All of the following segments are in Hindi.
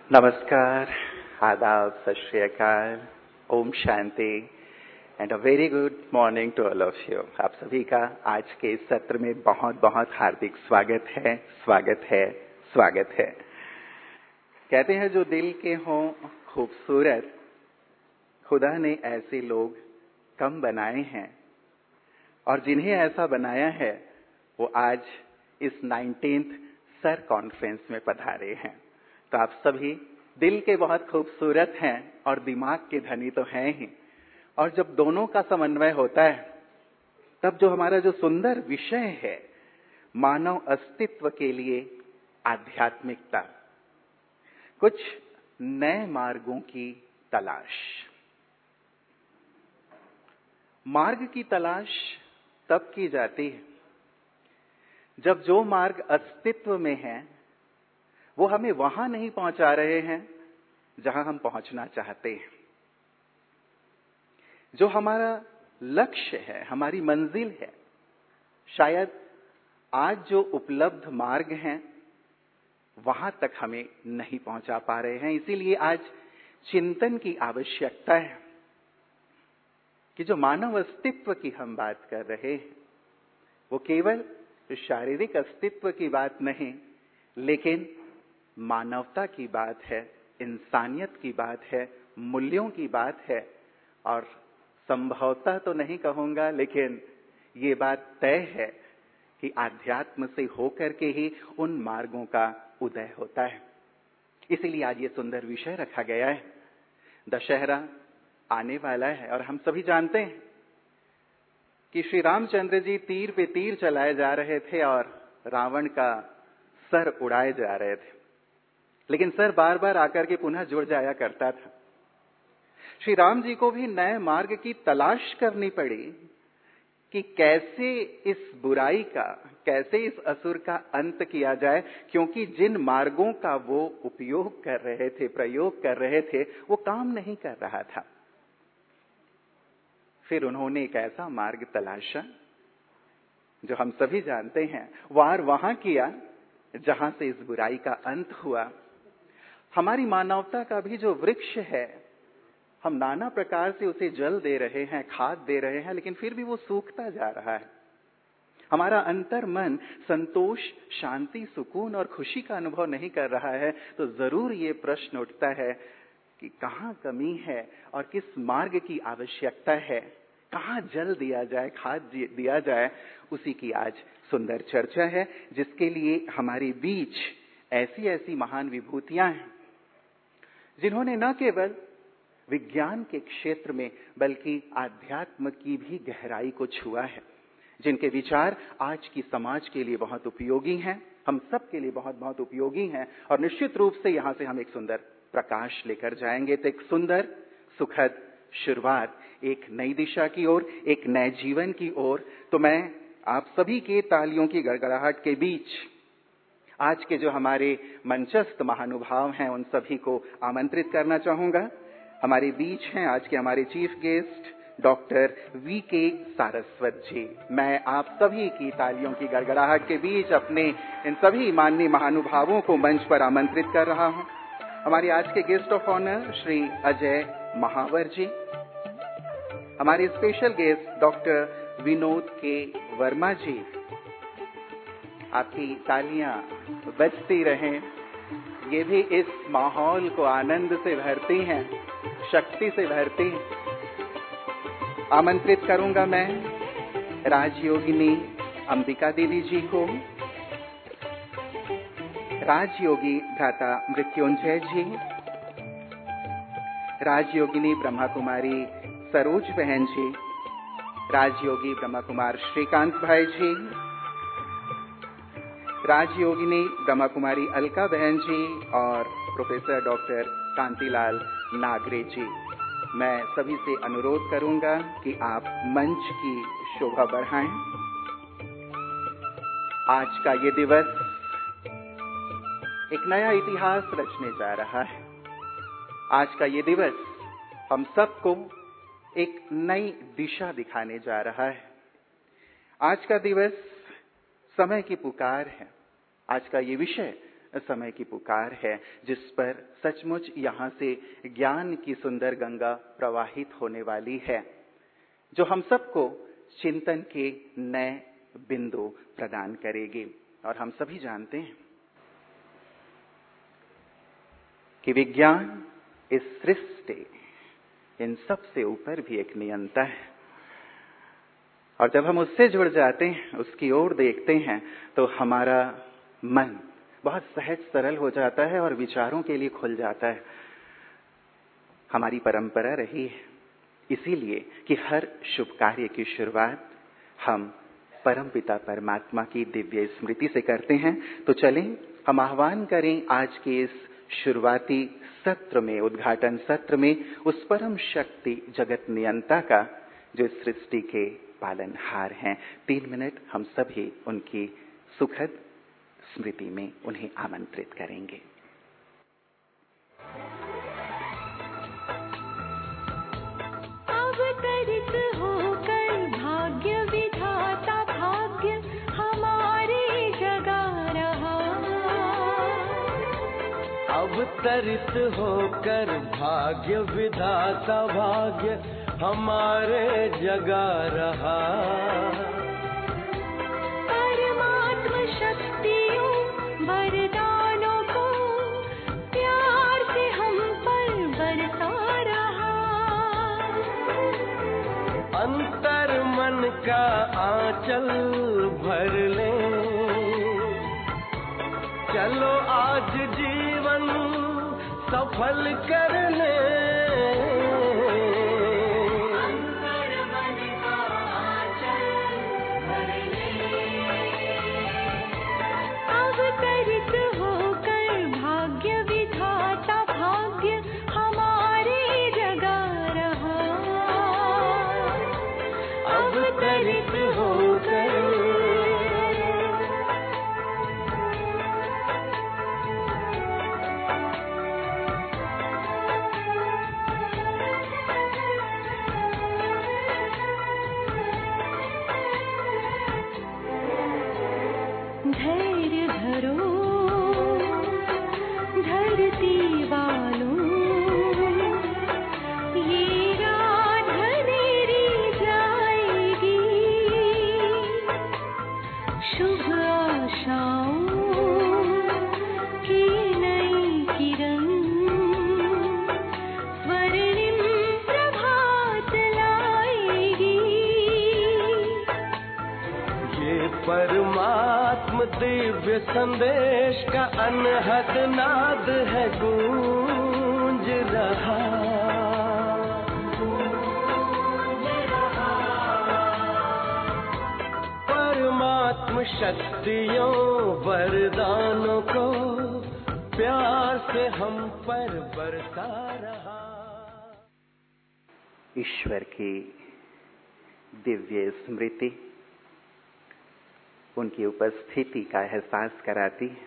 नमस्कार, आदाब, सत श्री अकाल, ओम शांति and a very good morning to all of you. आप सभी का आज के इस सत्र में बहुत बहुत हार्दिक स्वागत है, स्वागत है, स्वागत है। कहते हैं जो दिल के हों खूबसूरत, खुदा ने ऐसे लोग कम बनाए हैं और जिन्हें ऐसा बनाया है वो आज इस 19th सर कॉन्फ्रेंस में पधारे हैं। तो आप सभी दिल के बहुत खूबसूरत हैं और दिमाग के धनी तो हैं ही। और जब दोनों का समन्वय होता है तब जो हमारा जो सुंदर विषय है, मानव अस्तित्व के लिए आध्यात्मिकता, कुछ नए मार्गों की तलाश। मार्ग की तलाश तब की जाती है जब जो मार्ग अस्तित्व में है वो हमें वहां नहीं पहुंचा रहे हैं जहां हम पहुंचना चाहते हैं। जो हमारा लक्ष्य है, हमारी मंजिल है, शायद आज जो उपलब्ध मार्ग हैं वहां तक हमें नहीं पहुंचा पा रहे हैं। इसीलिए आज चिंतन की आवश्यकता है कि जो मानव अस्तित्व की हम बात कर रहे हैं वो केवल शारीरिक अस्तित्व की बात नहीं, लेकिन मानवता की बात है, इंसानियत की बात है, मूल्यों की बात है। और संभवतः तो नहीं कहूंगा, लेकिन ये बात तय है कि आध्यात्म से होकर के ही उन मार्गों का उदय होता है। इसीलिए आज ये सुंदर विषय रखा गया है। दशहरा आने वाला है और हम सभी जानते हैं कि श्री रामचंद्र जी तीर पे तीर चलाए जा रहे थे और रावण का सर उड़ाए जा रहे थे, लेकिन सर बार बार आकर के पुनः जुड़ जाया करता था। श्री राम जी को भी नए मार्ग की तलाश करनी पड़ी कि कैसे इस बुराई का, कैसे इस असुर का अंत किया जाए, क्योंकि जिन मार्गों का वो उपयोग कर रहे थे, प्रयोग कर रहे थे, वो काम नहीं कर रहा था। फिर उन्होंने एक ऐसा मार्ग तलाशा जो हम सभी जानते हैं, वार वहां किया जहां से इस बुराई का अंत हुआ। हमारी मानवता का भी जो वृक्ष है, हम नाना प्रकार से उसे जल दे रहे हैं, खाद दे रहे हैं, लेकिन फिर भी वो सूखता जा रहा है। हमारा अंतर मन संतोष, शांति, सुकून और खुशी का अनुभव नहीं कर रहा है। तो जरूर ये प्रश्न उठता है कि कहाँ कमी है और किस मार्ग की आवश्यकता है, कहाँ जल दिया जाए, खाद दिया जाए। उसी की आज सुंदर चर्चा है, जिसके लिए हमारे बीच ऐसी ऐसी महान विभूतियां हैं जिन्होंने न केवल विज्ञान के क्षेत्र में बल्कि आध्यात्म की भी गहराई को छुआ है, जिनके विचार आज की समाज के लिए बहुत उपयोगी हैं, हम सब के लिए बहुत बहुत उपयोगी हैं। और निश्चित रूप से यहां से हम एक सुंदर प्रकाश लेकर जाएंगे। तो एक सुंदर सुखद शुरुआत, एक नई दिशा की ओर, एक नए जीवन की ओर। तो मैं आप सभी के तालियों की गड़गड़ाहट के बीच आज के जो हमारे मंचस्थ महानुभाव हैं उन सभी को आमंत्रित करना चाहूंगा। हमारे बीच हैं आज के हमारे chief guest doctor VK Saraswat ji. मैं आप सभी की तालियों की गड़गड़ाहट के बीच अपने इन सभी माननीय महानुभावों को मंच पर आमंत्रित कर रहा हूं। हमारे आज के guest of honour Shri Ajay Mahawar ji, हमारे special guest doctor Vinod K Verma जी। आपकी तालियां बजती रहें, ये भी इस माहौल को आनंद से भरती हैं, शक्ति से भरती हैं। आमंत्रित करूंगा मैं राजयोगिनी अंबिका देवी जी को, राजयोगी भ्राता मृत्युंजय जी, राजयोगिनी ब्रह्मा कुमारी सरोज बहन जी, राजयोगी ब्रह्मा कुमार श्रीकांत भाई जी, राजयोगिनी ब्रह्मा कुमारी अलका बहन जी और प्रोफेसर डॉक्टर कांतिलाल नागरे जी। मैं सभी से अनुरोध करूंगा कि आप मंच की शोभा बढ़ाएं। आज का ये दिवस एक नया इतिहास रचने जा रहा है। आज का ये दिवस हम सबको एक नई दिशा दिखाने जा रहा है। आज का दिवस समय की पुकार है। आज का ये विषय समय की पुकार है, जिस पर सचमुच यहाँ से ज्ञान की सुंदर गंगा प्रवाहित होने वाली है, जो हम सबको चिंतन के नए बिंदु प्रदान करेगी। और हम सभी जानते हैं कि विज्ञान इस सृष्टि, इन सब से ऊपर भी एक नियंता है, और जब हम उससे जुड़ जाते हैं, उसकी ओर देखते हैं, तो हमारा मन बहुत सहज सरल हो जाता है और विचारों के लिए खुल जाता है। हमारी परंपरा रही है इसीलिए कि हर शुभ कार्य की शुरुआत हम परमपिता परमात्मा की दिव्य स्मृति से करते हैं। तो चलें हम आह्वान करें आज के इस शुरुआती सत्र में, उद्घाटन सत्र में, उस परम शक्ति जगत नियंता का जो सृष्टि के पालनहार हैं। 3 मिनट हम सभी उनकी सुखद स्मृति में उन्हें आमंत्रित करेंगे। अवतरित होकर भाग्य विधाता भाग्य हमारे जगा रहा। अवतरित होकर भाग्य विधाता भाग्य हमारे जगा रहा। परमात्मा शक्तियों वरदानों को प्यार से हम पर बरसा रहा। अंतर मन का आंचल भर ले, चलो आज जीवन सफल कर ले। अवतरित होकर भाग्य विधाता भाग्य हमारे जगा रहा। अवतरित होकर धैर्य धरो धरती वालों, ये रात अंधेरी जाएगी। शुभ आशाओं की नई किरण स्वर्णिम प्रभात लाएगी। ये परमात्म दिव्य संदेश का अनहद नाद है गूंज रहा। परमात्म शक्तियों वरदानों को प्यार से हम पर बरसा रहा। ईश्वर की दिव्य स्मृति उनकी उपस्थिति का एहसास कराती है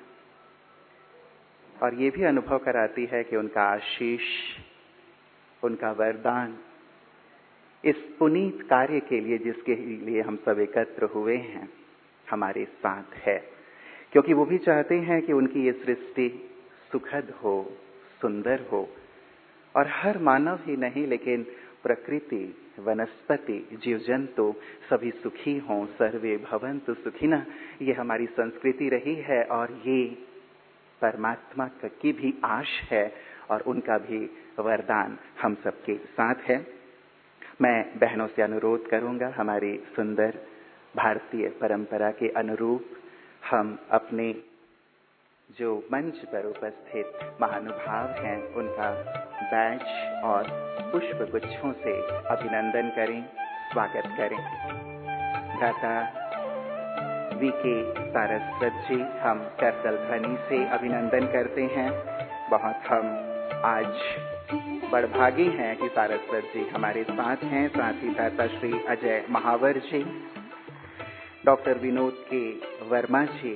और ये भी अनुभव कराती है कि उनका आशीष, उनका वरदान इस पुनीत कार्य के लिए जिसके लिए हम सब एकत्र हुए हैं हमारे साथ है, क्योंकि वो भी चाहते हैं कि उनकी ये सृष्टि सुखद हो, सुंदर हो और हर मानव ही नहीं लेकिन प्रकृति, वनस्पति, जीव जंतु सभी सुखी हों। सर्वे भवन्तु सुखिनः, ये हमारी संस्कृति रही है और ये परमात्मा की भी आश है और उनका भी वरदान हम सबके साथ है। मैं बहनों से अनुरोध करूंगा, हमारी सुंदर भारतीय परंपरा के अनुरूप हम अपने जो मंच पर उपस्थित महानुभाव हैं उनका बैज और पुष्प गुच्छों से अभिनंदन करें, स्वागत करें। भ्राता वीके सारस्वत जी हम करतल ध्वनि से अभिनंदन करते हैं। बहुत हम आज बड़भागी हैं कि सारस्वत जी हमारे साथ हैं। साथ ही भ्राता श्री अजय महावर जी, डॉक्टर विनोद के वर्मा जी,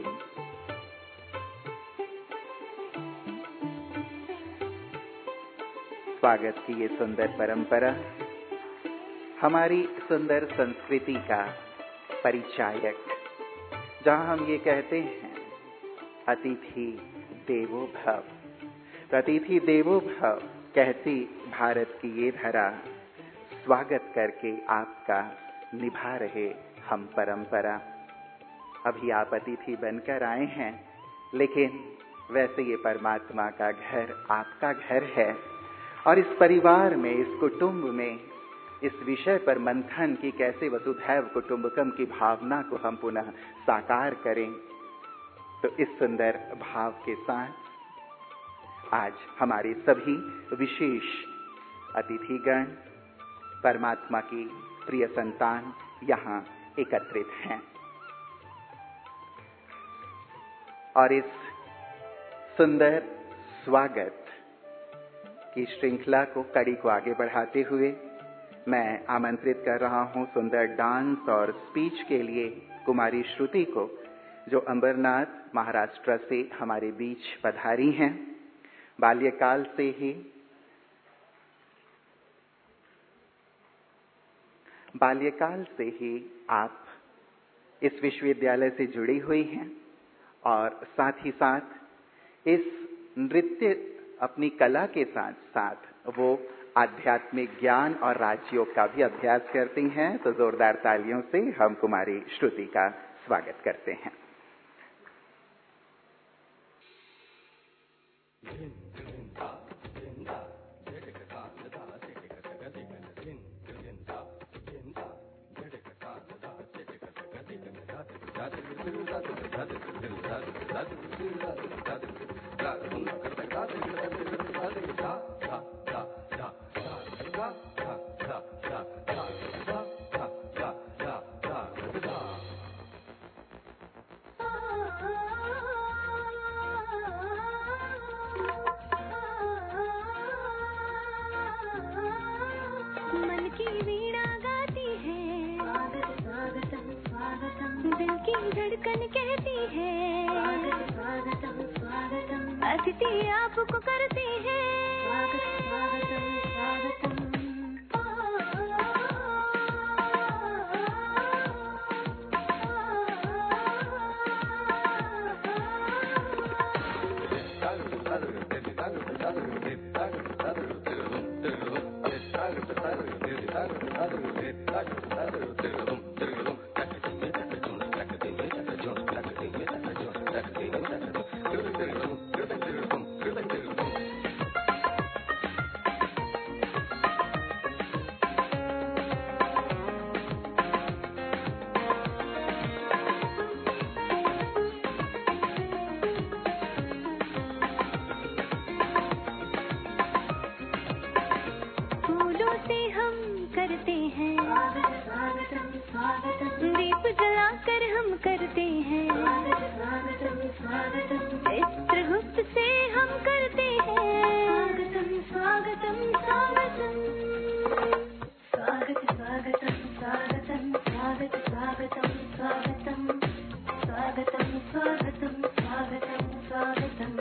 स्वागत की ये सुंदर परंपरा हमारी सुंदर संस्कृति का परिचायक, जहां हम ये कहते हैं अतिथि देवो भव। तो अतिथि देवो भव कहती भारत की ये धरा, स्वागत करके आपका निभा रहे हम परंपरा। अभी आप अतिथि बनकर आए हैं, लेकिन वैसे ये परमात्मा का घर आपका घर है। और इस परिवार में, इस कुटुंब में, इस विषय पर मंथन की कैसे वसुधैव कुटुंबकम की भावना को हम पुनः साकार करें। तो इस सुंदर भाव के साथ आज हमारे सभी विशेष अतिथिगण, परमात्मा की प्रिय संतान यहाँ एकत्रित हैं। और इस सुंदर स्वागत की श्रृंखला को, कड़ी को आगे बढ़ाते हुए मैं आमंत्रित कर रहा हूं सुंदर डांस और स्पीच के लिए कुमारी श्रुति को, जो अंबरनाथ महाराष्ट्र से हमारे बीच पधारी हैं। बाल्यकाल से ही आप इस विश्वविद्यालय से जुड़ी हुई हैं और साथ ही साथ इस नृत्य अपनी कला के साथ साथ वो आध्यात्मिक ज्ञान और राजयोग का भी अभ्यास करती हैं। तो जोरदार तालियों से हम कुमारी श्रुति का स्वागत करते हैं। मन की वीणा गाती है, स्वागतम स्वागतम, दिल की धड़कन कहती है, स्वागतम स्वागतम, अतिथि आपको करती है, स्वागतम स्वागतम। दीप जलाकर हम करते हैं, चित्रगुप्त से हम करते हैं, स्वागतम स्वागतम स्वागतम, स्वागत स्वागतम स्वागत स्वागतम स्वागतम, स्वागतम स्वागतम स्वागतम स्वागतम।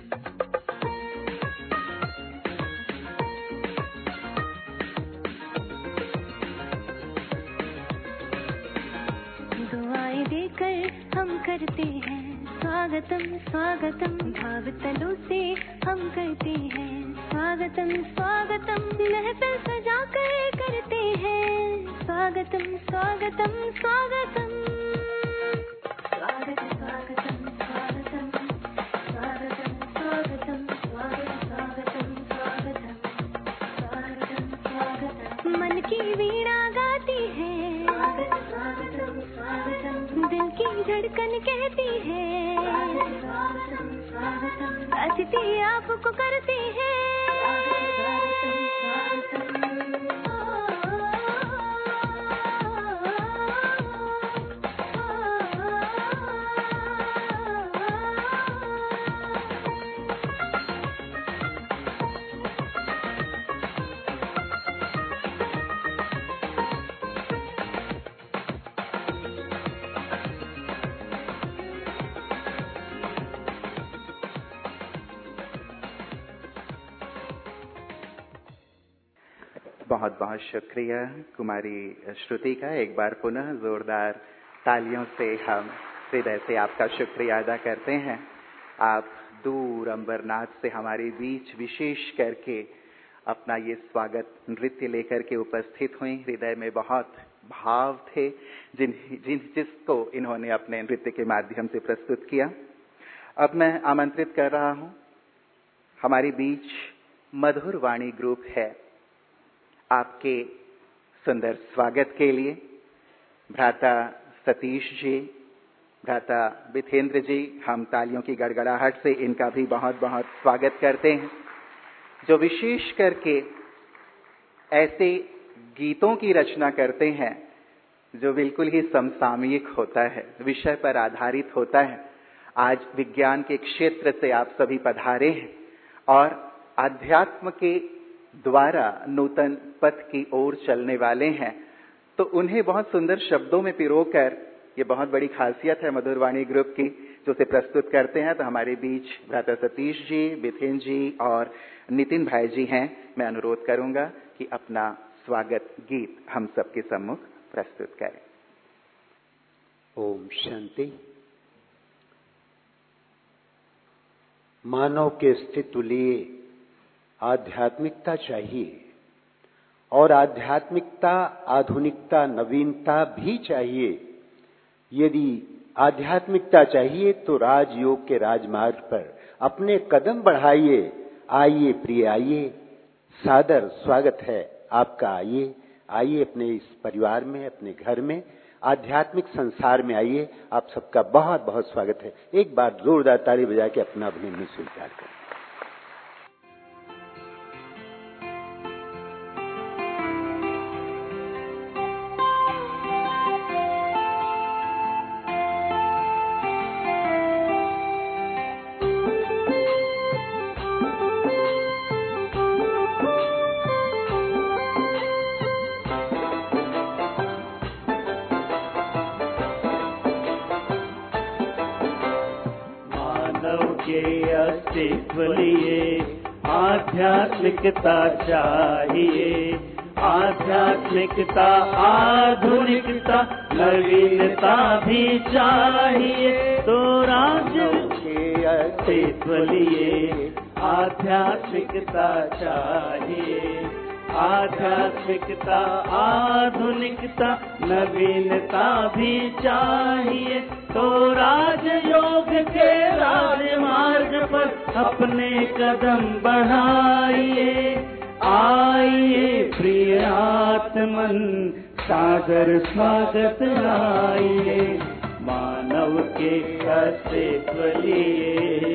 दुआएं देकर हम करते हैं, स्वागतम स्वागतम, भाव तलों से हम करते हैं, स्वागतम स्वागतम, महफिल सजा कर करते हैं, स्वागतम स्वागतम स्वागतम, स्वागत स्वागतम स्वागतम, स्वागतम स्वागतम स्वागतम स्वागतम, स्वागतम स्वागतम। मन की वीणा गाती है, स्वागतम स्वागतम, दिल की धड़कन कहती है, स्वागतम स्वागतम, अतिथि आपको करती है, स्वागतम स्वागतम। बहुत बहुत शुक्रिया कुमारी श्रुति का। एक बार पुनः जोरदार तालियों से हम हृदय से आपका शुक्रिया अदा करते हैं। आप दूर अंबरनाथ से हमारे बीच विशेष करके अपना ये स्वागत नृत्य लेकर के उपस्थित हुई। हृदय में बहुत भाव थे जिसको इन्होंने अपने नृत्य के माध्यम से प्रस्तुत किया। अब मैं आमंत्रित कर रहा हूं, हमारे बीच मधुर वाणी ग्रुप है, आपके सुंदर स्वागत के लिए भ्राता सतीश जी, भ्राता बिथेंद्र जी, हम तालियों की गड़गड़ाहट से इनका भी बहुत बहुत स्वागत करते हैं, जो विशेष करके ऐसे गीतों की रचना करते हैं जो बिल्कुल ही समसामयिक होता है, विषय पर आधारित होता है। आज विज्ञान के क्षेत्र से आप सभी पधारे हैं और अध्यात्म के द्वारा नूतन पथ की ओर चलने वाले हैं, तो उन्हें बहुत सुंदर शब्दों में पिरोकर, ये बहुत बड़ी खासियत है मधुर वाणी ग्रुप की, जो उसे प्रस्तुत करते हैं। तो हमारे बीच भ्राता सतीश जी, बिथेन जी और नितिन भाई जी हैं। मैं अनुरोध करूंगा कि अपना स्वागत गीत हम सबके सम्मुख प्रस्तुत करें। ओम शांति। मानव के अस्तित्व लिए आध्यात्मिकता चाहिए और आध्यात्मिकता, आधुनिकता, नवीनता भी चाहिए। यदि आध्यात्मिकता चाहिए तो राजयोग के राजमार्ग पर अपने कदम बढ़ाइए। आइए प्रिय, आइए, सादर स्वागत है आपका। आइए, आइए अपने इस परिवार में, अपने घर में, आध्यात्मिक संसार में आइए। आप सबका बहुत बहुत स्वागत है। एक बार जोरदार ताली बजा के अपना अभिनंदन स्वीकार करें। अस्तित्व लिए आध्यात्मिकता चाहिए, आध्यात्मिकता, आधुनिकता, नवीनता भी चाहिए। तो राज्य के अस्तित्व लिए आध्यात्मिकता चाहिए, आध्यात्मिकता, आधुनिकता, नवीनता भी चाहिए। तो राजयोग के राजमार्ग पर अपने कदम बढ़ाइए। आइए प्रिय आत्मन, सादर स्वागत आइए, मानव के अस्तित्व लिए।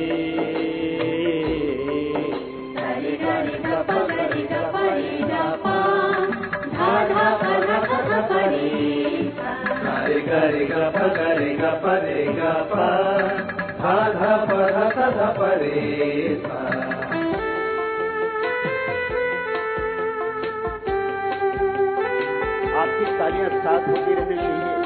गा परे गा पा धा धा धा धा परे सा। आपकी तालियां साथ होती रहनी चाहिए।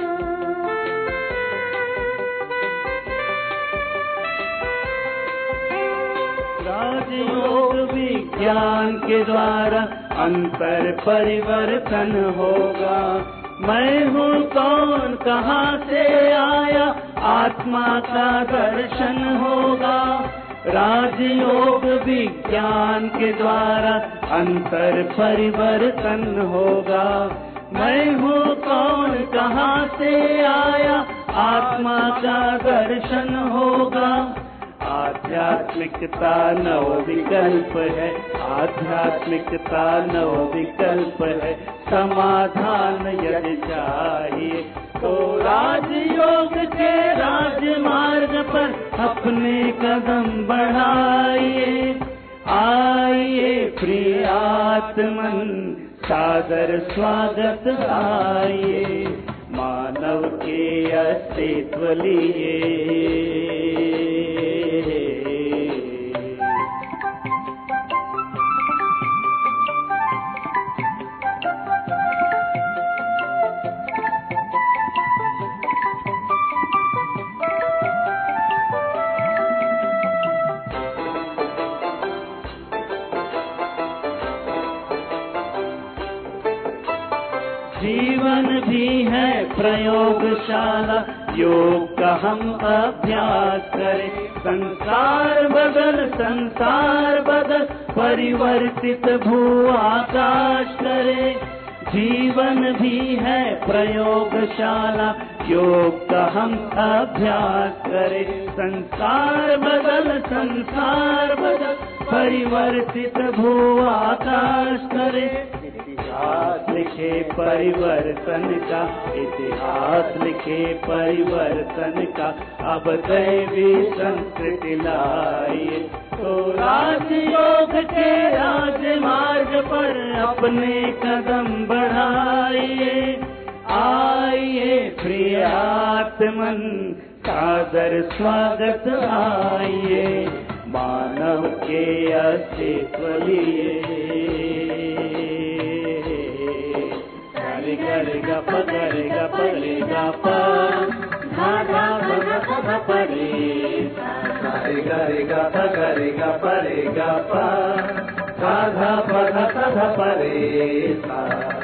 राजयोग विज्ञान के द्वारा अंतर परिवर्तन होगा। मैं हूँ कौन, कहाँ से आया, आत्मा का दर्शन होगा। राजयोग विज्ञान के द्वारा अंतर परिवर्तन होगा। मैं हूँ कौन, कहाँ से आया, आत्मा का दर्शन होगा। आध्यात्मिकता नव विकल्प है, आध्यात्मिकता नव विकल्प है। समाधान यदि चाहिए तो राजयोग के राजमार्ग पर अपने कदम बढ़ाइए। आइए प्रिय आत्मन, सादर स्वागत आइए, मानव के अस्तित्व लिए। जीवन भी है प्रयोगशाला, योग का हम अभ्यास करें। संसार बदल परिवर्तित भू आकाश करे। जीवन भी है प्रयोगशाला, योग का हम अभ्यास करें। संसार बदल परिवर्तित भू आकाश करे। इतिहास लिखे परिवर्तन का, इतिहास लिखे परिवर्तन का, अब दैवी संस्कृति लाइए। तो राजयोग के राजमार्ग पर अपने कदम बढ़ाइए। आइए प्रिय आत्मन, सादर स्वागत आइए, मानव के अस्तित्व लिए। गरेगा पगरेगा पगरेगा प धाधा पग परे, गरेगा पगरेगा परेगा प धाधा पग परे सा।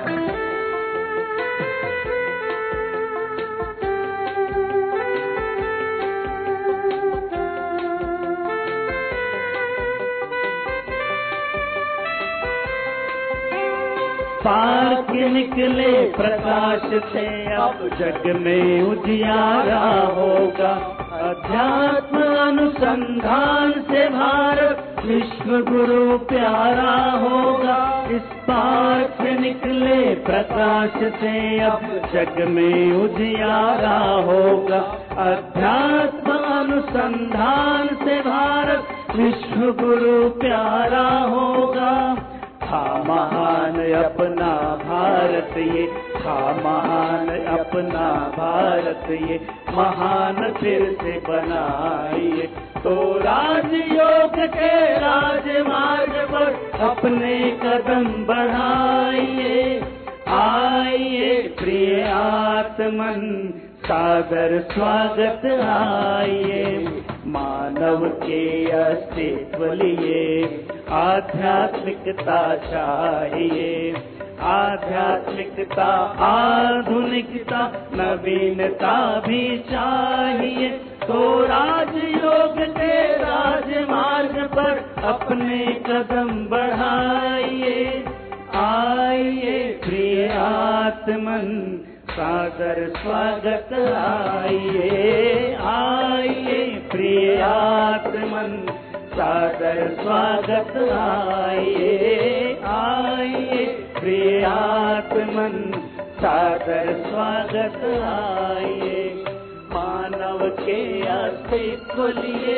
पार के निकले प्रकाश से अब जग में उजियारा होगा। अध्यात्म अनुसंधान से भारत विश्व गुरु प्यारा होगा। इस पार से निकले प्रकाश से अब जग में उजियारा होगा। अध्यात्म अनुसंधान से भारत विश्व गुरु प्यारा होगा। था महान अपना भारत ये, था महान अपना भारत ये, महान फिर से बनाइए। तो राजयोग के राजमार्ग पर अपने कदम बढ़ाइए। आइए प्रिय आत्मन, सादर स्वागत आइए, मानव के अस्तित्व लिए। आध्यात्मिकता चाहिए, आध्यात्मिकता आधुनिकता नवीनता भी चाहिए। तो राजयोग के राजमार्ग पर अपने कदम बढ़ाइए। आइए प्रिय आत्मन, सादर स्वागत आइए। आइए प्रिय आत्मन, सादर स्वागत आइए। आइए प्रिय आत्मन, सादर स्वागत आइए, मानव के अस्तित्व लिए।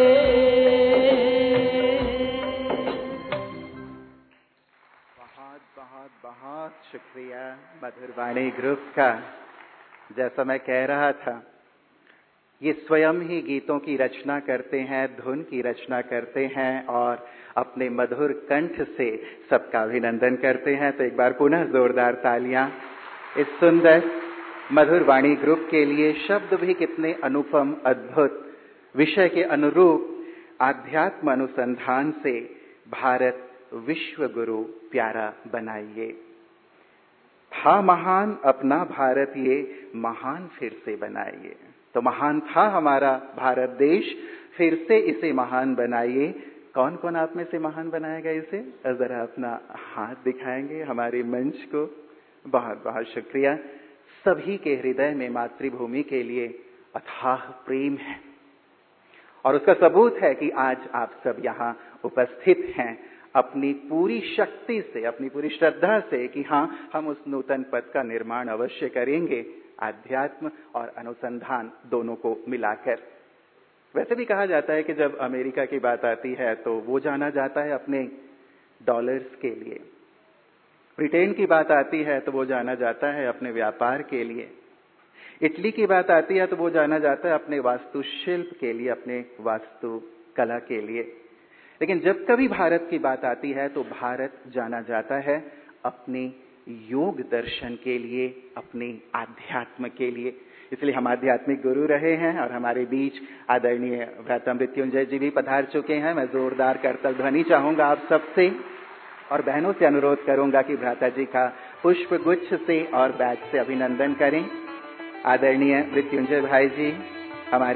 बहुत बहुत बहुत शुक्रिया मधुरवाणी ग्रुप का। जैसा मैं कह रहा था, ये स्वयं ही गीतों की रचना करते हैं, धुन की रचना करते हैं और अपने मधुर कंठ से सबका अभिनंदन करते हैं। तो एक बार पुनः जोरदार तालियां इस सुंदर मधुर वाणी ग्रुप के लिए। शब्द भी कितने अनुपम, अद्भुत, विषय के अनुरूप। आध्यात्म अनुसंधान से भारत विश्व गुरु प्यारा बनाइए। था महान अपना भारत ये, महान फिर से बनाइए। तो महान था हमारा भारत देश, फिर से इसे महान बनाइए। कौन कौन आप में से महान बनाएगा इसे? जरा अपना हाथ दिखाएंगे हमारे मंच को। बहुत बहुत शुक्रिया। सभी के हृदय में मातृभूमि के लिए अथाह प्रेम है और उसका सबूत है कि आज आप सब यहाँ उपस्थित हैं अपनी पूरी शक्ति से, अपनी पूरी श्रद्धा से कि हाँ, हम उस नूतन पद का निर्माण अवश्य करेंगे, आध्यात्म और अनुसंधान दोनों को मिलाकर। वैसे भी कहा जाता है कि जब अमेरिका की बात आती है तो वो जाना जाता है अपने डॉलर्स के लिए, ब्रिटेन की बात आती है तो वो जाना जाता है अपने व्यापार के लिए, इटली की बात आती है तो वो जाना जाता है अपने वास्तुशिल्प के लिए, अपने वास्तु कला के लिए। लेकिन जब कभी भारत की बात आती है तो भारत जाना जाता है अपने योग दर्शन के लिए, अपने आध्यात्म के लिए। इसलिए हम आध्यात्मिक गुरु रहे हैं और हमारे बीच आदरणीय भ्राता मृत्युंजय जी भी पधार चुके हैं। मैं जोरदार करतल ध्वनि चाहूंगा आप सबसे और बहनों से अनुरोध करूंगा कि भ्राता जी का पुष्प गुच्छ से और बैच से अभिनंदन करें। आदरणीय मृत्युंजय भाई जी हमारे इस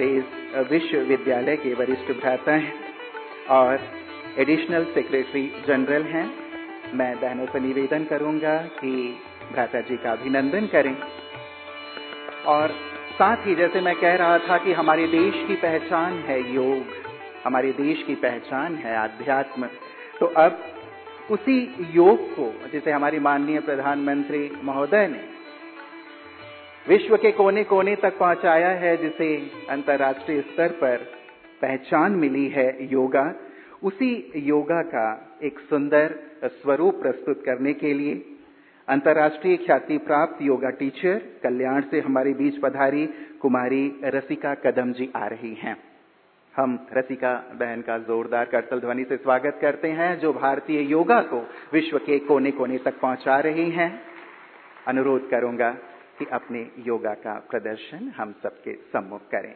विश्वविद्यालय के वरिष्ठ भ्राता हैं और एडिशनल सेक्रेटरी जनरल हैं। मैं बहनों से निवेदन करूंगा कि भ्राता जी का अभिनंदन करें। और साथ ही जैसे मैं कह रहा था कि हमारे देश की पहचान है योग, हमारे देश की पहचान है आध्यात्म, तो अब उसी योग को जिसे हमारी माननीय प्रधानमंत्री महोदय ने विश्व के कोने कोने तक पहुंचाया है, जिसे अंतर्राष्ट्रीय स्तर पर पहचान मिली है योगा, उसी योगा का एक सुंदर स्वरूप प्रस्तुत करने के लिए अंतर्राष्ट्रीय ख्याति प्राप्त योगा टीचर कल्याण से हमारे बीच पधारी कुमारी रसिका कदम जी आ रही हैं। हम रसिका बहन का जोरदार करतल ध्वनि से स्वागत करते हैं, जो भारतीय योगा को विश्व के कोने कोने तक पहुंचा रही हैं। अनुरोध करूंगा कि अपने योगा का प्रदर्शन हम सबके सम्मुख करें।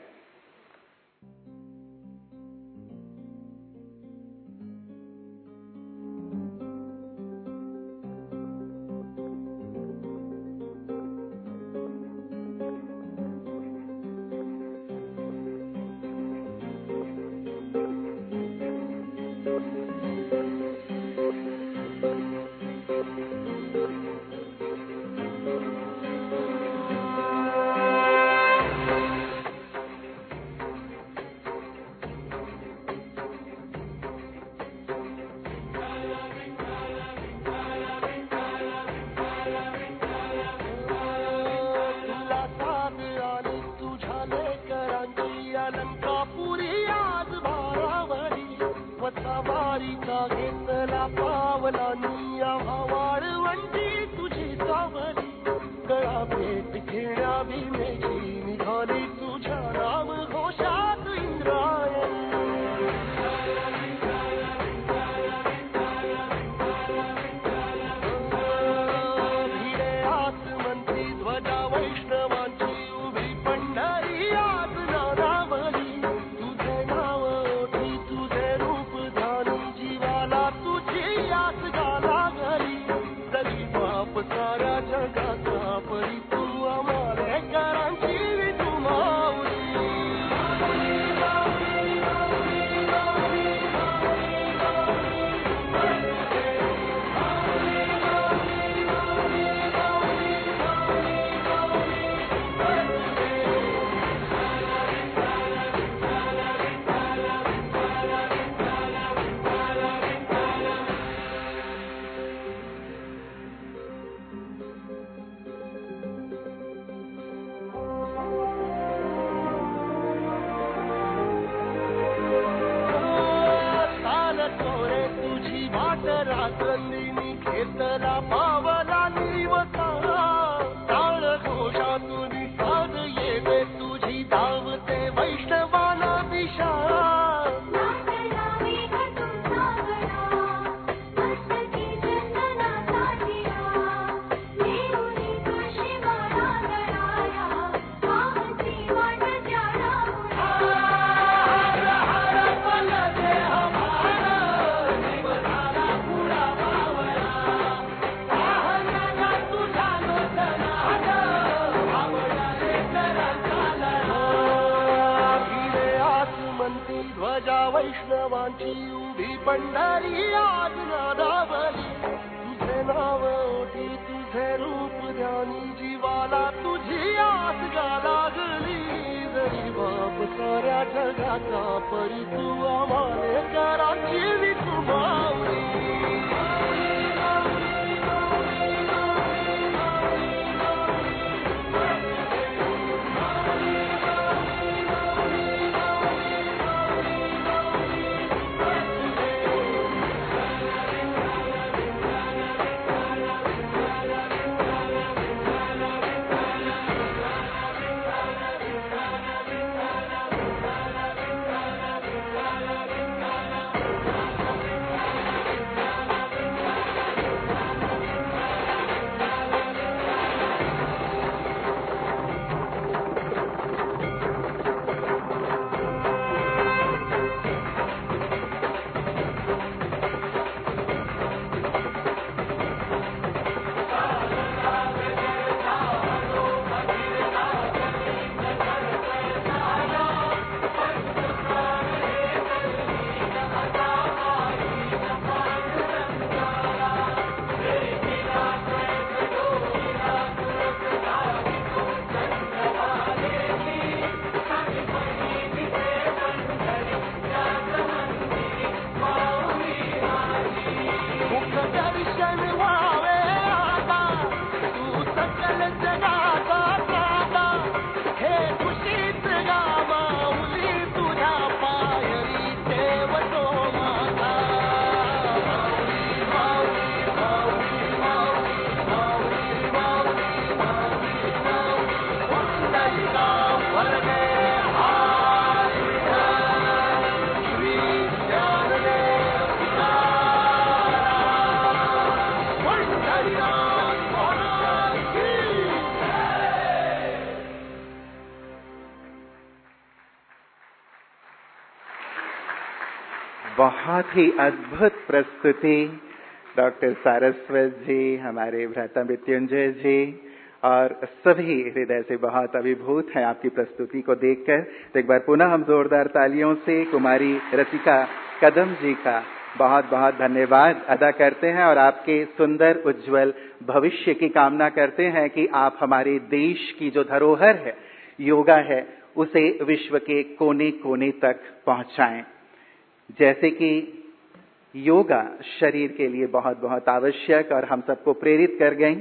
बहुत ही अद्भुत प्रस्तुति डॉक्टर सारस्वत जी, हमारे भ्राता मृत्युंजय जी और सभी हृदय से बहुत अभिभूत हैं आपकी प्रस्तुति को देखकर। तो एक बार पुनः हम जोरदार तालियों से कुमारी रसिका कदम जी का बहुत बहुत धन्यवाद अदा करते हैं और आपके सुंदर उज्जवल भविष्य की कामना करते हैं कि आप हमारे देश की जो धरोहर है, योगा है, उसे विश्व के कोने कोने तक पहुंचाएं। जैसे कि योगा शरीर के लिए बहुत बहुत आवश्यक और हम सबको प्रेरित कर गई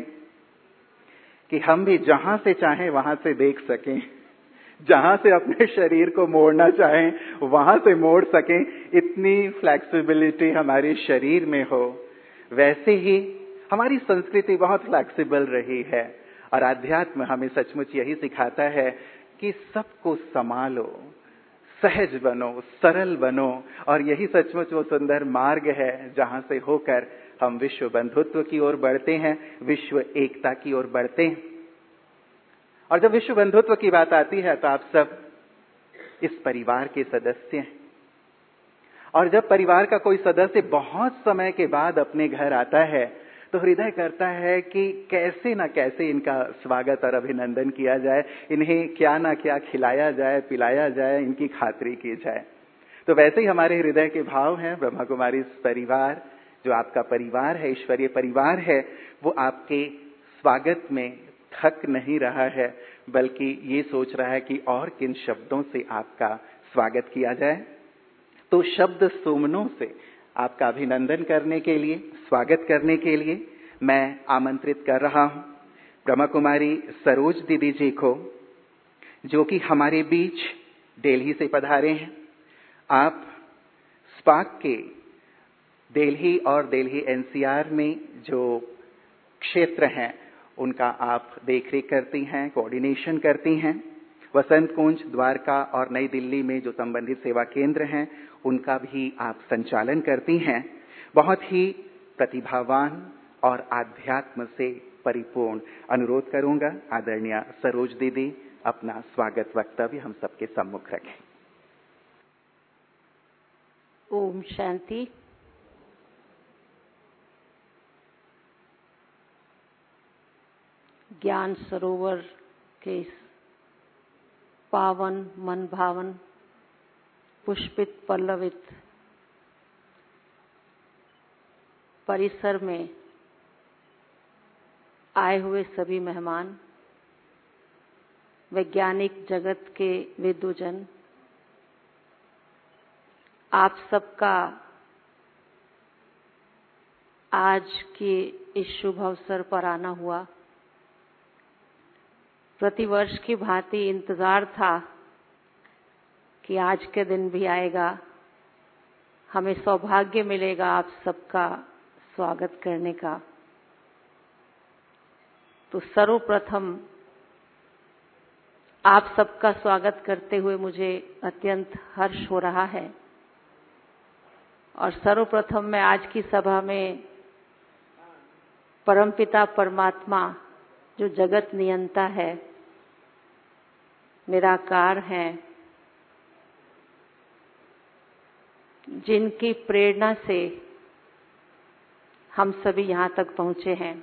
कि हम भी जहां से चाहें वहां से देख सकें, जहां से अपने शरीर को मोड़ना चाहें वहां से मोड़ सकें, इतनी फ्लेक्सिबिलिटी हमारे शरीर में हो। वैसे ही हमारी संस्कृति बहुत फ्लेक्सिबल रही है और आध्यात्म हमें सचमुच यही सिखाता है कि सबको संभालो, सहज बनो, सरल बनो और यही सचमुच वो सुंदर मार्ग है जहां से होकर हम विश्व बंधुत्व की ओर बढ़ते हैं, विश्व एकता की ओर बढ़ते हैं। और जब विश्व बंधुत्व की बात आती है तो आप सब इस परिवार के सदस्य हैं और जब परिवार का कोई सदस्य बहुत समय के बाद अपने घर आता है तो हृदय करता है कि कैसे न कैसे इनका स्वागत और अभिनंदन किया जाए, इन्हें क्या न क्या खिलाया जाए, पिलाया जाए, इनकी खातिरी की जाए। तो वैसे ही हमारे हृदय के भाव हैं। ब्रह्मा कुमारी परिवार जो आपका परिवार है, ईश्वरीय परिवार है, वो आपके स्वागत में थक नहीं रहा है, बल्कि ये सोच रहा है कि और किन शब्दों से आपका स्वागत किया जाए। तो शब्द सुमनों से आपका अभिनंदन करने के लिए, स्वागत करने के लिए मैं आमंत्रित कर रहा हूं ब्रह्मा कुमारी सरोज दीदी जी को, जो कि हमारे बीच दिल्ली से पधारे हैं। आप स्पार्क के दिल्ली और दिल्ली एनसीआर में जो क्षेत्र हैं उनका आप देखरेख करती हैं, कोऑर्डिनेशन करती हैं। वसंत कुंज, द्वारका और नई दिल्ली में जो संबंधित सेवा केंद्र हैं उनका भी आप संचालन करती हैं। बहुत ही प्रतिभावान और आध्यात्म से परिपूर्ण। अनुरोध करूंगा आदरणीय सरोज दीदी अपना स्वागत वक्तव्य हम सबके सम्मुख रखें। ओम शांति। ज्ञान सरोवर के इस पावन मन भावन पुष्पित पल्लवित परिसर में आए हुए सभी मेहमान, वैज्ञानिक जगत के विद्वजन, आप सबका आज के इस शुभ अवसर पर आना हुआ। प्रतिवर्ष की भांति इंतजार था कि आज के दिन भी आएगा, हमें सौभाग्य मिलेगा आप सबका स्वागत करने का। तो सर्वप्रथम आप सबका स्वागत करते हुए मुझे अत्यंत हर्ष हो रहा है और सर्वप्रथम मैं आज की सभा में परमपिता परमात्मा जो जगत नियंता है, निराकार हैं, जिनकी प्रेरणा से हम सभी यहाँ तक पहुँचे हैं,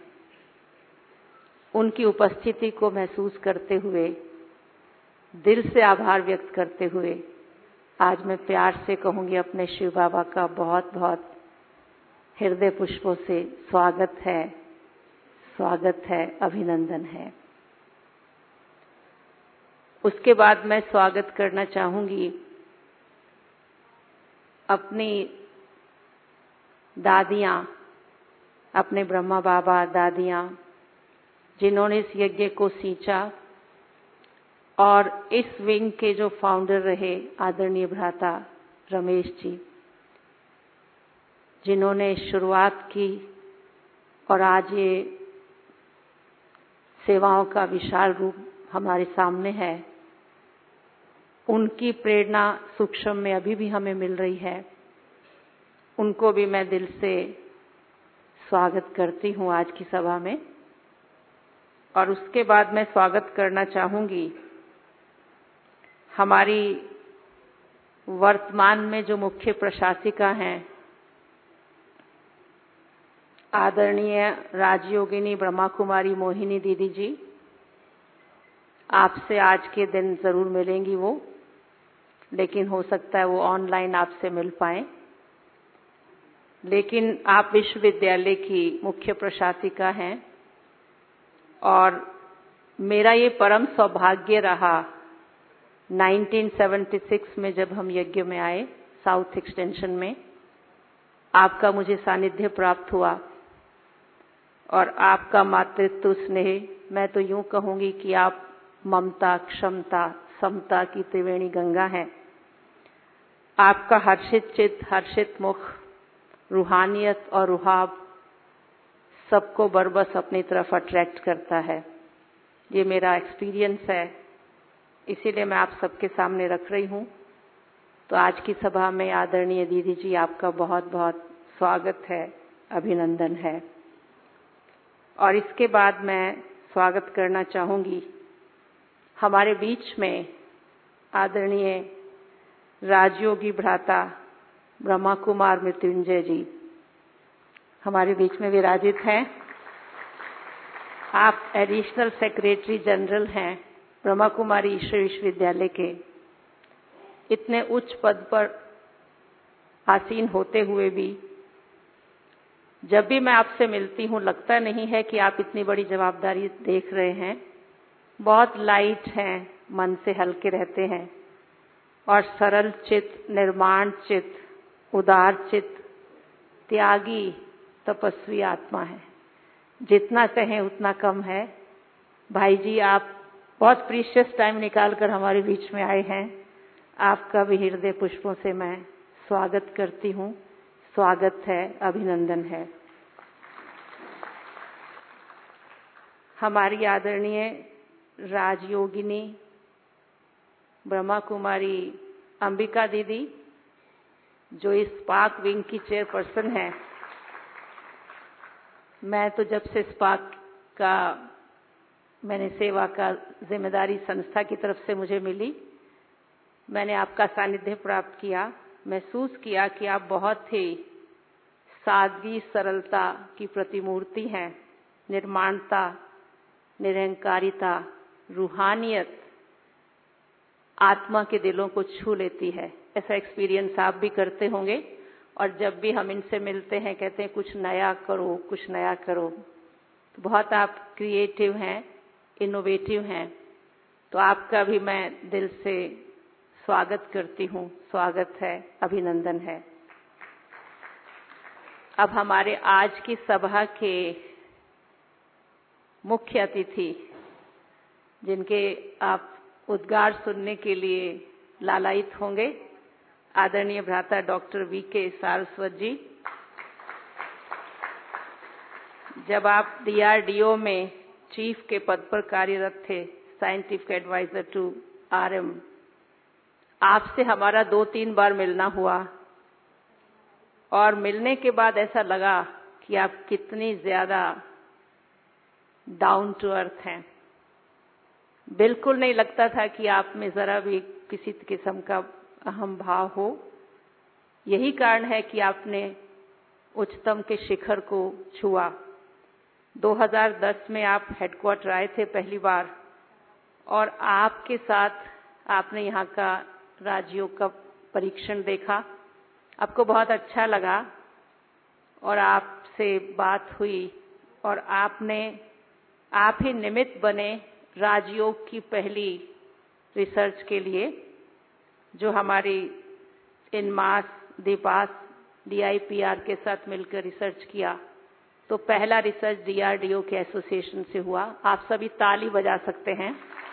उनकी उपस्थिति को महसूस करते हुए, दिल से आभार व्यक्त करते हुए आज मैं प्यार से कहूँगी अपने शिव बाबा का बहुत बहुत हृदय पुष्पों से स्वागत है, स्वागत है, अभिनंदन है। उसके बाद मैं स्वागत करना चाहूँगी अपनी दादियाँ, अपने ब्रह्मा बाबा दादियाँ, जिन्होंने इस यज्ञ को सींचा और इस विंग के जो फाउंडर रहे आदरणीय भ्राता रमेश जी, जिन्होंने शुरुआत की और आज ये सेवाओं का विशाल रूप हमारे सामने है। उनकी प्रेरणा सूक्ष्म में अभी भी हमें मिल रही है। उनको भी मैं दिल से स्वागत करती हूँ आज की सभा में। और उसके बाद मैं स्वागत करना चाहूँगी हमारी वर्तमान में जो मुख्य प्रशासिका हैं आदरणीय राजयोगिनी ब्रह्मा कुमारी मोहिनी दीदी जी, आपसे आज के दिन जरूर मिलेंगी वो, लेकिन हो सकता है वो ऑनलाइन आपसे मिल पाए। लेकिन आप विश्वविद्यालय की मुख्य प्रशासिका हैं और मेरा ये परम सौभाग्य रहा 1976 में जब हम यज्ञ में आए साउथ एक्सटेंशन में, आपका मुझे सानिध्य प्राप्त हुआ और आपका मातृत्व स्नेह, मैं तो यूं कहूंगी कि आप ममता, क्षमता, समता की त्रिवेणी गंगा हैं। आपका हर्षित चित्त, हर्षित मुख, रूहानियत और रुहाब सबको बरबस अपनी तरफ अट्रैक्ट करता है। ये मेरा एक्सपीरियंस है, इसीलिए मैं आप सबके सामने रख रही हूँ। तो आज की सभा में आदरणीय दीदी जी, आपका बहुत बहुत स्वागत है, अभिनंदन है। और इसके बाद मैं स्वागत करना चाहूंगी हमारे बीच में आदरणीय राजयोगी भ्राता ब्रह्मा कुमार मृत्युंजय जी हमारे बीच में विराजित हैं। आप एडिशनल सेक्रेटरी जनरल हैं ब्रह्मा कुमारी ईश्वर विश्वविद्यालय के। इतने उच्च पद पर आसीन होते हुए भी जब भी मैं आपसे मिलती हूँ लगता नहीं है कि आप इतनी बड़ी जवाबदारी देख रहे हैं। बहुत लाइट हैं, मन से हल्के रहते हैं और सरल चित्त, निर्माण चित्त, उदार चित्त, त्यागी, तपस्वी आत्मा है। जितना कहें उतना कम है। भाई जी, आप बहुत प्रीशियस टाइम निकालकर हमारे बीच में आए हैं। आपका भी हृदय पुष्पों से मैं स्वागत करती हूँ। स्वागत है, अभिनंदन है। हमारी आदरणीय राजयोगिनी ब्रह्मा कुमारी अंबिका दीदी, जो इस स्पार्क विंग की चेयरपर्सन है। मैं तो जब से स्पार्क का मैंने सेवा का जिम्मेदारी संस्था की तरफ से मुझे मिली, मैंने आपका सानिध्य प्राप्त किया, महसूस किया कि आप बहुत ही सादगी, सरलता की प्रतिमूर्ति हैं। निर्माणता, निरहंकारिता, रूहानियत आत्मा के दिलों को छू लेती है। ऐसा एक्सपीरियंस आप भी करते होंगे। और जब भी हम इनसे मिलते हैं कहते हैं कुछ नया करो, कुछ नया करो। तो बहुत आप क्रिएटिव हैं, इनोवेटिव हैं। तो आपका भी मैं दिल से स्वागत करती हूँ। स्वागत है, अभिनंदन है। अब हमारे आज की सभा के मुख्य अतिथि, जिनके आप उद्गार सुनने के लिए लालायित होंगे, आदरणीय भ्राता डॉक्टर वीके सारस्वत जी। जब आप DRDO में चीफ के पद पर कार्यरत थे, साइंटिफिक एडवाइजर टू RM, आपसे हमारा 2-3 बार मिलना हुआ और मिलने के बाद ऐसा लगा कि आप कितनी ज्यादा डाउन टू अर्थ हैं। बिल्कुल नहीं लगता था कि आप में जरा भी किसी किस्म का अहम भाव हो। यही कारण है कि आपने उच्चतम के शिखर को छुआ। 2010 में आप हेडक्वार्टर आए थे पहली बार और आपके साथ आपने यहाँ का राजयोग का परीक्षण देखा। आपको बहुत अच्छा लगा और आपसे बात हुई और आप ही निमित्त बने राजयोग की पहली रिसर्च के लिए, जो हमारी इनमास, दीपास, DIPR के साथ मिलकर रिसर्च किया। तो पहला रिसर्च DRDO के एसोसिएशन से हुआ। आप सभी ताली बजा सकते हैं।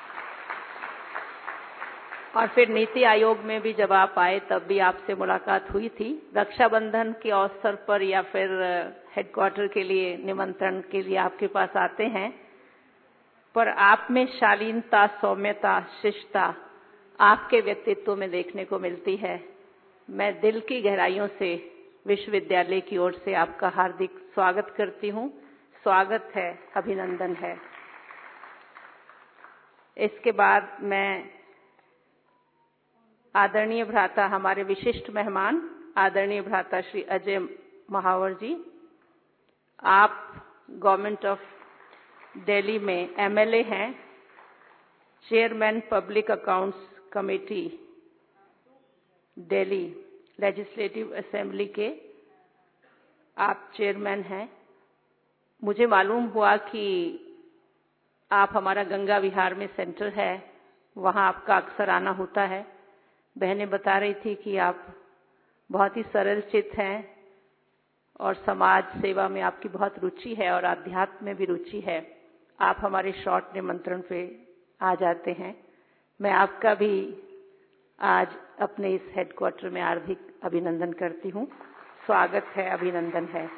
और फिर नीति आयोग में भी जब आप आए तब भी आपसे मुलाकात हुई थी। रक्षाबंधन के अवसर पर या फिर हेडक्वार्टर के लिए निमंत्रण के लिए आपके पास आते हैं, पर आप में शालीनता, सौम्यता, शिष्टता आपके व्यक्तित्व में देखने को मिलती है। मैं दिल की गहराइयों से विश्वविद्यालय की ओर से आपका हार्दिक स्वागत करती हूँ। स्वागत है, अभिनंदन है। इसके बाद मैं आदरणीय भ्राता हमारे विशिष्ट मेहमान आदरणीय भ्राता श्री अजय महावर जी, आप गवर्नमेंट ऑफ दिल्ली में एमएलए हैं, chairman public accounts committee Delhi legislative assembly के आप चेयरमैन हैं। मुझे मालूम हुआ कि आप हमारा गंगा विहार में सेंटर है, वहाँ आपका अक्सर आना होता है। बहनें बता रही थी कि आप बहुत ही सरल चित्त हैं और समाज सेवा में आपकी बहुत रुचि है और आध्यात्म में भी रुचि है। आप हमारे शॉर्ट निमंत्रण पे आ जाते हैं। मैं आपका भी आज अपने इस हेडक्वार्टर में हार्दिक अभिनंदन करती हूँ। स्वागत है, अभिनंदन है।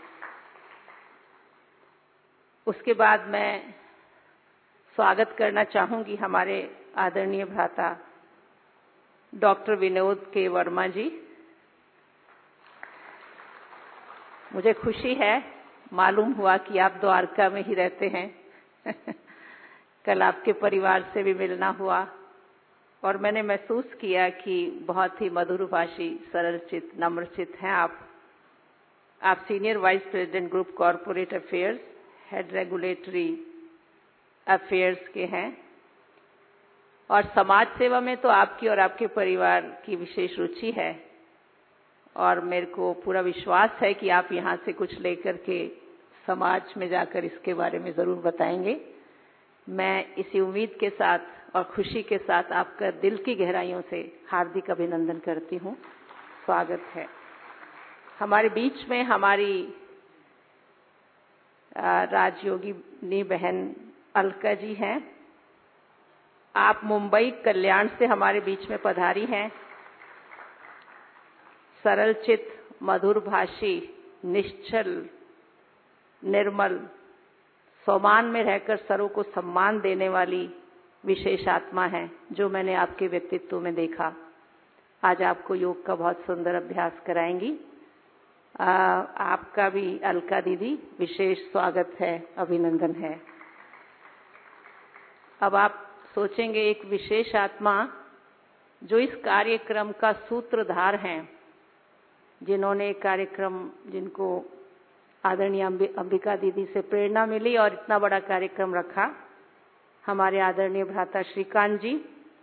उसके बाद मैं स्वागत करना चाहूंगी हमारे आदरणीय भ्राता डॉक्टर विनोद के वर्मा जी। मुझे खुशी है, मालूम हुआ कि आप द्वारका में ही रहते हैं। कल आपके परिवार से भी मिलना हुआ और मैंने महसूस किया कि बहुत ही मधुरभाषी, सरल चित्त, नम्र चित्त हैं आप। आप senior vice president group corporate affairs, head regulatory affairs के हैं और समाज सेवा में तो आपकी और आपके परिवार की विशेष रुचि है और मेरे को पूरा विश्वास है कि आप यहाँ से कुछ लेकर के समाज में जाकर इसके बारे में जरूर बताएंगे। मैं इसी उम्मीद के साथ और खुशी के साथ आपका दिल की गहराइयों से हार्दिक अभिनंदन करती हूँ। स्वागत है। हमारे बीच में हमारी राजयोगिनी बहन अलका जी हैं। आप मुंबई कल्याण से हमारे बीच में पधारी हैं। सरल चित्त, मधुरभाषी, निश्चल, निर्मल, सम्मान में रहकर सर्व को सम्मान देने वाली विशेष आत्मा है जो मैंने आपके व्यक्तित्व में देखा। आज आपको योग का बहुत सुंदर अभ्यास कराएंगी। आपका भी अलका दीदी विशेष स्वागत है, अभिनंदन है। अब आप सोचेंगे एक विशेष आत्मा जो इस कार्यक्रम का सूत्रधार हैं, जिन्होंने कार्यक्रम, जिनको आदरणीय अंबिका दीदी से प्रेरणा मिली और इतना बड़ा कार्यक्रम रखा, हमारे आदरणीय भ्राता श्रीकांत जी।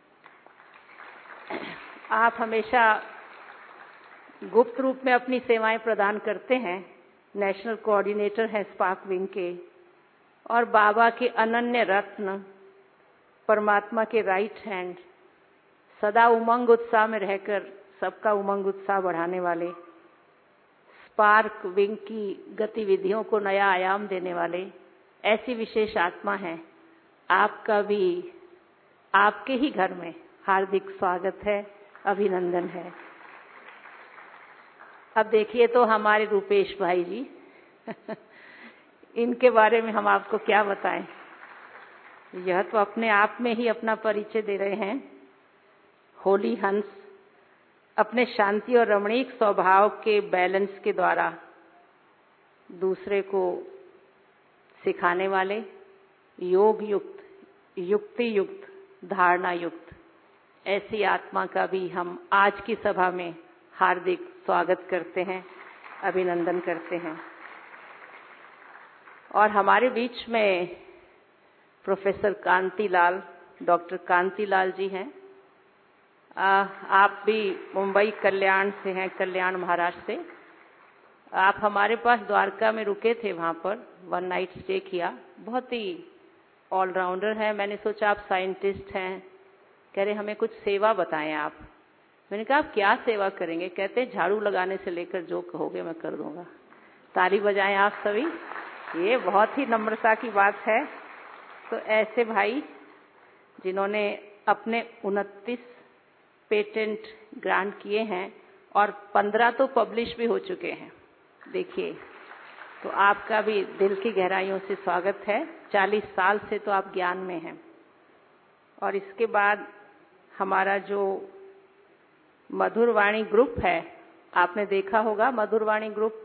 आप हमेशा गुप्त रूप में अपनी सेवाएं प्रदान करते हैं। नेशनल कोऑर्डिनेटर हैं स्पार्क विंग के और बाबा के अनन्य रत्न, परमात्मा के राइट हैंड, सदा उमंग उत्साह में रहकर सबका उमंग उत्साह बढ़ाने वाले, स्पार्क विंग की गतिविधियों को नया आयाम देने वाले ऐसी विशेष आत्मा है। आपका भी आपके ही घर में हार्दिक स्वागत है, अभिनंदन है। अब देखिए तो हमारे रूपेश भाई जी इनके बारे में हम आपको क्या बताएं। यह तो अपने आप में ही अपना परिचय दे रहे हैं। होली हंस, अपने शांति और रमणीक स्वभाव के बैलेंस के द्वारा दूसरे को सिखाने वाले, योग युक्त, युक्ति युक्त, धारणा युक्त ऐसी आत्मा का भी हम आज की सभा में हार्दिक स्वागत करते हैं, अभिनंदन करते हैं। और हमारे बीच में प्रोफेसर कांतिलाल, डॉक्टर कांतिलाल जी हैं। आप भी मुंबई कल्याण से हैं, कल्याण महाराष्ट्र से। आप हमारे पास द्वारका में रुके थे, वहाँ पर 1 नाइट स्टे किया। बहुत ही ऑलराउंडर है। मैंने सोचा आप साइंटिस्ट हैं, कह रहे हमें कुछ सेवा बताएं आप। मैंने कहा आप क्या सेवा करेंगे? कहते झाड़ू लगाने से लेकर जो कहोगे मैं कर दूंगा। ताली बजाएं आप सभी, ये बहुत ही नम्रता की बात है। तो ऐसे भाई जिन्होंने अपने 29 पेटेंट ग्रांट किए हैं और 15 तो पब्लिश भी हो चुके हैं। देखिए, तो आपका भी दिल की गहराइयों से स्वागत है। 40 साल से तो आप ज्ञान में हैं। और इसके बाद हमारा जो मधुरवाणी ग्रुप है, आपने देखा होगा मधुरवाणी ग्रुप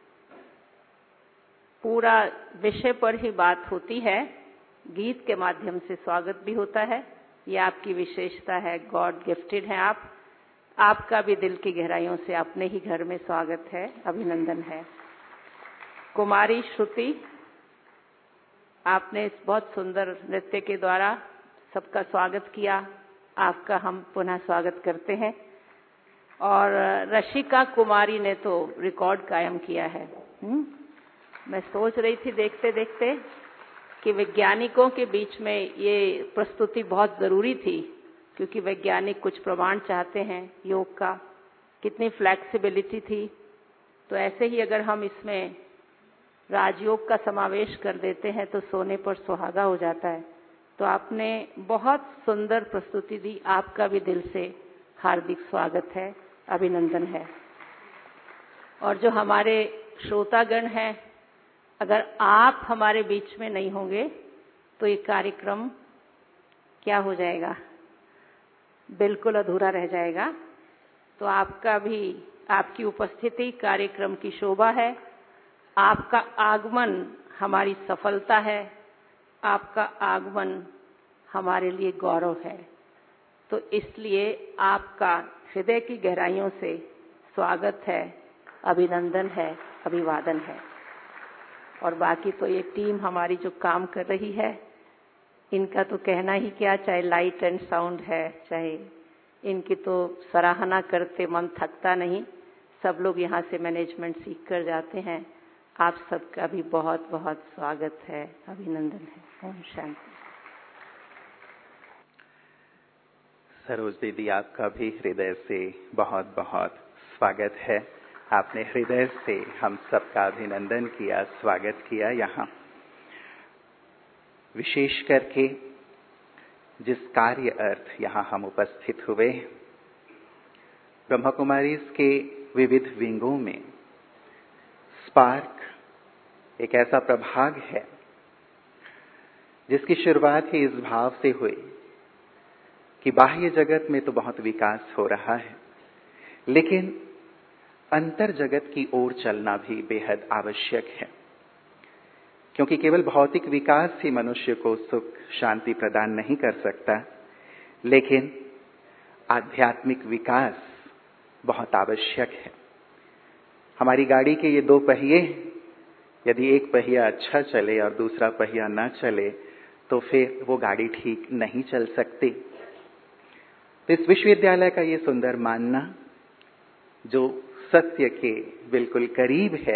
पूरा विषय पर ही बात होती है, गीत के माध्यम से स्वागत भी होता है। ये आपकी विशेषता है, गॉड गिफ्टेड हैं आप। आपका भी दिल की गहराइयों से अपने ही घर में स्वागत है, अभिनंदन है। कुमारी श्रुति, आपने इस बहुत सुंदर नृत्य के द्वारा सबका स्वागत किया, आपका हम पुनः स्वागत करते हैं। और रशिका कुमारी ने तो रिकॉर्ड कायम किया है। मैं सोच रही थी देखते देखते कि वैज्ञानिकों के बीच में ये प्रस्तुति बहुत जरूरी थी, क्योंकि वैज्ञानिक कुछ प्रमाण चाहते हैं योग का, कितनी फ्लेक्सिबिलिटी थी। तो ऐसे ही अगर हम इसमें राजयोग का समावेश कर देते हैं तो सोने पर सुहागा हो जाता है। तो आपने बहुत सुंदर प्रस्तुति दी, आपका भी दिल से हार्दिक स्वागत है, अभिनंदन है। और जो हमारे श्रोतागण हैं, अगर आप हमारे बीच में नहीं होंगे तो ये कार्यक्रम क्या हो जाएगा, बिल्कुल अधूरा रह जाएगा। तो आपका भी, आपकी उपस्थिति कार्यक्रम की शोभा है, आपका आगमन हमारी सफलता है, आपका आगमन हमारे लिए गौरव है। तो इसलिए आपका हृदय की गहराइयों से स्वागत है, अभिनंदन है, अभिवादन है। और बाकी तो ये टीम हमारी जो काम कर रही है, इनका तो कहना ही क्या, चाहे लाइट एंड साउंड है, चाहे इनकी तो सराहना करते मन थकता नहीं। सब लोग यहाँ से मैनेजमेंट सीख कर जाते हैं। आप सबका भी बहुत बहुत स्वागत है, अभिनंदन है। ओम शांति। सरोज दीदी, आपका भी हृदय से बहुत बहुत स्वागत है। आपने हृदय से हम सबका अभिनंदन किया, स्वागत किया। यहाँ विशेष करके जिस कार्य अर्थ यहाँ हम उपस्थित हुए, ब्रह्मा कुमारी के विविध विंगों में स्पार्क एक ऐसा प्रभाग है जिसकी शुरुआत ही इस भाव से हुई कि बाह्य जगत में तो बहुत विकास हो रहा है, लेकिन अंतर जगत की ओर चलना भी बेहद आवश्यक है, क्योंकि केवल भौतिक विकास ही मनुष्य को सुख शांति प्रदान नहीं कर सकता, लेकिन आध्यात्मिक विकास बहुत आवश्यक है। हमारी गाड़ी के ये दो पहिए, यदि एक पहिया अच्छा चले और दूसरा पहिया न चले तो फिर वो गाड़ी ठीक नहीं चल सकती। तो इस विश्वविद्यालय का ये सुंदर मानना, जो सत्य के बिल्कुल करीब है,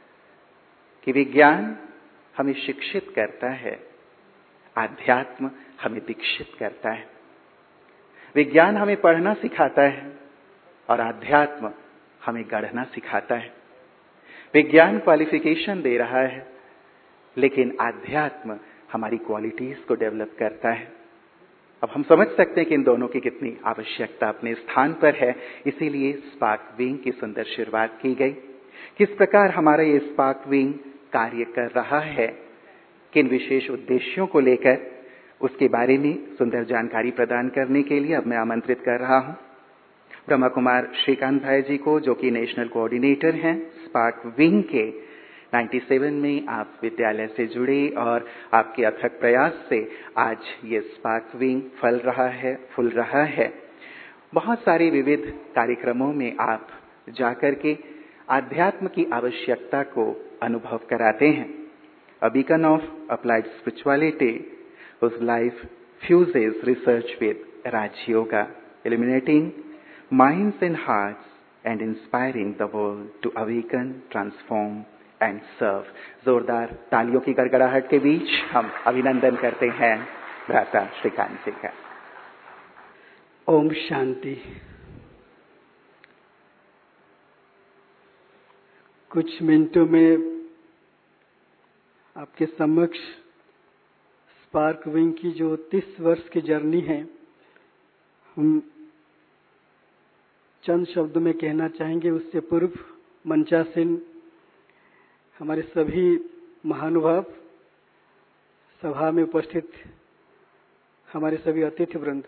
कि विज्ञान हमें शिक्षित करता है, आध्यात्म हमें दीक्षित करता है। विज्ञान हमें पढ़ना सिखाता है और आध्यात्म हमें गढ़ना सिखाता है। विज्ञान क्वालिफिकेशन दे रहा है, लेकिन आध्यात्म हमारी क्वालिटीज को डेवलप करता है। अब हम समझ सकते हैं कि इन दोनों की कितनी आवश्यकता अपने स्थान पर है। इसीलिए स्पार्क विंग की सुंदर शुरुआत की गई। किस प्रकार हमारा ये स्पार्क विंग कार्य कर रहा है, किन विशेष उद्देश्यों को लेकर, उसके बारे में सुंदर जानकारी प्रदान करने के लिए अब मैं आमंत्रित कर रहा हूं ब्रह्मा कुमार श्रीकांत भाई जी को, जो कि नेशनल कोऑर्डिनेटर हैं स्पार्क विंग के। 97 में आप विद्यालय से जुड़े और आपके अथक प्रयास से आज ये स्पार्क विंग फल रहा है, फूल रहा है। बहुत सारे विविध कार्यक्रमों में आप जाकर के आध्यात्म की आवश्यकता को अनुभव कराते हैं। A beacon of applied spirituality whose life fuses research with Raj Yoga, illuminating minds and hearts and inspiring the world to awaken, transform and serve। जोरदार तालियों की गड़गड़ाहट के बीच हम अभिनंदन करते हैं भ्राता श्रीकांत जी का। ओम शांति। कुछ मिनटों में आपके समक्ष स्पार्क विंग की जो 30 वर्ष की जर्नी है, हम चंद शब्दों में कहना चाहेंगे। उससे पूर्व मंचासीन हमारे सभी महानुभाव, सभा में उपस्थित हमारे सभी अतिथि वृंद,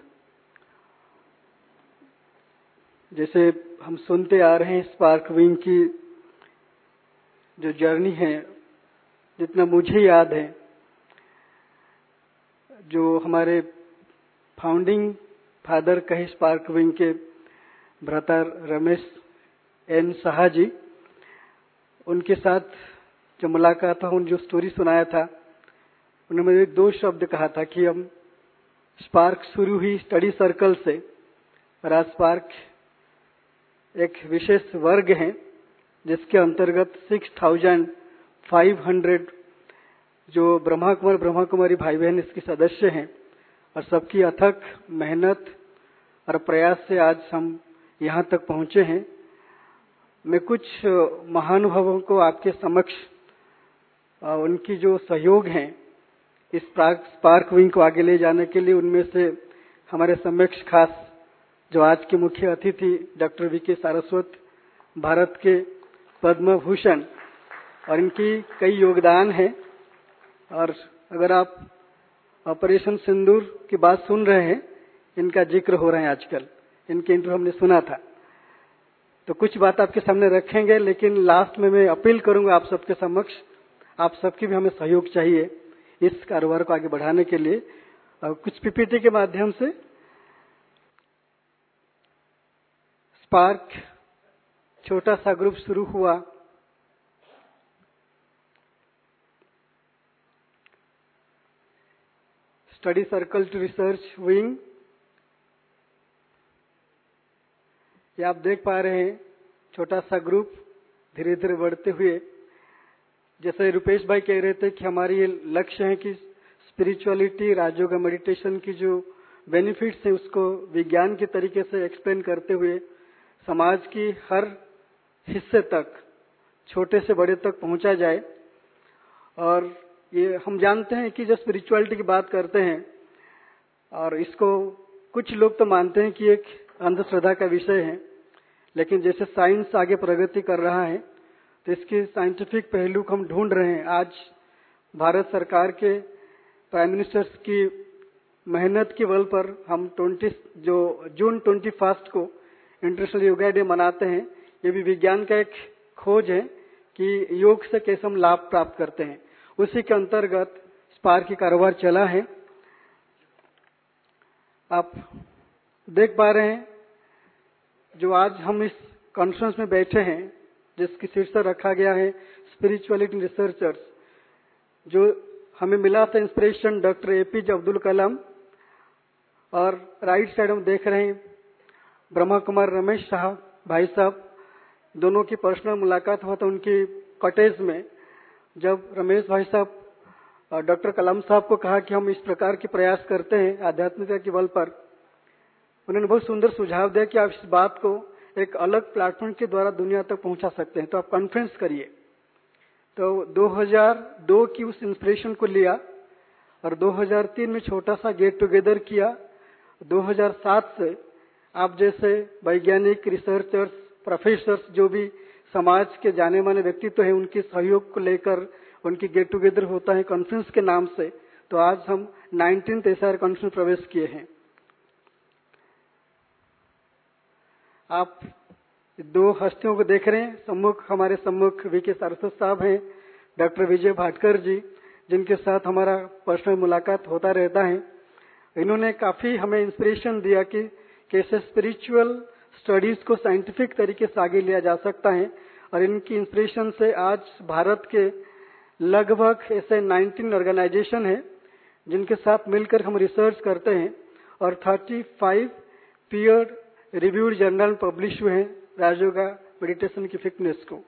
जैसे हम सुनते आ रहे हैं स्पार्क विंग की जो जर्नी है, जितना मुझे याद है, जो हमारे फाउंडिंग फादर कहे स्पार्क विंग के, ब्रदर रमेश एन साहा जी, उनके साथ जो मुलाकात था, उन जो स्टोरी सुनाया था, उन्होंने मुझे 2 शब्द कहा था कि हम स्पार्क शुरू हुई स्टडी सर्कल से, और आज स्पार्क एक विशेष वर्ग है जिसके अंतर्गत 6500 जो ब्रह्मा कुमारी भाई बहन इसके सदस्य हैं, और सबकी अथक मेहनत और प्रयास से आज हम यहाँ तक पहुँचे हैं। मैं कुछ महानुभावों को आपके समक्ष उनकी जो सहयोग है इस स्पार्क विंग को आगे ले जाने के लिए, उनमें से हमारे समक्ष खास जो आज के मुख्य अतिथि डॉक्टर वीके सारस्वत, भारत के पद्म भूषण, और इनकी कई योगदान है। और अगर आप ऑपरेशन सिंदूर की बात सुन रहे हैं, इनका जिक्र हो रहा है आजकल, इनके इंटरव्यू हमने सुना था, तो कुछ बात आपके सामने रखेंगे, लेकिन लास्ट में मैं अपील करूंगा आप सबके समक्ष, आप सबकी भी हमें सहयोग चाहिए इस कारोबार को आगे बढ़ाने के लिए। कुछ पीपीटी के माध्यम से स्पार्क छोटा सा ग्रुप शुरू हुआ, study circle to research wing, ये आप देख पा रहे हैं, छोटा सा ग्रुप धीरे धीरे बढ़ते हुए, जैसे रुपेश भाई कह रहे थे कि हमारी ये लक्ष्य है कि स्पिरिचुअलिटी, राजयोग, मेडिटेशन की जो बेनिफिट्स है उसको विज्ञान के तरीके से एक्सप्लेन करते हुए समाज की हर हिस्से तक, छोटे से बड़े तक पहुंचा जाए। और ये हम जानते हैं कि जब स्पिरिचुअलिटी की बात करते हैं, और इसको कुछ लोग तो मानते हैं कि एक अंधश्रद्धा का विषय है, लेकिन जैसे साइंस आगे प्रगति कर रहा है तो इसके साइंटिफिक पहलू को हम ढूंढ रहे हैं। आज भारत सरकार के प्राइम मिनिस्टर्स की मेहनत के बल पर हम जून 21 को इंटरनेशनल योगा डे मनाते हैं। ये भी विज्ञान का एक खोज है कि योग से कैसे हम लाभ प्राप्त करते हैं, उसी के अंतर्गत स्पार्क की कारोबार चला है। आप देख पा रहे हैं जो आज हम इस कॉन्फ्रेंस में बैठे हैं, जिसकी शीर्षक रखा गया है स्पिरिचुअलिटी रिसर्चर्स, जो हमें मिला था inspiration doctor APJ Abdul Kalam, और राइट साइड हम देख रहे हैं ब्रह्मा कुमार रमेश साहब भाई साहब, दोनों की पर्सनल मुलाकात हुआ था उनकी कॉटेज में, जब रमेश भाई साहब डॉक्टर कलाम साहब को कहा कि हम इस प्रकार के प्रयास करते हैं आध्यात्मिकता के बल पर, उन्होंने बहुत सुंदर सुझाव दिया कि आप इस बात को एक अलग प्लेटफॉर्म के द्वारा दुनिया तक पहुंचा सकते हैं, तो आप कॉन्फ्रेंस करिए। तो 2002 की उस इंस्पिरेशन को लिया और 2003 में छोटा सा गेट टुगेदर किया। 2007 से आप जैसे वैज्ञानिक, रिसर्चर्स, प्रोफेसर्स, जो भी समाज के जाने माने व्यक्तित्व हैं, उनके सहयोग को लेकर उनकी गेट टुगेदर होता है कॉन्फ्रेंस के नाम से। तो आज हम 19th एसआर कॉन्फ्रेंस प्रवेश किए हैं। आप 2 हस्तियों को देख रहे हैं, हमारे सम्मुख वीके सारस्वत साहब हैं, डॉक्टर विजय भाटकर जी, जिनके साथ हमारा पर्सनल मुलाकात होता रहता है। इन्होंने काफी हमें इंस्पिरेशन दिया कि कैसे स्पिरिचुअल स्टडीज को साइंटिफिक तरीके से आगे लिया जा सकता है, और इनकी इंस्पिरेशन से आज भारत के लगभग ऐसे 19 ऑर्गेनाइजेशन है जिनके साथ मिलकर हम रिसर्च करते हैं, और 35 पीयर रिव्यूड जर्नल पब्लिश हुए हैं राजयोगा मेडिटेशन की फिटनेस को।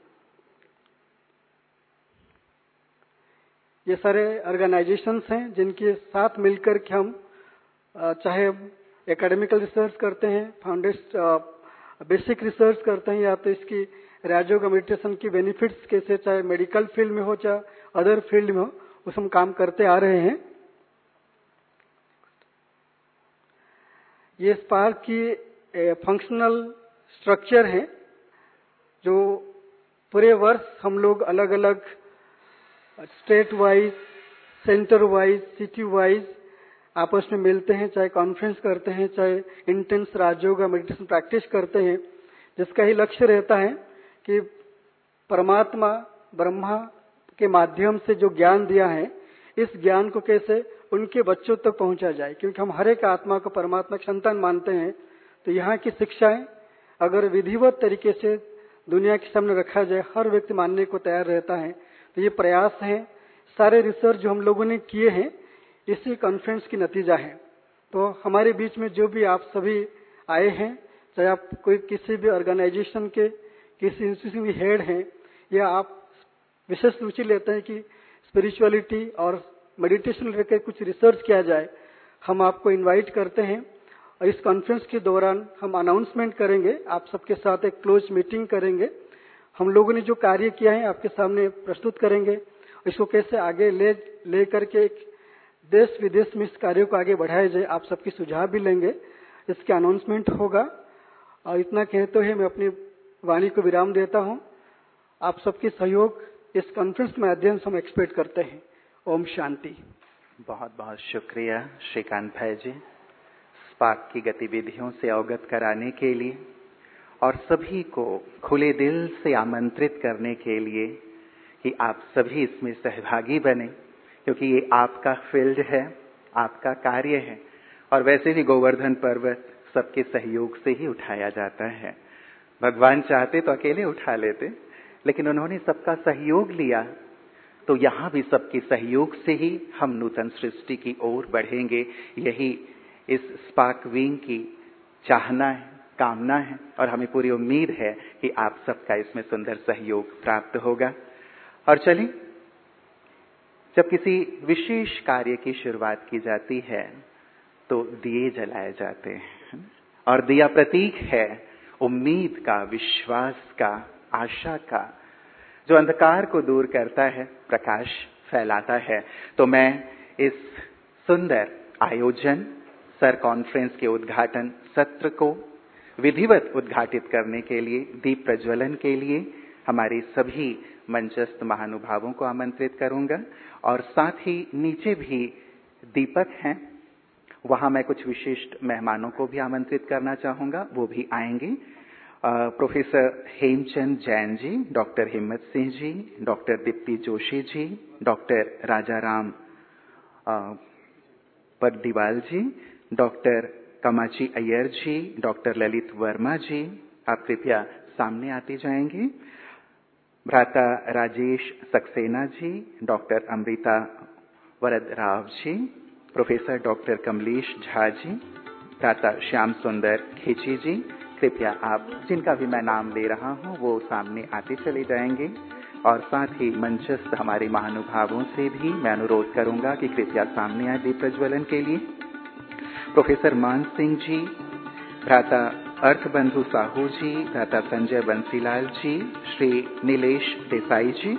ये सारे ऑर्गेनाइजेशंस हैं जिनके साथ मिलकर के हम चाहे एकेडमिकल रिसर्च करते हैं, फाउंडेशन बेसिक रिसर्च करते हैं, या तो इसकी राजयोगा मेडिटेशन की बेनिफिट्स कैसे, चाहे मेडिकल फील्ड में हो चाहे अदर फील्ड में हो, उस हम काम करते आ रहे हैं। ये स्पार्क की फंक्शनल स्ट्रक्चर है, जो पूरे वर्ष हम लोग अलग अलग state wise, centre wise, city wise आपस में मिलते हैं, चाहे कॉन्फ्रेंस करते हैं, चाहे इंटेंस राजयोगा मेडिटेशन प्रैक्टिस करते हैं, जिसका ही लक्ष्य रहता है कि परमात्मा ब्रह्मा के माध्यम से जो ज्ञान दिया है, इस ज्ञान को कैसे उनके बच्चों तक पहुंचा जाए, क्योंकि हम हर एक आत्मा को परमात्मा की संतान मानते हैं। तो यहाँ की शिक्षाएं अगर विधिवत तरीके से दुनिया के सामने रखा जाए, हर व्यक्ति मानने को तैयार रहता है। तो ये प्रयास है, सारे रिसर्च जो हम लोगों ने किए हैं, इसी कॉन्फ्रेंस की नतीजा है। तो हमारे बीच में जो भी आप सभी आए हैं, चाहे आप कोई किसी भी ऑर्गेनाइजेशन के किसी इंस्टीट्यूशन के हेड हैं, या आप विशेष रुचि लेते हैं कि स्पिरिचुअलिटी और मेडिटेशन लेकर कुछ रिसर्च किया जाए, हम आपको इनवाइट करते हैं। और इस कॉन्फ्रेंस के दौरान हम अनाउंसमेंट करेंगे, आप सबके साथ एक क्लोज मीटिंग करेंगे। हम लोगों ने जो कार्य किया है आपके सामने प्रस्तुत करेंगे, इसको कैसे आगे ले करके देश विदेश में इस कार्य को आगे बढ़ाया जाए, आप सबके सुझाव भी लेंगे। इसके अनाउंसमेंट होगा। और इतना कहते हुए मैं अपनी वाणी को विराम देता हूं। आप सबके सहयोग इस कॉन्फ्रेंस के माध्यम से हम एक्सपेक्ट करते हैं। ओम शांति। बहुत बहुत शुक्रिया श्रीकांत भाई जी, स्पार्क की गतिविधियों से अवगत कराने के लिए और सभी को खुले दिल से आमंत्रित करने के लिए कि आप सभी इसमें सहभागी बने, क्योंकि ये आपका फील्ड है, आपका कार्य है। और वैसे भी गोवर्धन पर्वत सबके सहयोग से ही उठाया जाता है। भगवान चाहते तो अकेले उठा लेते, लेकिन उन्होंने सबका सहयोग लिया। तो यहाँ भी सबके सहयोग से ही हम नूतन सृष्टि की ओर बढ़ेंगे। यही इस स्पार्क विंग की चाहना है, कामना है, और हमें पूरी उम्मीद है कि आप सबका इसमें सुंदर सहयोग प्राप्त होगा। और चलिए, जब किसी विशेष कार्य की शुरुआत की जाती है तो दिए जलाए जाते हैं, और दिया प्रतीक है उम्मीद का, विश्वास का, आशा का, जो अंधकार को दूर करता है, प्रकाश फैलाता है। तो मैं इस सुंदर आयोजन सर कॉन्फ्रेंस के उद्घाटन सत्र को विधिवत उद्घाटित करने के लिए, दीप प्रज्वलन के लिए हमारे सभी मंचस्थ महानुभावों को आमंत्रित करूंगा। और साथ ही नीचे भी दीपक हैं, वहां मैं कुछ विशिष्ट मेहमानों को भी आमंत्रित करना चाहूंगा, वो भी आएंगे। Professor Hemchand Jain ji, doctor Himmat Singh ji, doctor Deepti Joshi ji, doctor Rajaram Paddiwal ji, doctor Kamachi Iyer ji, doctor Lalit Verma ji, आप कृपया सामने आते जाएंगे। भ्राता Rajesh Saxena ji, doctor Amrita Varad Rao ji, professor doctor Kamlesh Jha ji, भ्राता श्याम सुंदर खेची जी, कृपया आप जिनका भी मैं नाम ले रहा हूं वो सामने आते चले जाएंगे। और साथ ही मंचस्थ हमारे महानुभावों से भी मैं अनुरोध करूंगा कि कृपया सामने आए दीप प्रज्वलन के लिए। प्रोफेसर मान सिंह जी, भ्राता अर्थबंधु साहू जी, भ्राता संजय बंसीलाल जी, श्री नीलेश देसाई जी,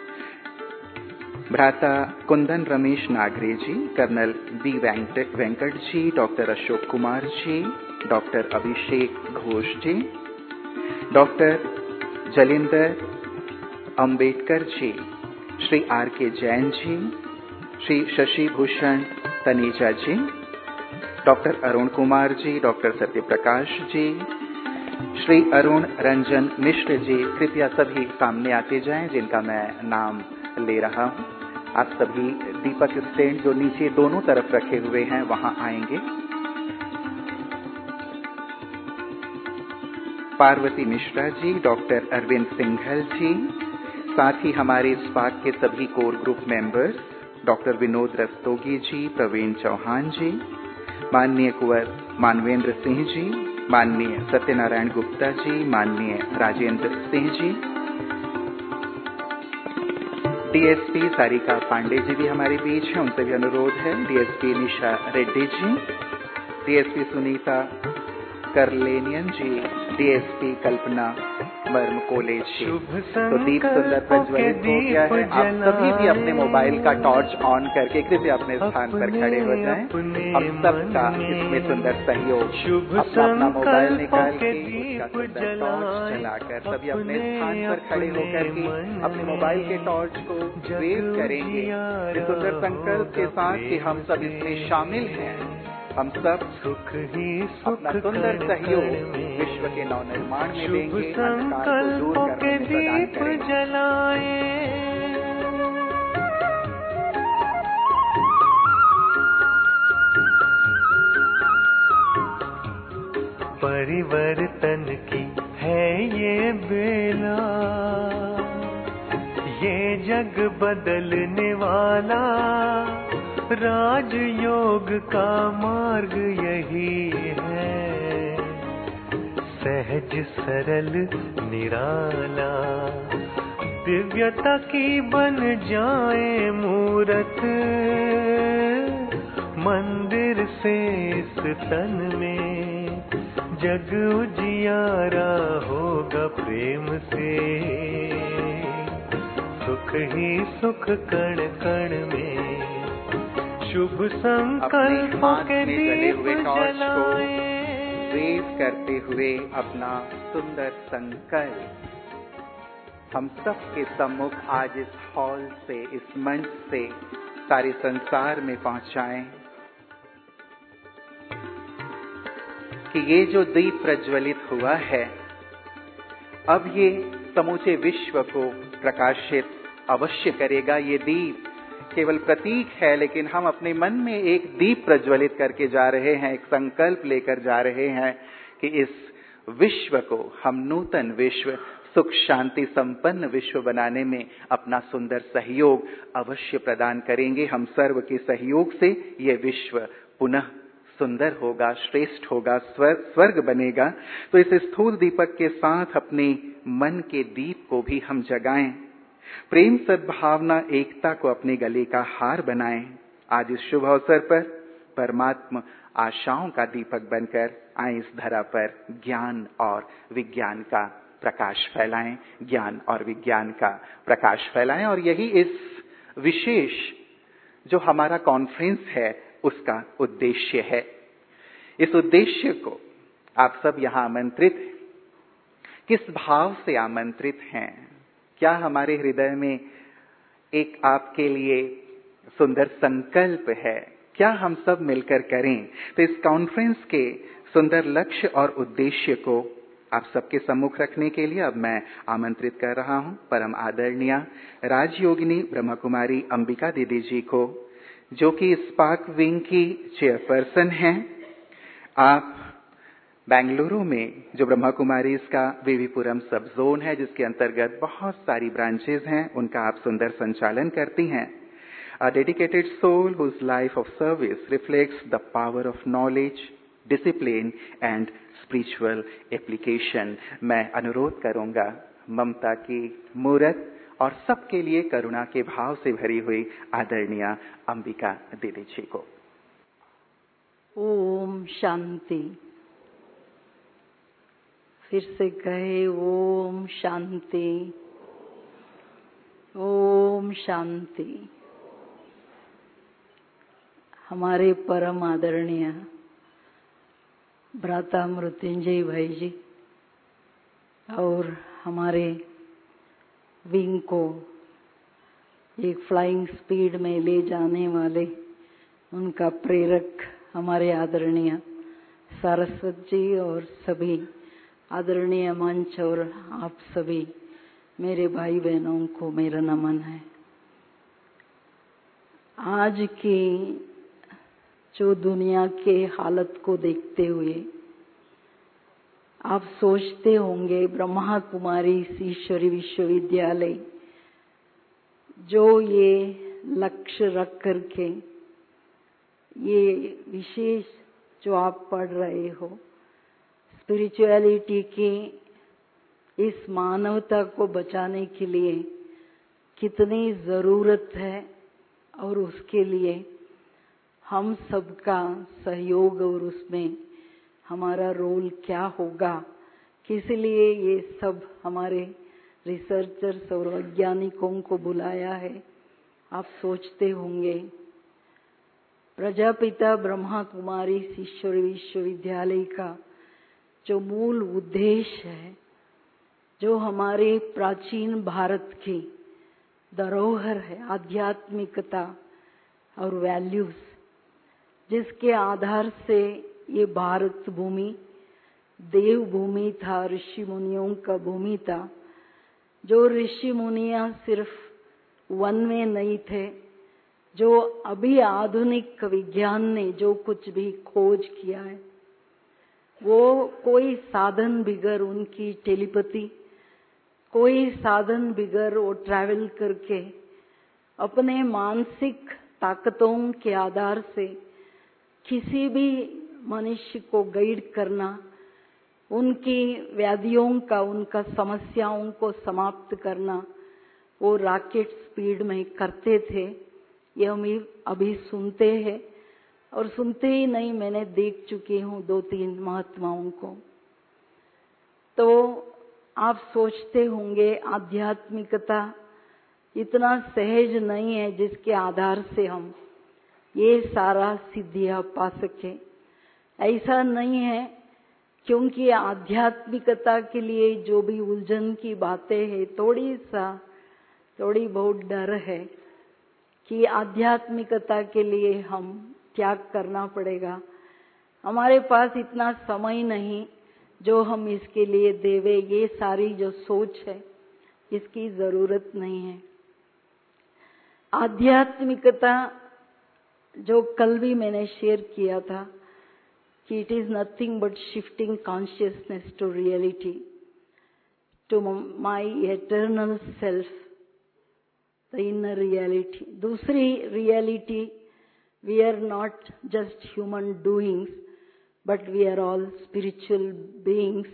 भ्राता Kundan Ramesh Nagre ji, colonel B Venkat ji, doctor Ashok Kumar ji, doctor Abhishek Ghosh ji, doctor Jalinder Ambedkar ji, Shri R K Jain ji, Shri Shashi Bhushan Taneja ji, doctor Arun Kumar ji, doctor Satyaprakash ji, Shri Arun Ranjan Mishra ji, कृपया सभी सामने आते जाएं जिनका मैं नाम ले रहा हूं। आप सभी दीपक स्टैंड जो नीचे दोनों तरफ रखे हुए हैं वहां आएंगे। पार्वती मिश्रा जी, डॉक्टर अरविंद सिंघल जी, साथ ही हमारे स्पार्क के सभी core group members, doctor Vinod Rastogi ji, Praveen Chauhan ji, माननीय कुंवर मानवेंद्र सिंह जी, माननीय सत्यनारायण गुप्ता जी, माननीय राजेंद्र सिंह जी, डीएसपी सारिका पांडे जी भी हमारे बीच हैं, उनसे भी अनुरोध है। DSP Nisha Reddy ji, DSP Sunita Karlenian ji, DSP Kalpana मर्म कॉलेज जी। तो दीप सुंदर प्रज्वलित हो गया है। आप सभी भी अपने मोबाइल का टॉर्च ऑन करके कृपया अपने स्थान पर खड़े हो जाएं। हम सबका इसमें सुंदर सहयोग। अपना मोबाइल निकाल के उसका सुंदर टॉर्च जलाकर सभी अपने स्थान पर खड़े होकर के अपने मोबाइल के टॉर्च को वेव करेंगे इस सुंदर संकल्प के साथ कि हम सब इसमें शामिल हैं। हम सब अपना सुंदर सहयोग विश्व के नवनिर्माण में देंगे, अंधकार को दूर करने में प्रदान करेंगे। परिवर्तन की है ये बेला, ये जग बदलने वाला राजयोग का मार्ग यही है। सहज सरल निराला दिव्यता की बन जाए मूरत, मंदिर से इस तन में जग उजियारा होगा प्रेम से। सुख ही सुख कण कण में, शुभ संकल्पों के दीप जलाए। वेव करते हुए अपना सुंदर संकल्प हम सबके सम्मुख आज इस हॉल से, इस मंच से सारे संसार में पहुंचाएं कि ये जो दीप प्रज्वलित हुआ है, अब ये समूचे विश्व को प्रकाशित अवश्य करेगा। ये दीप केवल प्रतीक है, लेकिन हम अपने मन में एक दीप प्रज्वलित करके जा रहे हैं, एक संकल्प लेकर जा रहे हैं कि इस विश्व को हम नूतन विश्व, सुख शांति संपन्न विश्व बनाने में अपना सुंदर सहयोग अवश्य प्रदान करेंगे। हम सर्व के सहयोग से ये विश्व पुनः सुंदर होगा, श्रेष्ठ होगा, स्वर्ग बनेगा। तो इस स्थूल दीपक के साथ अपने मन के दीप को भी हम जगाएं, प्रेम सद्भावना एकता को अपने गले का हार बनाएं। आज इस शुभ अवसर पर परमात्मा आशाओं का दीपक बनकर आए इस धरा पर ज्ञान और विज्ञान का प्रकाश फैलाएं, ज्ञान और विज्ञान का प्रकाश फैलाएं। और यही इस विशेष जो हमारा कॉन्फ्रेंस है उसका उद्देश्य है। इस उद्देश्य को आप सब यहाँ आमंत्रित हैं। किस भाव से आमंत्रित हैं? क्या हमारे हृदय में एक आपके लिए सुंदर संकल्प है? क्या हम सब मिलकर करें? तो इस कॉन्फ्रेंस के सुंदर लक्ष्य और उद्देश्य को आप सबके सम्मुख रखने के लिए अब मैं आमंत्रित कर रहा हूं परम आदरणीय राजयोगिनी ब्रह्मा कुमारी अंबिका दीदी जी को, जो कि स्पार्क विंग की चेयरपर्सन हैं। आप बेंगलुरु में जो ब्रह्मा कुमारी इसका वीवीपुरम सब जोन है, जिसके अंतर्गत बहुत सारी ब्रांचेज हैं, उनका आप सुंदर संचालन करती हैं। A dedicated soul whose life of service reflects the power of knowledge, discipline and spiritual application। मैं अनुरोध करूंगा ममता की मूरत और सबके लिए करुणा के भाव से भरी हुई आदरणीय अंबिका दीदी जी को। ओम शांति। फिर से कहे ओम शांति, ओम शांति। हमारे परम आदरणीय भ्राता मृत्युंजय भाई जी और हमारे विंग को एक फ्लाइंग स्पीड में ले जाने वाले उनका प्रेरक हमारे आदरणीय सारस्वत जी और सभी आदरणीय मंच और आप सभी मेरे भाई बहनों को मेरा नमन है। आज की जो दुनिया के हालत को देखते हुए आप सोचते होंगे ब्रह्मा कुमारी ईश्वरी विश्वविद्यालय जो ये लक्ष्य रख करके ये विशेष जो आप पढ़ रहे हो, स्पिरिचुअलिटी की इस मानवता को बचाने के लिए कितनी जरूरत है और उसके लिए हम सबका सहयोग और उसमें हमारा रोल क्या होगा, किस लिए ये सब हमारे रिसर्चर्स और वैज्ञानिकों को बुलाया है, आप सोचते होंगे। प्रजापिता ब्रह्मा कुमारी ईश्वरी विश्वविद्यालय का जो मूल उद्देश्य है, जो हमारे प्राचीन भारत की धरोहर है, आध्यात्मिकता और वैल्यूज, जिसके आधार से ये भारत भूमि देव भूमि था, ऋषि मुनियों का भूमि था। जो ऋषि मुनियां सिर्फ वन में नहीं थे, जो अभी आधुनिक विज्ञान ने जो कुछ भी खोज किया है, वो कोई साधन बिगर उनकी टेलीपैथी, कोई साधन बिगर वो ट्रैवल करके अपने मानसिक ताकतों के आधार से किसी भी मनुष्य को गाइड करना, उनकी व्याधियों का, उनका समस्याओं को समाप्त करना वो रॉकेट स्पीड में करते थे। ये हम अभी सुनते हैं, और सुनते ही नहीं, मैंने देख चुकी हूँ 2-3 महात्माओं को। तो आप सोचते होंगे आध्यात्मिकता इतना सहज नहीं है जिसके आधार से हम ये सारा सिद्धियां पा सके। ऐसा नहीं है, क्योंकि आध्यात्मिकता के लिए जो भी उलझन की बातें हैं, थोड़ी बहुत डर है कि आध्यात्मिकता के लिए हम त्याग करना पड़ेगा। हमारे पास इतना समय नहीं जो हम इसके लिए देवे। ये सारी जो सोच है इसकी जरूरत नहीं है। आध्यात्मिकता जो कल भी मैंने शेयर किया था कि it is nothing but shifting consciousness to reality, to my eternal self, the inner reality. दूसरी reality, we are not just human doings, but we are all spiritual beings.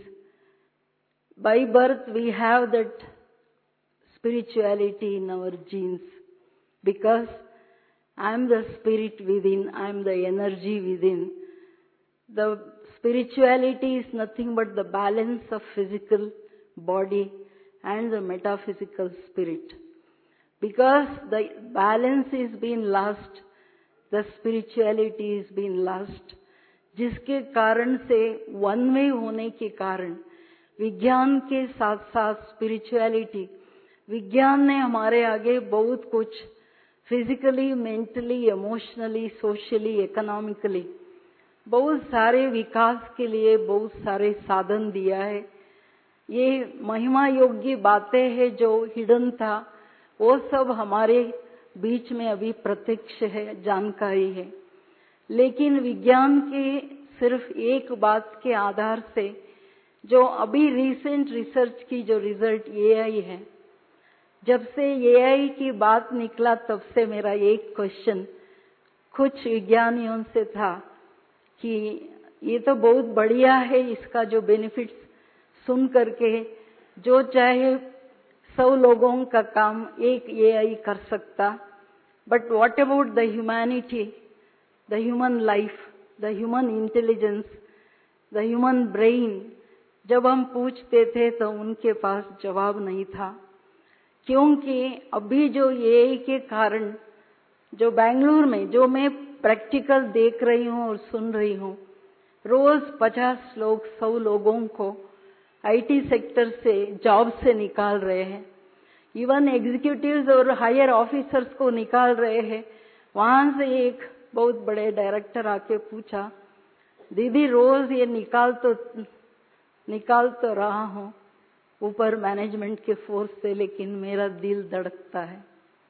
By birth we have that spirituality in our genes, because I am the spirit within, I am the energy within. The spirituality is nothing but the balance of physical body and the metaphysical spirit. Because the balance is being lost, the spirituality is being lost, जिसके कारण से वन वे होने के कारण विज्ञान के साथ साथ स्पिरिचुअलिटी, विज्ञान ने हमारे आगे बहुत कुछ physically, mentally, emotionally, socially, economically बहुत सारे विकास के लिए बहुत सारे साधन दिया है। ये महिमा योग्य बातें हैं जो हिडन था, वो सब हमारे बीच में अभी प्रत्यक्ष है, जानकारी है। लेकिन विज्ञान के सिर्फ एक बात के आधार से, जो अभी रिसेंट रिसर्च की जो रिजल्ट एआई है, जब से एआई की बात निकला तब से मेरा एक क्वेश्चन कुछ विज्ञानियों से था कि ये तो बहुत बढ़िया है, इसका जो बेनिफिट्स सुन करके जो चाहे 100 लोगों का काम एक एआई कर सकता, but what about the humanity, the human life, the human intelligence, the human brain, जब हम पूछते थे तो उनके पास जवाब नहीं था। क्योंकि अभी जो एआई के कारण, जो बेंगलुरु में जो मैं प्रैक्टिकल देख रही हूँ और सुन रही हूँ, रोज 50 लोग 100 लोगों को आईटी सेक्टर से जॉब से निकाल रहे हैं, इवन एग्जीक्यूटिव्स और हायर ऑफिसर्स को निकाल रहे हैं। वहां से एक बहुत बड़े डायरेक्टर आके पूछा, दीदी रोज ये निकाल तो रहा हूँ ऊपर मैनेजमेंट के फोर्स से, लेकिन मेरा दिल धड़कता है,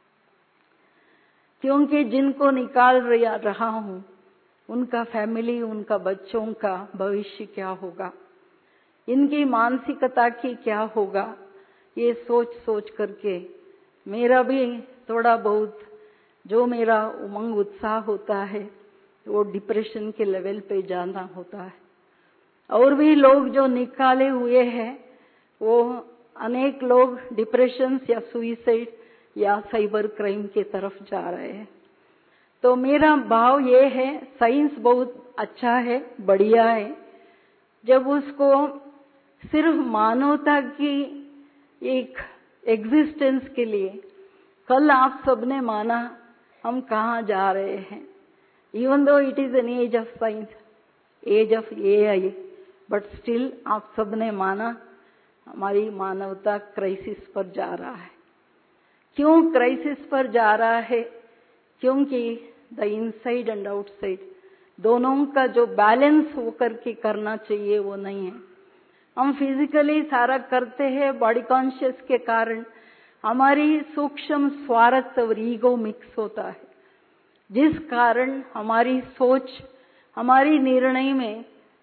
क्योंकि जिनको निकाल रहा हूँ उनका फैमिली, उनका बच्चों का भविष्य क्या होगा, इनकी मानसिकता की क्या होगा, ये सोच सोच करके मेरा भी थोड़ा बहुत जो मेरा उमंग उत्साह होता है वो डिप्रेशन के लेवल पे जाना होता है। और भी लोग जो निकाले हुए हैं वो अनेक लोग डिप्रेशन या सुइसाइड या साइबर क्राइम के तरफ जा रहे हैं। तो मेरा भाव ये है, साइंस बहुत अच्छा है, बढ़िया है, जब उसको सिर्फ मानवता की एक एग्जिस्टेंस के लिए, कल आप सबने माना हम कहाँ जा रहे हैं, even though it is an age of science, age of AI, but still आप सबने माना हमारी मानवता क्राइसिस पर जा रहा है। क्यों क्राइसिस पर जा रहा है? क्योंकि द इनसाइड एंड आउटसाइड दोनों का जो बैलेंस होकर के करना चाहिए वो नहीं है। हम फिजिकली सारा करते हैं बॉडी कॉन्शियस के कारण, हमारी सूक्ष्म स्वार्थ और ईगो मिक्स होता है, जिस कारण हमारी सोच, हमारी निर्णय में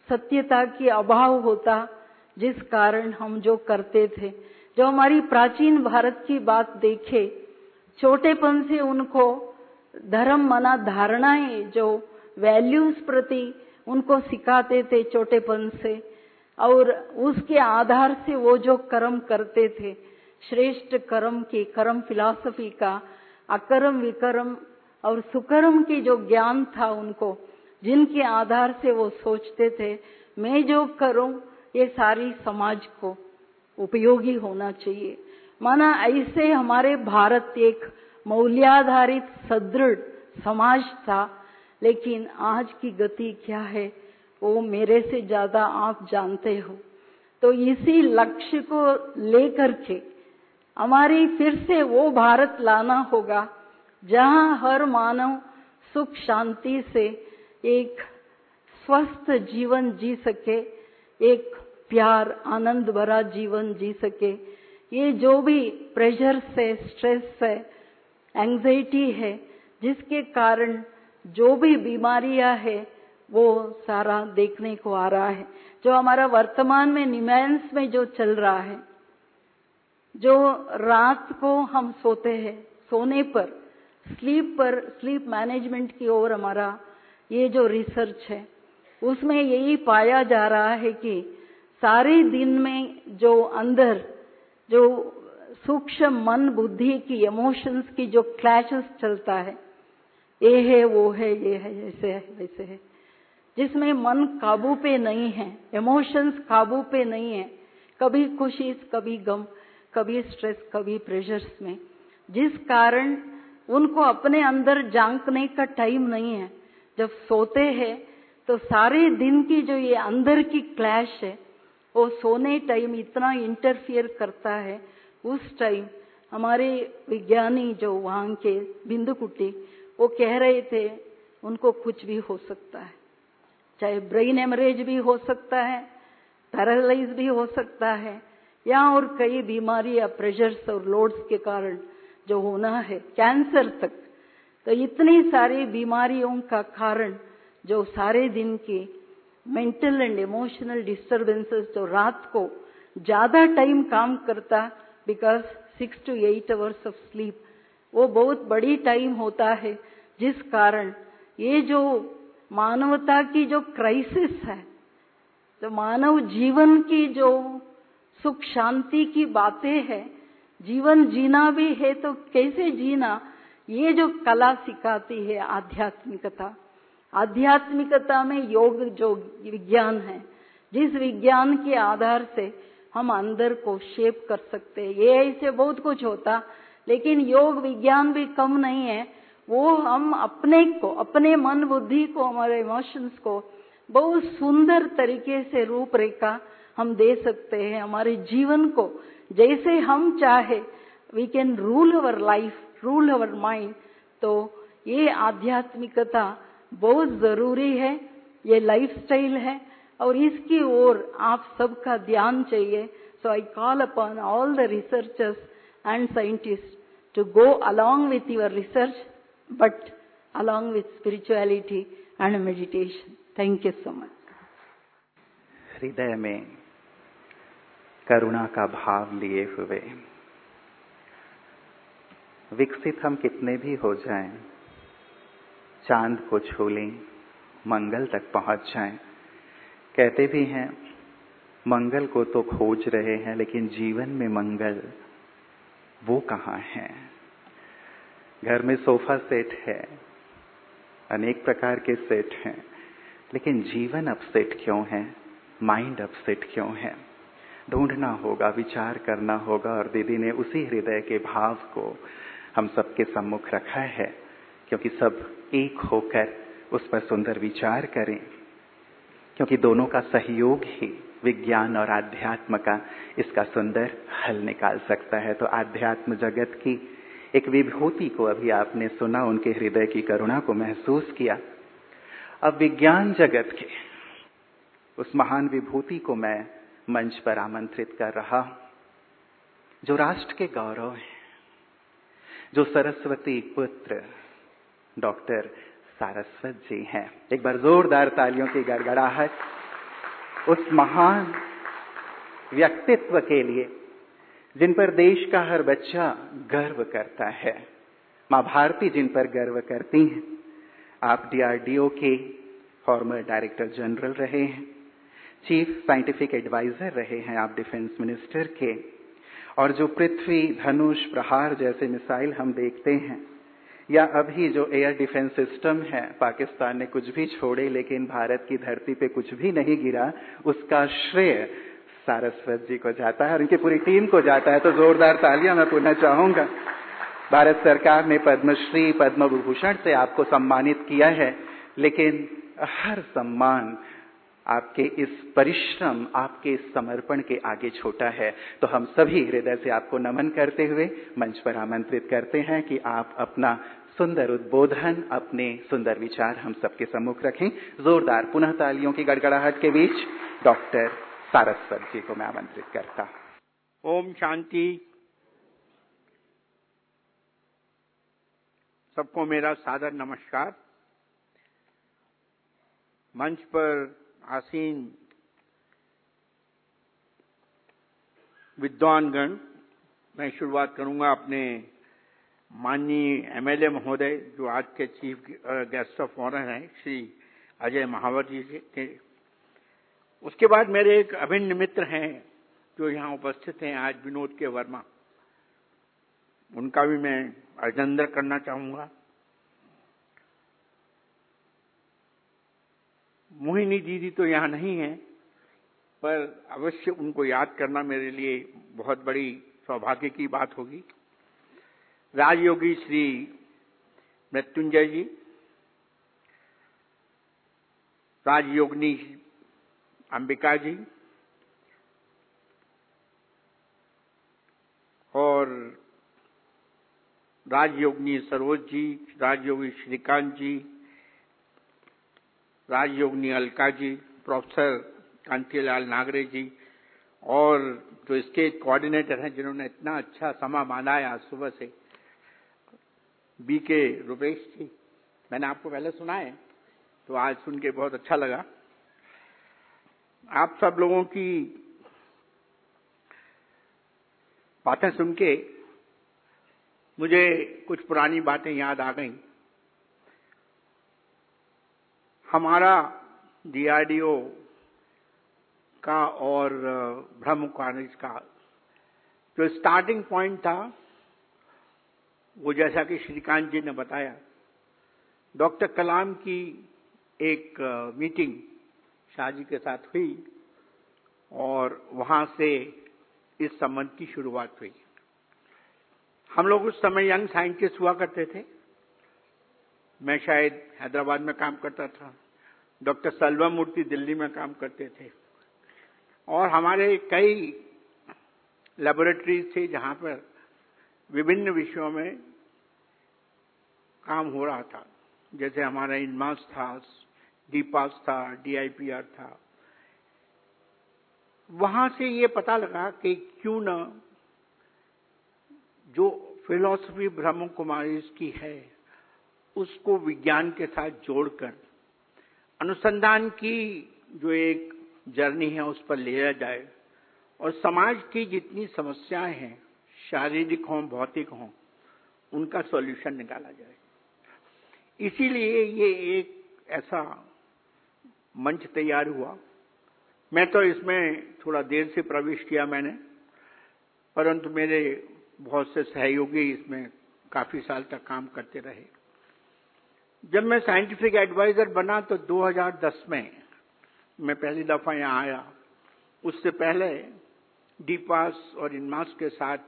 सत्यता की अभाव होता, जिस कारण हम जो करते थे। जो हमारी प्राचीन भारत की बात देखे, छोटेपन से उनको धर्म मना धारणाएं, जो वैल्यूज प्रति उनको सिखाते थे छोटेपन से, और उसके आधार से वो जो कर्म करते थे, श्रेष्ठ कर्म की, कर्म फिलॉसफी का, अकर्म विकर्म और सुकर्म की जो ज्ञान था उनको, जिनके आधार से वो सोचते थे मैं जो करूं ये सारी समाज को उपयोगी होना चाहिए। माना ऐसे हमारे भारत एक मूल्याधारित सदृढ़ समाज था, लेकिन आज की गति क्या है वो मेरे से ज्यादा आप जानते हो। तो इसी लक्ष्य को लेकर के हमारी फिर से वो भारत लाना होगा जहां हर मानव सुख शांति से एक स्वस्थ जीवन जी सके, एक प्यार आनंद भरा जीवन जी सके। ये जो भी प्रेशर है, स्ट्रेस है, एंजाइटी है, जिसके कारण जो भी बीमारियां है वो सारा देखने को आ रहा है। जो हमारा वर्तमान में निमैंस में जो चल रहा है, जो रात को हम सोते हैं, सोने पर स्लीप मैनेजमेंट की ओर हमारा ये जो रिसर्च है उसमें यही पाया जा रहा है कि सारे दिन में जो अंदर जो सूक्ष्म मन बुद्धि की इमोशंस की जो क्लैशेस चलता है, ये है वो है, ये है ऐसे है वैसे है, जिसमें मन काबू पे नहीं है, इमोशंस काबू पे नहीं है, कभी खुशी कभी गम, कभी स्ट्रेस कभी प्रेशर्स में, जिस कारण उनको अपने अंदर झांकने का टाइम नहीं है। जब सोते हैं तो सारे दिन की जो ये अंदर की क्लैश है वो सोने टाइम इतना इंटरफियर करता है। उस टाइम हमारे विज्ञानी जो वहां के बिंदुकुटी वो कह रहे थे उनको कुछ भी हो सकता है, चाहे ब्रेन हेमरेज भी हो सकता है, पैरालाइज भी हो सकता है, या और कई बीमारी या प्रेशर्स और लोड्स के कारण जो होना है, कैंसर तक। तो इतनी सारी बीमारियों का कारण जो सारे दिन की मेंटल एंड इमोशनल डिस्टर्बेंसेस, जो रात को ज्यादा टाइम काम करता, because 6 to 8 hours of sleep वो बहुत बड़ी टाइम होता है, जिस कारण ये जो मानवता की जो क्राइसिस है, जो मानव जीवन की जो सुख शांति की बातें है, जीवन जीना भी है तो कैसे जीना, ये जो कला सिखाती है आध्यात्मिकता। आध्यात्मिकता में योग जो विज्ञान है, जिस विज्ञान के आधार से हम अंदर को शेप कर सकते हैं। ये ऐसे बहुत कुछ होता, लेकिन योग विज्ञान भी कम नहीं है। वो हम अपने को, अपने मन बुद्धि को, हमारे इमोशंस को बहुत सुंदर तरीके से रूपरेखा हम दे सकते हैं। हमारे जीवन को जैसे हम चाहे we can rule our life, rule our mind. तो ये आध्यात्मिकता बहुत जरूरी है, ये लाइफस्टाइल है और इसकी ओर आप सबका ध्यान चाहिए। So I call upon all the researchers and scientist to go along with your research, but along with spirituality and meditation. Thank you so much. हृदय में करुणा का भाव लिए हुए विकसित हम कितने भी हो जाएं, चांद को छू लें, मंगल तक पहुंच जाएं। कहते भी हैं मंगल को तो खोज रहे हैं, लेकिन जीवन में मंगल वो कहाँ है। घर में सोफा सेट है, अनेक प्रकार के सेट हैं, लेकिन जीवन अपसेट क्यों है, माइंड अपसेट क्यों है। ढूंढना होगा, विचार करना होगा। और दीदी ने उसी हृदय के भाव को हम सबके सम्मुख रखा है, क्योंकि सब एक होकर उस पर सुंदर विचार करें, क्योंकि दोनों का सहयोग ही विज्ञान और आध्यात्म का इसका सुंदर हल निकाल सकता है। तो आध्यात्म जगत की एक विभूति को अभी आपने सुना, उनके हृदय की करुणा को महसूस किया। अब विज्ञान जगत के उस महान विभूति को मैं मंच पर आमंत्रित कर रहा हूं, जो राष्ट्र के गौरव है, जो सरस्वती पुत्र डॉक्टर सारस्वत जी हैं। एक बार जोरदार तालियों की गड़गड़ाहट उस महान व्यक्तित्व के लिए जिन पर देश का हर बच्चा गर्व करता है। मां भारती जिन पर गर्व करती हैं। आप DRDO के फॉर्मर डायरेक्टर जनरल रहे हैं, चीफ साइंटिफिक एडवाइजर रहे हैं आप डिफेंस मिनिस्टर के, और जो पृथ्वी, धनुष, प्रहार जैसे मिसाइल हम देखते हैं, या अभी जो एयर डिफेंस सिस्टम है, पाकिस्तान ने कुछ भी छोड़े लेकिन भारत की धरती पे कुछ भी नहीं गिरा, उसका श्रेय सारस्वत जी को जाता है और उनकी पूरी टीम को जाता है। तो जोरदार तालियां मैं पुनः चाहूंगा। भारत सरकार ने पद्मश्री, पद्म विभूषण से आपको सम्मानित किया है, लेकिन हर सम्मान आपके इस परिश्रम, आपके इस समर्पण के आगे छोटा है। तो हम सभी हृदय से आपको नमन करते हुए मंच पर आमंत्रित करते हैं कि आप अपना सुंदर उद्बोधन, अपने सुंदर विचार हम सबके सम्मुख रखें। जोरदार पुनः तालियों की गड़गड़ाहट के बीच डॉक्टर सारस्वत जी को मैं आमंत्रित करता। ओम शांति। सबको मेरा सादर नमस्कार। मंच पर आसीन विद्वानगण, मैं शुरुआत करूंगा अपने माननीय MLA महोदय जो आज के चीफ गेस्ट ऑफ ऑनर हैं, श्री अजय महावर जी के। उसके बाद मेरे एक अभिन्न मित्र हैं जो यहाँ उपस्थित हैं आज, विनोद के वर्मा, उनका भी मैं अभिनंदन करना चाहूंगा। मोहिनी दीदी तो यहाँ नहीं है, पर अवश्य उनको याद करना मेरे लिए बहुत बड़ी सौभाग्य की बात होगी। राजयोगी श्री मृत्युंजय जी, राजयोगिनी अंबिका जी और राजयोगिनी सरोज जी, राजयोगी श्रीकांत जी, राजयोगिनी अलका जी, प्रोफेसर कांतिलाल नागरे जी, और जो स्टेज कोऑर्डिनेटर हैं जिन्होंने इतना अच्छा समा बनाया आज सुबह से, BK रुपेश जी। मैंने आपको पहले सुना है तो आज सुन के बहुत अच्छा लगा। आप सब लोगों की बातें सुन के मुझे कुछ पुरानी बातें याद आ गईं। हमारा DRDO का और ब्रह्म कॉलेज का जो स्टार्टिंग पॉइंट था, वो जैसा कि श्रीकांत जी ने बताया, डॉक्टर कलाम की एक मीटिंग शाह जी के साथ हुई और वहां से इस संबंध की शुरुआत हुई। हम लोग उस समय यंग साइंटिस्ट हुआ करते थे। मैं शायद हैदराबाद में काम करता था, डॉक्टर सलवा मूर्ति दिल्ली में काम करते थे, और हमारे कई लेबोरेटरीज थे जहां पर विभिन्न विषयों में काम हो रहा था। जैसे हमारा इनमास था, डीपास था, DIPR था। वहां से ये पता लगा कि क्यों न जो फिलॉसफी ब्रह्म कुमारी की है उसको विज्ञान के साथ जोड़कर अनुसंधान की जो एक जर्नी है उस पर लिया जाए और समाज की जितनी समस्याएं हैं, शारीरिक हों, भौतिक हों, उनका सॉल्यूशन निकाला जाए। इसीलिए ये एक ऐसा मंच तैयार हुआ। मैं तो इसमें थोड़ा देर से प्रवेश किया मैंने, परंतु मेरे बहुत से सहयोगी इसमें काफी साल तक काम करते रहे। जब मैं साइंटिफिक एडवाइजर बना तो 2010 में मैं पहली दफा यहाँ आया। उससे पहले डीपास और इनमास के साथ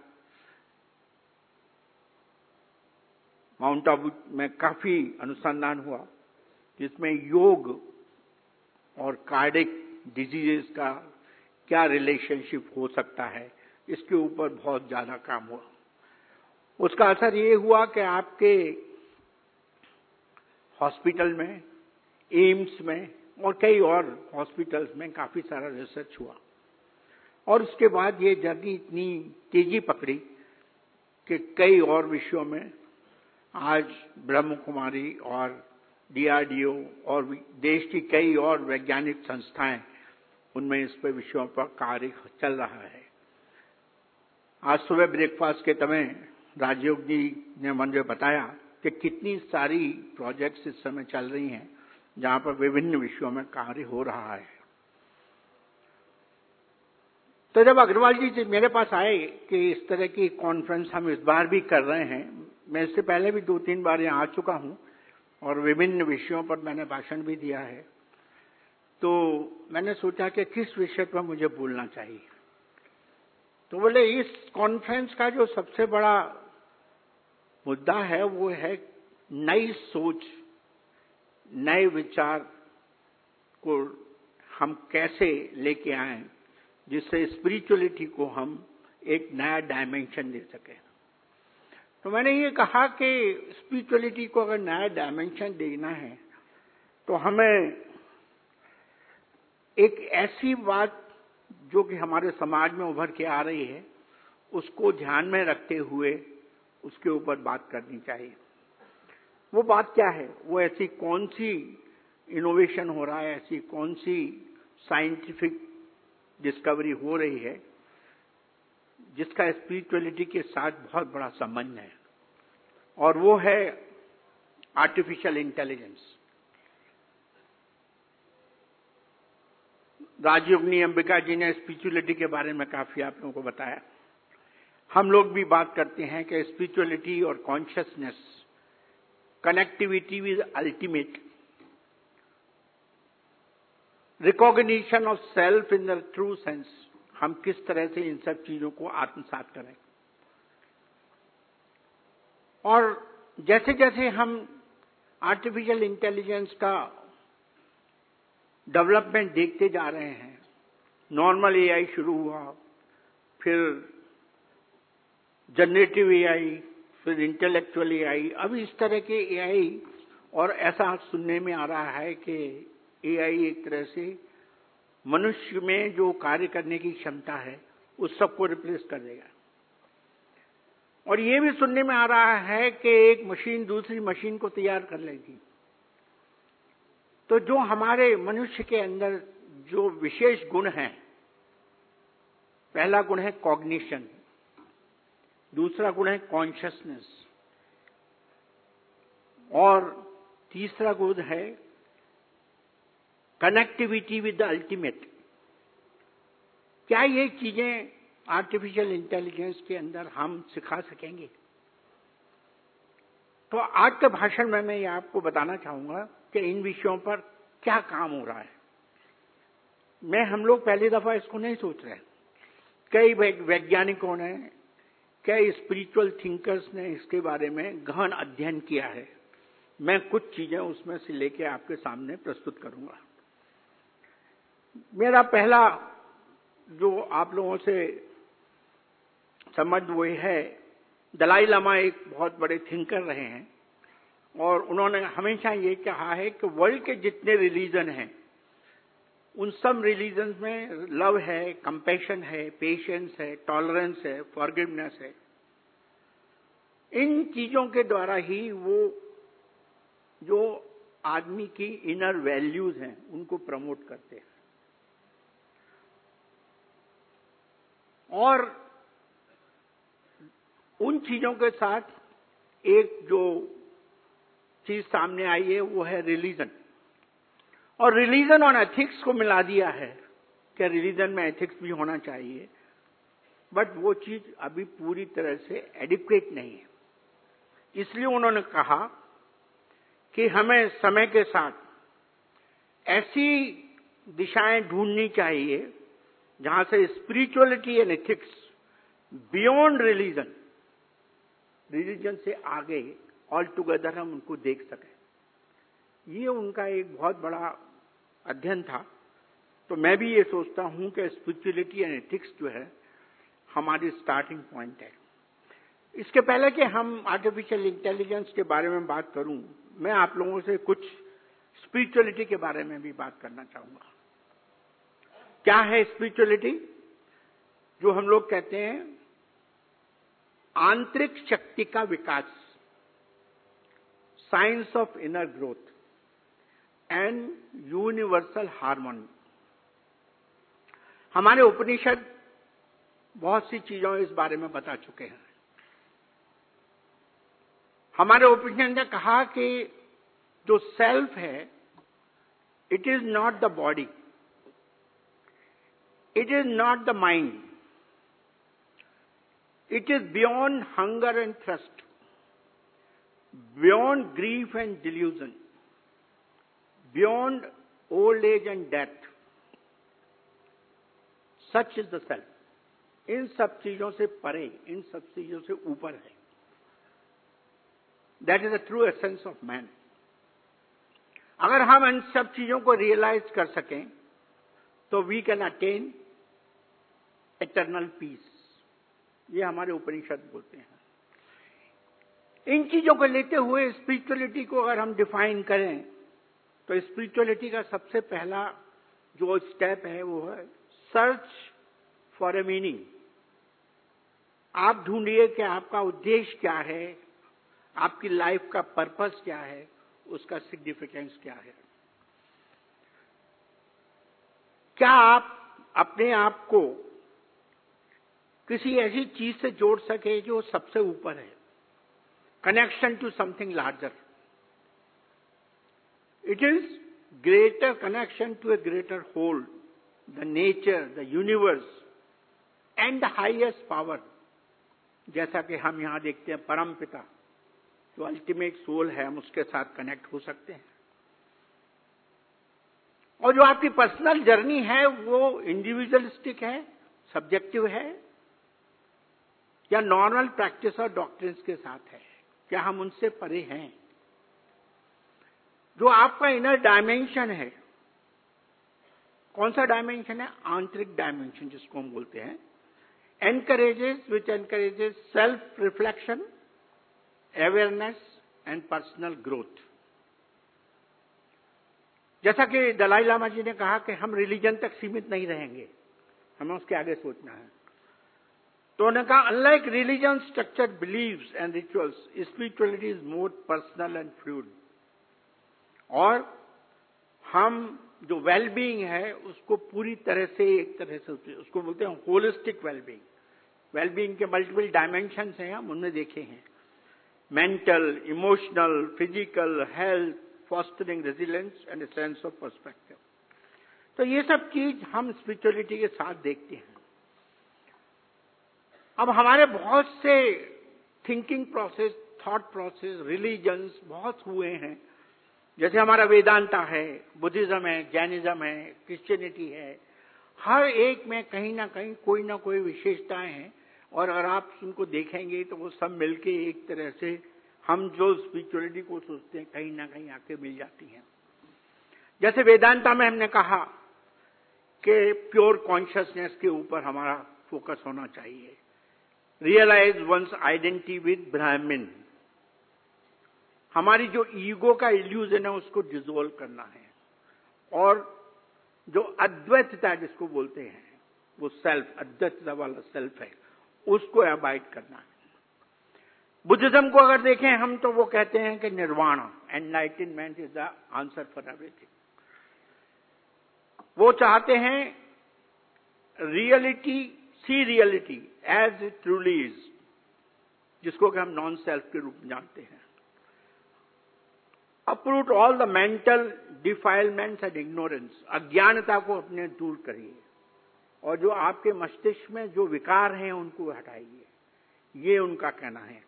माउंट आबू में काफी अनुसंधान हुआ, जिसमें योग और कार्डिक डिजीजेस का क्या रिलेशनशिप हो सकता है, इसके ऊपर बहुत ज्यादा काम हुआ। उसका असर ये हुआ कि आपके हॉस्पिटल में, एम्स में और कई और हॉस्पिटल्स में काफी सारा रिसर्च हुआ, और उसके बाद ये जर्नी इतनी तेजी पकड़ी कि कई और विषयों में आज ब्रह्म कुमारी और DRDO और देश की कई और वैज्ञानिक संस्थाएं उनमें इस पर विषयों पर कार्य चल रहा है। आज सुबह ब्रेकफास्ट के समय राजीव जी ने मुझे बताया कि कितनी सारी प्रोजेक्ट्स इस समय चल रही हैं जहां पर विभिन्न विषयों में कार्य हो रहा है। तो जब अग्रवाल जी मेरे पास आए कि इस तरह की कॉन्फ्रेंस हम इस बार भी कर रहे हैं, मैं इससे पहले भी 2-3 बार यहाँ आ चुका हूँ और विभिन्न विषयों पर मैंने भाषण भी दिया है, तो मैंने सोचा कि किस विषय पर मुझे बोलना चाहिए। तो बोले इस कॉन्फ्रेंस का जो सबसे बड़ा मुद्दा है वो है नई सोच, नए विचार को हम कैसे लेके आए जिससे स्पिरिचुअलिटी को हम एक नया डायमेंशन दे सके। तो मैंने ये कहा कि स्पिरिचुअलिटी को अगर नया डायमेंशन देना है तो हमें एक ऐसी बात जो कि हमारे समाज में उभर के आ रही है उसको ध्यान में रखते हुए उसके ऊपर बात करनी चाहिए। वो बात क्या है? वो ऐसी कौन सी इनोवेशन हो रहा है, ऐसी कौन सी साइंटिफिक डिस्कवरी हो रही है जिसका स्पिरिचुअलिटी के साथ बहुत बड़ा संबंध है, और वो है आर्टिफिशियल इंटेलिजेंस। राजयोगिनी अंबिका जी ने स्पिरिचुअलिटी के बारे में काफी आप लोगों को बताया। हम लोग भी बात करते हैं कि स्पिरिचुअलिटी और consciousness, connectivity with ultimate, recognition of self in the true sense, हम किस तरह से इन सब चीजों को आत्मसात करें। और जैसे जैसे हम आर्टिफिशियल इंटेलिजेंस का डेवलपमेंट देखते जा रहे हैं, नॉर्मल एआई शुरू हुआ, फिर जनरेटिव एआई, फिर इंटेलेक्चुअल एआई, अब इस तरह के एआई, और ऐसा सुनने में आ रहा है कि एआई एक तरह से मनुष्य में जो कार्य करने की क्षमता है उस सबको रिप्लेस कर देगा। और ये भी सुनने में आ रहा है कि एक मशीन दूसरी मशीन को तैयार कर लेगी। तो जो हमारे मनुष्य के अंदर जो विशेष गुण हैं, पहला गुण है कॉग्निशन, दूसरा गुण है कॉन्शियसनेस, और तीसरा गुण है कनेक्टिविटी विद द अल्टीमेट। क्या ये चीजें आर्टिफिशियल इंटेलिजेंस के अंदर हम सिखा सकेंगे? तो आज के भाषण में मैं ये आपको बताना चाहूंगा कि इन विषयों पर क्या काम हो रहा है। हम लोग पहली दफा इसको नहीं सोच रहे। कई वैज्ञानिकों ने, कई स्पिरिचुअल थिंकर्स ने इसके बारे में गहन अध्ययन किया है। मैं कुछ चीजें उसमें से लेके आपके सामने प्रस्तुत करूंगा। मेरा पहला जो आप लोगों से समझ वो है, दलाई लामा एक बहुत बड़े थिंकर रहे हैं और उन्होंने हमेशा ये कहा है कि वर्ल्ड के जितने रिलीजन हैं उन सब रिलीजन में लव है, कंपैशन है, पेशेंस है, टॉलरेंस है, फॉरगिवनेस है। इन चीजों के द्वारा ही वो जो आदमी की इनर वैल्यूज हैं उनको प्रमोट करते हैं। और उन चीजों के साथ एक जो चीज सामने आई है वो है रिलीजन, और रिलीजन और एथिक्स को मिला दिया है कि रिलीजन में एथिक्स भी होना चाहिए, बट वो चीज अभी पूरी तरह से एडिक्वेट नहीं है। इसलिए उन्होंने कहा कि हमें समय के साथ ऐसी दिशाएं ढूंढनी चाहिए जहां से spirituality and ethics beyond religion, religion से आगे ऑल टुगेदर हम उनको देख सकें। ये उनका एक बहुत बड़ा अध्ययन था। तो मैं भी ये सोचता हूं कि स्पिरिचुअलिटी एंड एथिक्स जो है हमारी स्टार्टिंग पॉइंट है। इसके पहले कि हम आर्टिफिशियल इंटेलिजेंस के बारे में बात करूं, मैं आप लोगों से कुछ स्पिरिचुअलिटी के बारे में भी बात करना चाहूंगा। क्या है स्पिरिचुअलिटी? जो हम लोग कहते हैं आंतरिक शक्ति का विकास, science of inner growth and universal harmony. हमारे उपनिषद बहुत सी चीजों इस बारे में बता चुके हैं। हमारे उपनिषद ने कहा कि जो सेल्फ है, it is not the body, it is not the mind, it is beyond hunger and thrust, beyond grief and delusion, beyond old age and death, such is the self. इन सब चीजों से परे, इन सब चीजों से ऊपर है। That is the true essence of man. अगर हम इन सब चीजों को रियलाइज कर सकें तो we can attain eternal peace. ये हमारे उपनिषद बोलते हैं। इन चीजों को लेते हुए स्पिरिचुअलिटी को अगर हम डिफाइन करें तो स्पिरिचुअलिटी का सबसे पहला जो स्टेप है वो है सर्च फॉर ए मीनिंग। आप ढूंढिए कि आपका उद्देश्य क्या है, आपकी लाइफ का पर्पस क्या है, उसका सिग्निफिकेंस क्या है। क्या आप अपने आप को किसी ऐसी चीज से जोड़ सके जो सबसे ऊपर है, connection to something larger. It is greater connection to a greater whole, the nature, the universe and the highest power. जैसा कि हम यहां देखते हैं परम पिता जो अल्टीमेट सोल है, हम उसके साथ कनेक्ट हो सकते हैं। और जो आपकी पर्सनल जर्नी है वो इंडिविजुअलिस्टिक है, सब्जेक्टिव है, या नॉर्मल प्रैक्टिस और डॉक्ट्रिन्स के साथ है। क्या हम उनसे परे हैं? जो आपका इनर डायमेंशन है, कौन सा डायमेंशन है? आंतरिक डायमेंशन जिसको हम बोलते हैं, which encourages self-reflection, awareness and personal growth। जैसा कि दलाई लामा जी ने कहा कि हम रिलीजन तक सीमित नहीं रहेंगे, हमें उसके आगे सोचना है। तो उन्होंने कहा unlike religion structured believes and rituals, spirituality is more personal and fluid. और हम जो वेलबीइंग है उसको पूरी तरह से, एक तरह से उसको बोलते हैं होलिस्टिक वेलबीइंग। वेलबीइंग के मल्टीपल डायमेंशन हैं, हम उनमें देखे हैं, mental, emotional, physical, health, fostering resilience and a sense of perspective. तो ये सब चीज हम स्पिरिचुअलिटी के साथ देखते हैं। अब हमारे बहुत से thinking process, thought process, religions बहुत हुए हैं। जैसे हमारा वेदांता है, बुद्धिज्म है, जैनिज्म है, क्रिश्चियनिटी है, हर एक में कहीं ना कहीं कोई ना कोई विशेषताएं हैं। और अगर आप उनको देखेंगे तो वो सब मिलके एक तरह से हम जो स्पिरिचुअलिटी को सोचते हैं कहीं ना कहीं आके मिल जाती हैं। जैसे वेदांता में हमने कहा कि प्योर कॉन्शियसनेस के ऊपर हमारा फोकस होना चाहिए। रियलाइज वंस आइडेंटिटी विद ब्राह्मण। हमारी जो ईगो का इल्यूजन है उसको डिसॉल्व करना है, और जो अद्वैतता जिसको बोलते हैं, वो सेल्फ, अद्वैतता वाला सेल्फ है, उसको अबाइड करना है। बुद्धिज्म को अगर देखें हम तो वो कहते हैं कि nirvana, enlightenment is the answer for everything. वो चाहते हैं reality, see reality as it truly is, जिसको कि हम नॉन सेल्फ के रूप में जानते हैं। uproot all the mental defilements and ignorance। अज्ञानता को अपने दूर करिए और जो आपके मस्तिष्क में जो विकार हैं उनको हटाइए, ये उनका कहना है।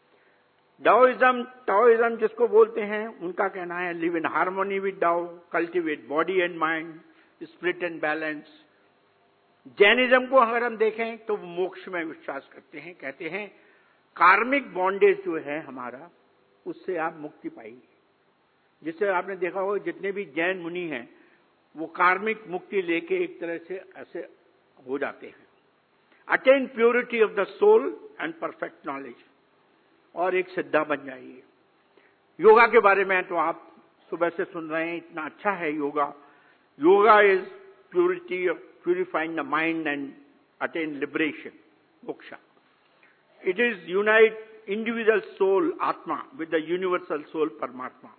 टाओइज्म जिसको बोलते हैं, उनका कहना है live in harmony with Dao, cultivate body and mind, spirit and balance. Jainism को अगर हम देखें तो वो मोक्ष में विश्वास करते हैं, कहते हैं कार्मिक बॉन्डेज जो है हमारा, उससे आप मुक्ति पाइए। जिससे आपने देखा होगा जितने भी जैन मुनि हैं वो कार्मिक मुक्ति लेके एक तरह से ऐसे हो जाते हैं। Attain purity of the soul and perfect knowledge, और एक सिद्धा बन जाइए। योगा के बारे में तो आप सुबह से सुन रहे हैं, इतना अच्छा है yoga. Yoga is purity, purifying the mind and attain liberation, moksha. It is unite individual soul atma with the universal soul paramatma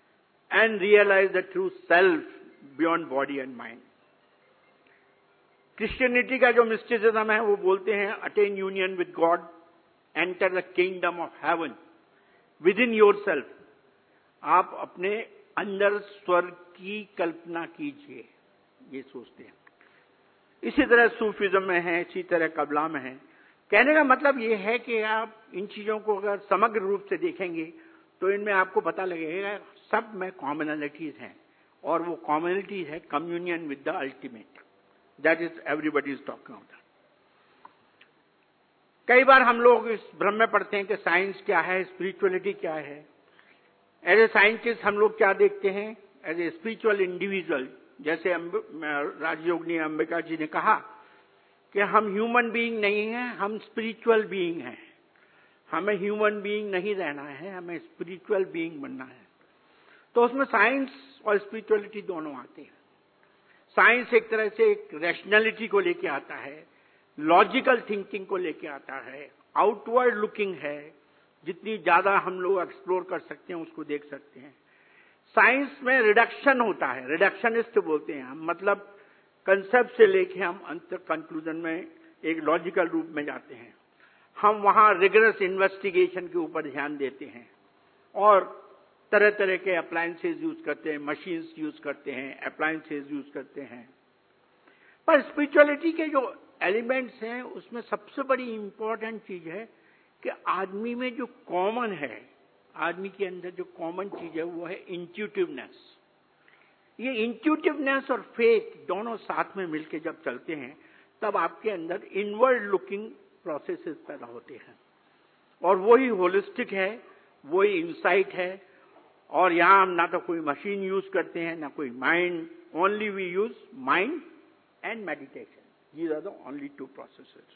and realize the true self beyond body and mind। Christianity का जो मिस्टिसिज्म है वो बोलते हैं attain union with God, enter the kingdom of heaven within yourself. आप अपने अंदर स्वर्ग की कल्पना कीजिए, ये सोचते हैं। इसी तरह सूफिज्म में है, इसी तरह कबला में है। कहने का मतलब ये है कि आप इन चीजों को अगर समग्र रूप से देखेंगे तो इनमें आपको पता लगेगा सब में कॉमनलिटीज हैं, और वो कॉमनलिटीज है communion with the ultimate, that is everybody is talking about that. कई बार हम लोग इस भ्रम में पड़ते हैं कि साइंस क्या है, स्पिरिचुअलिटी क्या है। एज ए साइंटिस्ट हम लोग क्या देखते हैं, एज ए स्पिरिचुअल इंडिविजुअल, जैसे राजयोगिनी अंबिका जी ने कहा कि हम ह्यूमन बीइंग नहीं हैं, हम स्पिरिचुअल बीइंग हैं। हमें ह्यूमन बीइंग नहीं रहना है, हमें स्पिरिचुअल बीइंग बनना है। तो उसमें साइंस और स्पिरिचुअलिटी दोनों आते हैं। साइंस एक तरह से एक रैशनैलिटी को लेके आता है, लॉजिकल थिंकिंग को लेके आता है, आउटवर्ड लुकिंग है, जितनी ज्यादा हम लोग एक्सप्लोर कर सकते हैं उसको देख सकते हैं। साइंस में रिडक्शन होता है, रिडक्शनिस्ट बोलते हैं हम, मतलब कंसेप्ट से लेके हम अंत कंक्लूजन में एक लॉजिकल रूप में जाते हैं। हम वहां रिगरस इन्वेस्टिगेशन के ऊपर ध्यान देते हैं और तरह तरह के अप्लायंसेज यूज करते हैं, मशीन्स यूज करते हैं, अप्लायंसेज यूज करते हैं। पर स्पिरिचुअलिटी के जो एलिमेंट्स हैं उसमें सबसे बड़ी इंपॉर्टेंट चीज है कि आदमी में जो कॉमन है, आदमी के अंदर जो कॉमन चीज है वो है इंट्यूटिवनेस। ये इंट्यूटिवनेस और फेथ दोनों साथ में मिलकर जब चलते हैं तब आपके अंदर इनवर्ड लुकिंग प्रोसेसेस पैदा होते हैं, और वही होलिस्टिक है, वही इंसाइट है। और यहां हम ना तो कोई मशीन यूज करते हैं ना कोई mind, only we use mind and meditation, these are the only two processes.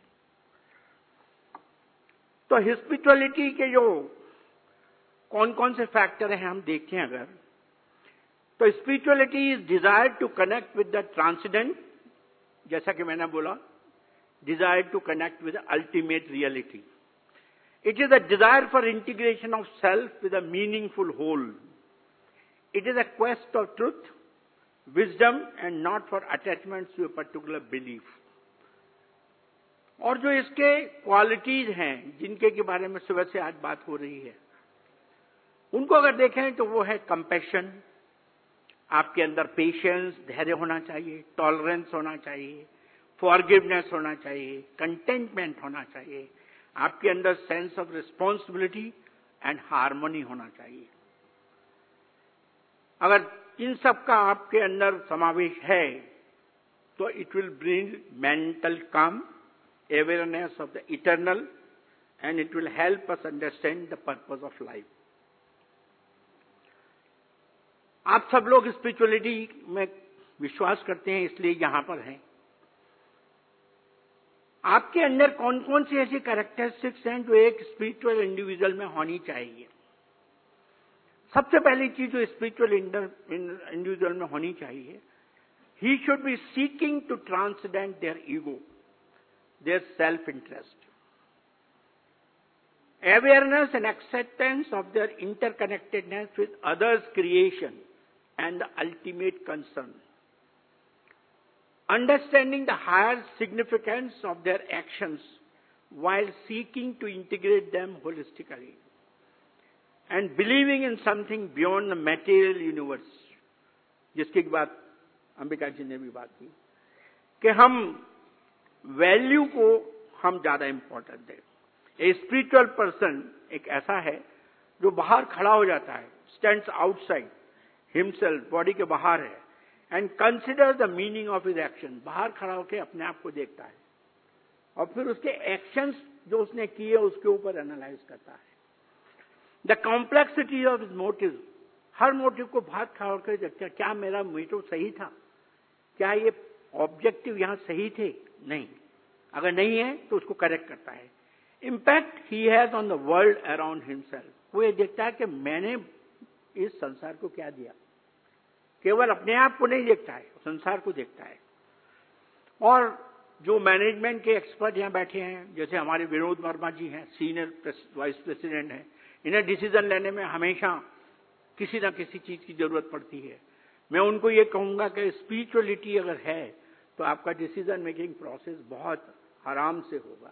तो स्पिरिचुअलिटी के जो कौन कौन से फैक्टर हैं हम देखें अगर, तो spirituality is desire to connect with the transcendent, जैसा कि मैंने बोला, desire to connect with the ultimate reality. It is a desire for integration of self with a meaningful whole. It is a quest of truth, wisdom and not for attachment to a particular belief. और जो इसके क्वालिटीज हैं जिनके के बारे में सुबह से आज बात हो रही है, उनको अगर देखें तो वो है कंपैशन, आपके अंदर पेशेंस, धैर्य होना चाहिए, टॉलरेंस होना चाहिए, फॉरगिवनेस होना चाहिए, कंटेंटमेंट होना चाहिए, आपके अंदर sense of responsibility and harmony होना चाहिए। अगर इन सब का आपके अंदर समावेश है तो it will bring mental calm, awareness of the eternal, and it will help us understand the purpose of life. आप सब लोग स्पिरिचुअलिटी में विश्वास करते हैं इसलिए यहां पर हैं। आपके अंदर कौन कौन सी ऐसी कैरेक्टरिस्टिक्स हैं जो एक स्पिरिचुअल इंडिविजुअल में होनी चाहिए? सबसे पहली चीज जो स्पिरिचुअल इंडिविजुअल में होनी चाहिए, he should be seeking to transcend their ego, their self-interest. Awareness and acceptance of their interconnectedness with others' creation and the ultimate concern. Understanding the higher significance of their actions while seeking to integrate them holistically. And believing in something beyond the material universe. जिसकी बात अंबिका जी ने भी बात की कि हम वैल्यू को हम ज्यादा इंपॉर्टेंट दें। ए स्पिरिचुअल पर्सन एक ऐसा है जो बाहर खड़ा हो जाता है, स्टैंड्स आउटसाइड हिमसेल्फ, बॉडी के बाहर है, and consider the meaning of his action. बाहर खड़ा होकर अपने आप को देखता है और फिर उसके एक्शंस जो उसने किए उसके ऊपर एनालाइज करता है। The complexity of his motive, हर मोटिव को बाहर खड़ा होकर देखता है, क्या मेरा मोटिव सही था, क्या ये ऑब्जेक्टिव यहां सही थे? नहीं, अगर नहीं है तो उसको करेक्ट करता है। Impact he has on the world around himself, वो ये देखता है कि मैंने इस संसार को क्या दिया। केवल अपने आप को नहीं देखता है, संसार को देखता है। और जो मैनेजमेंट के एक्सपर्ट यहां बैठे हैं, जैसे हमारे विनोद वर्मा जी हैं, सीनियर वाइस प्रेसिडेंट हैं, इन्हें डिसीजन लेने में हमेशा किसी न किसी चीज की जरूरत पड़ती है। मैं उनको ये कहूंगा कि स्पिरिचुअलिटी अगर है तो आपका डिसीजन मेकिंग प्रोसेस बहुत आराम से होगा।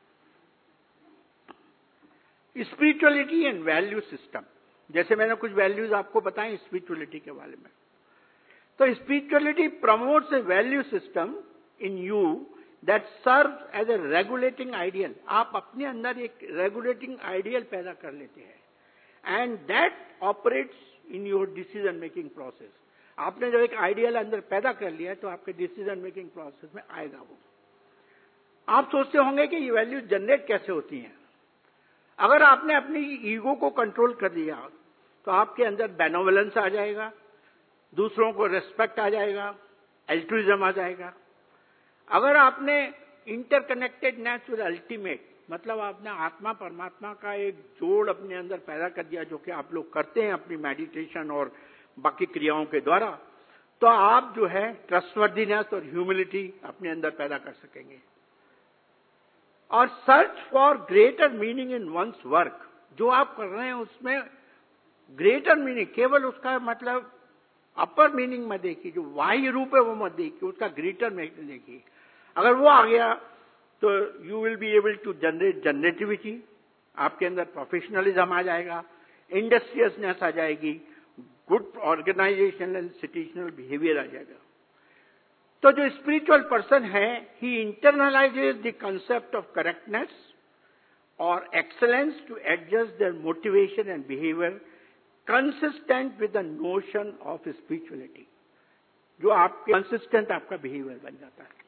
स्पिरिचुअलिटी एंड वैल्यू सिस्टम, जैसे मैंने कुछ वैल्यूज आपको बताएं स्पिरिचुअलिटी के बारे में। तो spirituality promotes a value system in you that serve as a regulating ideal. आप अपने अंदर एक रेगुलेटिंग आइडियल पैदा कर लेते हैं and that operates in your decision making process. आपने जब एक आइडियल अंदर पैदा कर लिया तो आपके डिसीजन मेकिंग प्रोसेस में आएगा वो। आप सोचते होंगे कि ये वैल्यूज जनरेट कैसे होती हैं। अगर आपने अपनी ईगो को कंट्रोल कर दिया तो आपके अंदर बेनोवलेंस आ जाएगा, दूसरों को रेस्पेक्ट आ जाएगा, एल्ट्रुइज्म आ जाएगा। अगर आपने इंटरकनेक्टेडनेस विद अल्टीमेट, मतलब आपने आत्मा परमात्मा का एक जोड़ अपने अंदर पैदा कर दिया, जो कि आप लोग करते हैं अपनी मेडिटेशन और बाकी क्रियाओं के द्वारा, तो आप जो है ट्रस्टवर्दीनेस और ह्यूमिलिटी अपने अंदर पैदा कर सकेंगे। और search for greater meaning in one's work, जो आप कर रहे हैं उसमें ग्रेटर मीनिंग, केवल उसका मतलब अपर मीनिंग मत देखिए, जो बाह्य रूप है वो मत देखिए, उसका ग्रेटर मीनिंग देखिए। अगर वो आ गया तो you will be able to generate generativity, आपके अंदर प्रोफेशनलिज्म आ जाएगा, इंडस्ट्रियसनेस आ जाएगी, good organisation and situational behaviour आ जाएगा। तो जो स्पिरिचुअल पर्सन है, he internalises the concept of correctness और excellence to adjust their motivation and behaviour consistent with the notion of spirituality, जो आपके कंसिस्टेंट आपका बिहेवियर बन जाता है।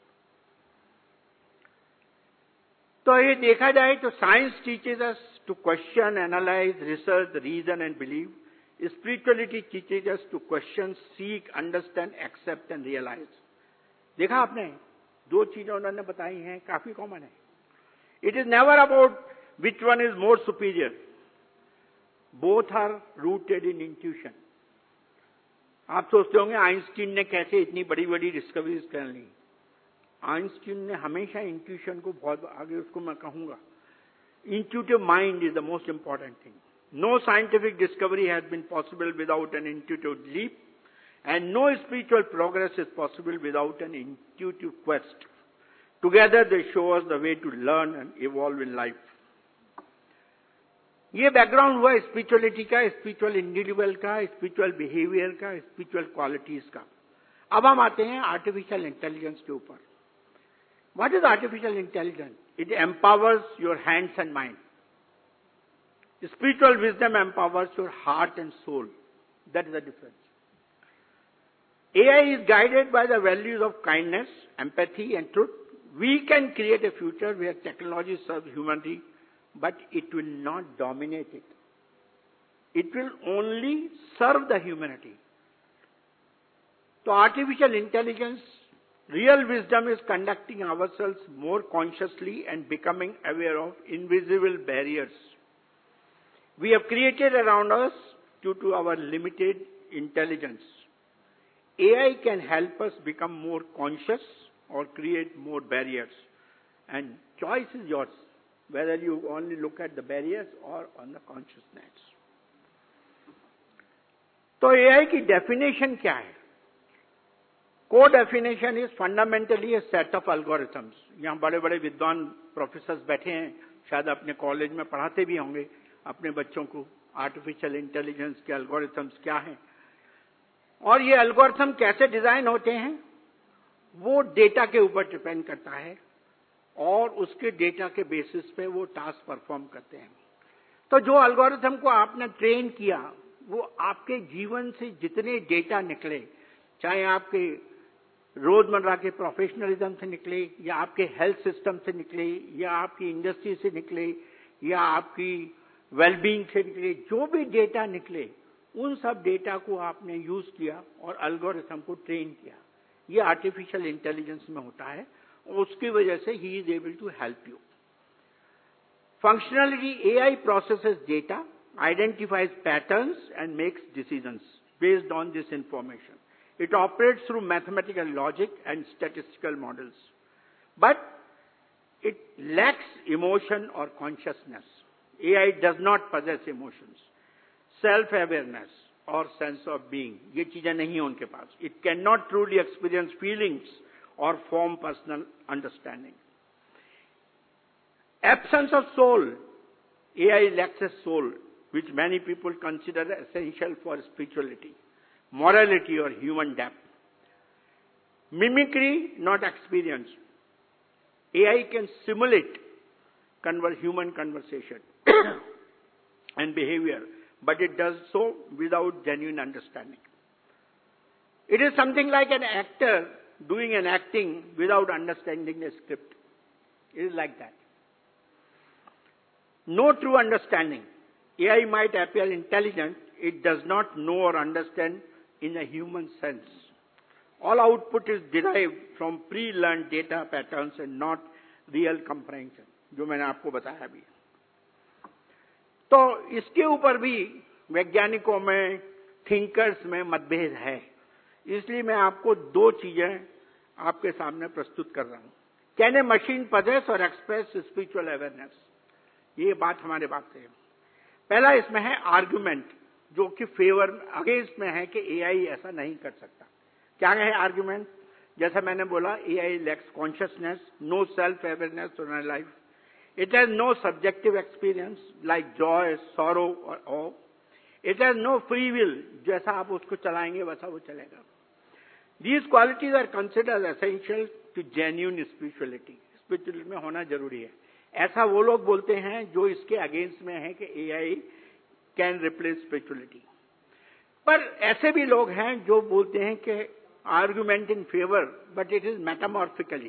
तो ये देखा जाए तो science teaches us to question, analyse, research, reason and believe. Spirituality teaches us to question, seek, understand, accept and realise. देखा आपने, दो चीजें उन्होंने बताई हैं, काफी कॉमन है। It is never about which one is more superior, both are rooted in intuition. आप सोचते होंगे आइंस्टीन ने कैसे इतनी बड़ी बड़ी डिस्कवरीज कर ली। आइंस्टीन ने हमेशा इंट्यूशन को बहुत आगे, उसको मैं कहूंगा intuitive mind is the most important thing. No scientific discovery has been possible without an intuitive leap, and no spiritual progress is possible without an intuitive quest. Together they show us the way to learn and evolve in life. ये बैकग्राउंड हुआ स्पिरिचुअलिटी का, स्पिरिचुअल इंडिविजुअल का, स्पिरिचुअल बिहेवियर का, स्पिरिचुअल क्वालिटीज का। अब हम आते हैं आर्टिफिशियल इंटेलिजेंस के ऊपर। What is artificial intelligence? It empowers your hands and mind. Spiritual wisdom empowers your heart and soul. That is the difference. AI is guided by the values of kindness, empathy, and truth. We can create a future where technology serves humanity, but it will not dominate it. It will only serve the humanity. So artificial intelligence, real wisdom is conducting ourselves more consciously and becoming aware of invisible barriers we have created around us due to our limited intelligence. AI can help us become more conscious or create more barriers. And choice is yours, whether you only look at the barriers or on the consciousness. तो AI की definition क्या है? Co-definition is fundamentally a set of algorithms. यहाँ बड़े बड़े विद्वान प्रोफेसर्स बैठे हैं, शायद अपने कॉलेज में पढ़ाते भी होंगे अपने बच्चों को आर्टिफिशियल इंटेलिजेंस के algorithms क्या हैं। और ये एल्गोरिथम कैसे डिजाइन होते हैं वो डेटा के ऊपर डिपेंड करता है और उसके डेटा के बेसिस पे वो टास्क परफॉर्म करते हैं। तो जो एल्गोरिथम को आपने ट्रेन किया वो आपके जीवन से जितने डेटा निकले, चाहे आपके रोजमर्रा के प्रोफेशनलिज्म से निकले या आपके हेल्थ सिस्टम से निकले या आपकी इंडस्ट्री से निकले या आपकी वेलबींग से निकले, जो भी डेटा निकले उन सब डेटा को आपने यूज किया और एल्गोरिथम को ट्रेन किया। ये आर्टिफिशियल इंटेलिजेंस में होता है और उसकी वजह से ही is able to help you. Functionality, AI processes data, identifies patterns and makes decisions based on this information. It operates through mathematical logic and statistical models. But it lacks emotion or consciousness. AI does not possess emotions, self-awareness or sense of being. ये चीजें नहीं हैं उनके पास. It cannot truly experience feelings or form personal understanding. Absence of soul. AI lacks a soul, which many people consider essential for spirituality, morality, or human depth. Mimicry, not experience. AI can simulate human conversation and behavior, but it does so without genuine understanding. It is something like an actor doing an acting without understanding the script. It is like that. No true understanding. AI might appear intelligent, it does not know or understand in a human sense. All output is derived from pre-learned data patterns and not real comprehension, जो मैंने आपको बताया भी. तो इसके ऊपर भी वैज्ञानिकों में, थिंकर्स में मतभेद है. इसलिए मैं आपको दो चीजें आपके सामने प्रस्तुत कर रहा हूं. कैन ए मशीन पजेस और एक्सप्रेस स्पिरिचुअल अवेयरनेस? ये बात हमारे बात से है. पहला इसमें है आर्गुमेंट, जो कि फेवर अगेंस्ट में है कि एआई ऐसा नहीं कर सकता. क्या है आर्गुमेंट? जैसा मैंने बोला, AI lacks consciousness, no self awareness on life. It has no subjective experience like joy, sorrow और awe. It has no free will, जैसा आप उसको चलाएंगे वैसा वो चलेगा. These qualities are considered essential to genuine spirituality. Spirituality में होना जरूरी है. ऐसा वो लोग बोलते हैं जो इसके अगेंस्ट में है कि एआई कैन रिप्लेस स्पिरिचुअलिटी. पर ऐसे भी लोग हैं जो बोलते हैं कि argument in favour, but it is metamorphically.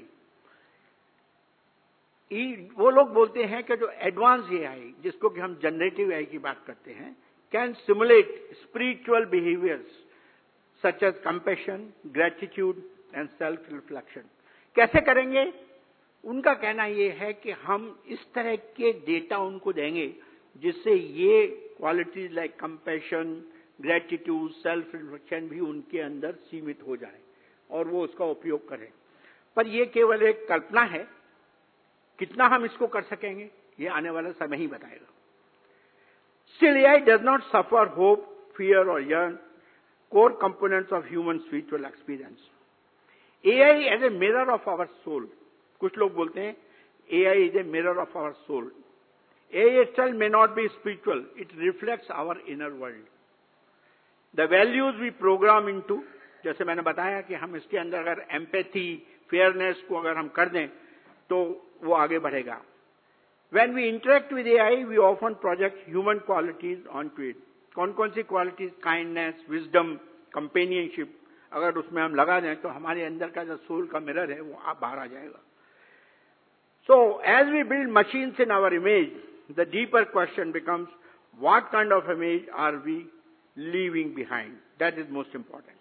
वो लोग बोलते हैं कि जो एडवांस एआई, जिसको कि हम जनरेटिव एआई की बात करते हैं, can simulate spiritual behaviours such as compassion, gratitude and self-reflection. कैसे करेंगे? उनका कहना ये है कि हम इस तरह के डेटा उनको देंगे जिससे ये qualities like compassion, gratitude, self reflection भी उनके अंदर सीमित हो जाए और वो उसका उपयोग करें. पर ये केवल एक कल्पना है. कितना हम इसको कर सकेंगे ये आने वाला समय ही बताएगा. Still AI does not suffer hope, fear or yearn, core components of human spiritual experience. AI as a mirror of our soul. कुछ लोग बोलते हैं AI is a mirror of our soul. AI itself may not be spiritual. It reflects our inner world. The values we program into, जैसे मैंने बताया कि हम इसके अंदर अगर empathy, fairness को अगर हम कर दें तो वो आगे बढ़ेगा. When we interact with AI, we often project human qualities onto it. कौन कौन सी क्वालिटीज? काइंडनेस, विजडम, कंपेनियनशिप अगर उसमें हम लगा दें तो हमारे अंदर का जो सोल का मिरर है वो बाहर आ जाएगा. So as we build machines in our image, the deeper question becomes what kind of image are we leaving behind? That is most important.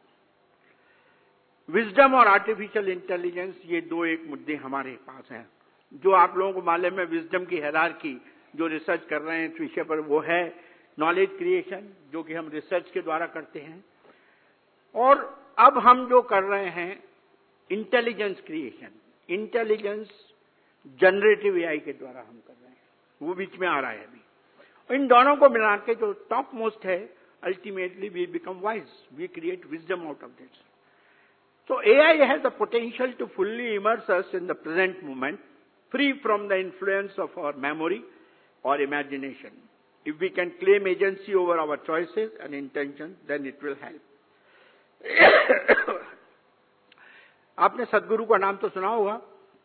Wisdom और आर्टिफिशियल इंटेलिजेंस, ये दो एक मुद्दे हमारे पास हैं. जो आप लोगों को मालूम है, विजडम की हायरार्की जो रिसर्च कर रहे हैं इस विषय पर, वो है नॉलेज क्रिएशन, जो कि हम रिसर्च के द्वारा करते हैं. और अब हम जो कर रहे हैं intelligence creation, intelligence generative AI के द्वारा हम कर रहे हैं, वो बीच में आ रहा है अभी. इन दोनों को मिला के जो टॉप मोस्ट है, ultimately we become wise, we create wisdom out of this. So AI has the potential to fully immerse us in the present moment, free from the influence of our memory or imagination. If we can claim agency over our choices and intentions, then it will help. आपने सदगुरु का नाम तो सुना होगा.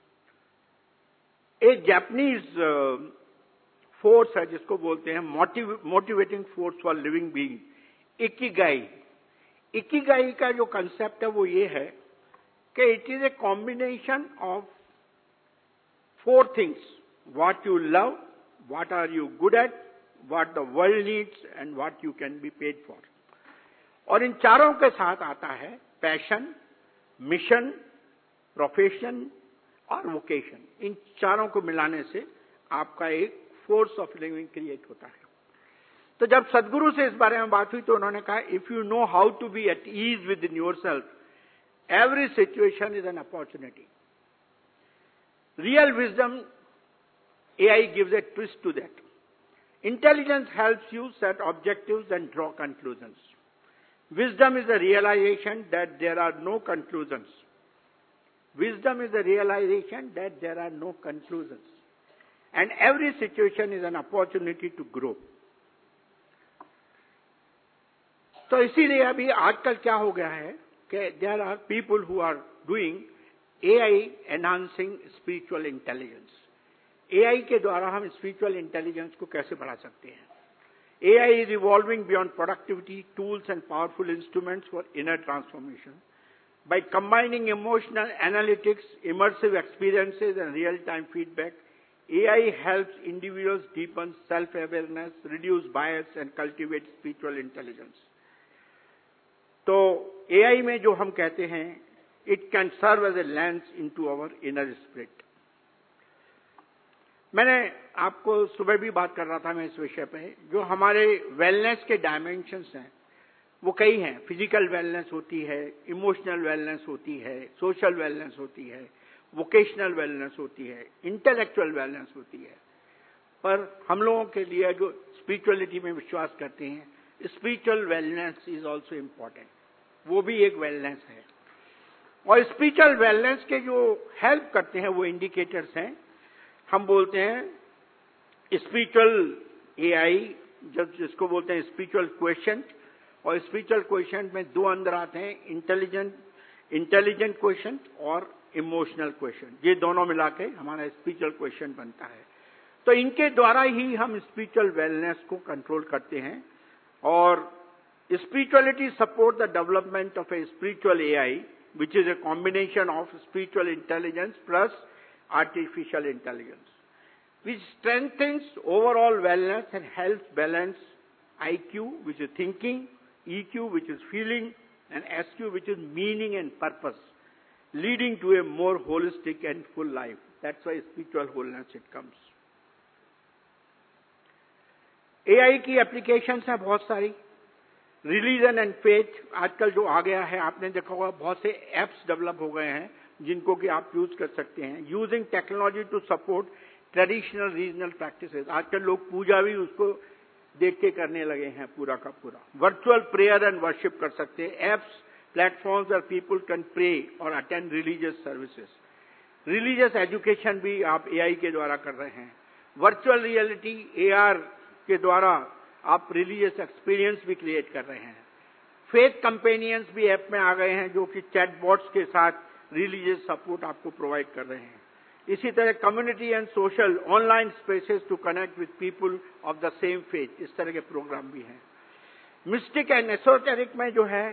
एक जापानीज फोर्स है जिसको बोलते हैं motivating force for living being, ikigai. Ikigai का जो कंसेप्ट है वो ये है कि it is a combination of 4 things: what you love, what are you good at, what the world needs and what you can be paid for. और इन चारों के साथ आता है पैशन, मिशन, प्रोफेशन और वोकेशन. इन चारों को मिलाने से आपका एक फोर्स ऑफ लिविंग क्रिएट होता है. तो जब सदगुरु से इस बारे में बात हुई तो उन्होंने कहा, if you know how to be at ease within yourself, every situation is an opportunity. Real wisdom AI gives a twist to that. Intelligence helps you set objectives and draw conclusions. Wisdom is the realization that there are no conclusions. Wisdom is the realization that there are no conclusions. And every situation is an opportunity to grow. तो इसीलिए अभी आजकल क्या हो गया है कि there are people who are doing AI enhancing spiritual intelligence. AI के द्वारा हम spiritual intelligence को कैसे बढ़ा सकते हैं? AI is evolving beyond productivity, tools and powerful instruments for inner transformation. By combining emotional analytics, immersive experiences and real-time feedback, AI helps individuals deepen self-awareness, reduce bias and cultivate spiritual intelligence. तो AI में जो हम कहते हैं, it can serve as a lens into our inner spirit. मैंने आपको सुबह भी बात कर रहा था मैं इस विषय पे, जो हमारे वेलनेस के डायमेंशंस हैं वो कई हैं. फिजिकल वेलनेस होती है, इमोशनल वेलनेस होती है, सोशल वेलनेस होती है, वोकेशनल वेलनेस होती है, इंटेलेक्चुअल वेलनेस होती है. पर हम लोगों के लिए जो स्पिरिचुअलिटी में विश्वास करते हैं, spiritual wellness is also important. वो भी एक वेलनेस है. और स्पिरिचुअल वेलनेस के जो हेल्प करते हैं वो इंडिकेटर्स हैं. हम बोलते हैं स्पिरिचुअल एआई, जब जिसको बोलते हैं स्पिरिचुअल क्वेश्चन. और स्पिरिचुअल क्वेश्चन में दो अंदर आते हैं, इंटेलिजेंट क्वेश्चन और इमोशनल क्वेश्चन. ये दोनों मिला के हमारा स्पिरिचुअल क्वेश्चन बनता है. तो इनके द्वारा ही हम स्पिरिचुअल वेलनेस को कंट्रोल करते हैं. और spirituality support the development of a spiritual AI, which is a combination of spiritual intelligence plus artificial intelligence, which strengthens overall wellness and helps balance IQ, which is thinking, EQ, which is feeling, and SQ, which is meaning and purpose, leading to a more holistic and full life. That's why spiritual wholeness it comes. AI की एप्लीकेशंस हैं बहुत सारी. रिलीजन एंड फेथ आजकल जो आ गया है, आपने देखा होगा बहुत से एप्स डेवलप हो गए हैं जिनको कि आप यूज कर सकते हैं. Using technology to support traditional regional practices. आजकल लोग पूजा भी उसको देख के करने लगे हैं पूरा का पूरा. वर्चुअल प्रेयर एंड वर्शिप कर सकते हैं. एप्स, प्लेटफॉर्म्स और पीपल कैन प्रे और attend religious services. Religious education भी आप एआई के द्वारा कर रहे हैं. वर्चुअल रियलिटी AR के द्वारा आप रिलीजियस एक्सपीरियंस भी क्रिएट कर रहे हैं. फेथ कंपेनियंस भी ऐप में आ गए हैं जो कि चैटबॉट्स के साथ रिलीजियस सपोर्ट आपको प्रोवाइड कर रहे हैं. इसी तरह community and social online spaces to connect with people of the same faith, इस तरह के प्रोग्राम भी हैं. मिस्टिक एंड एसोटेरिक में जो है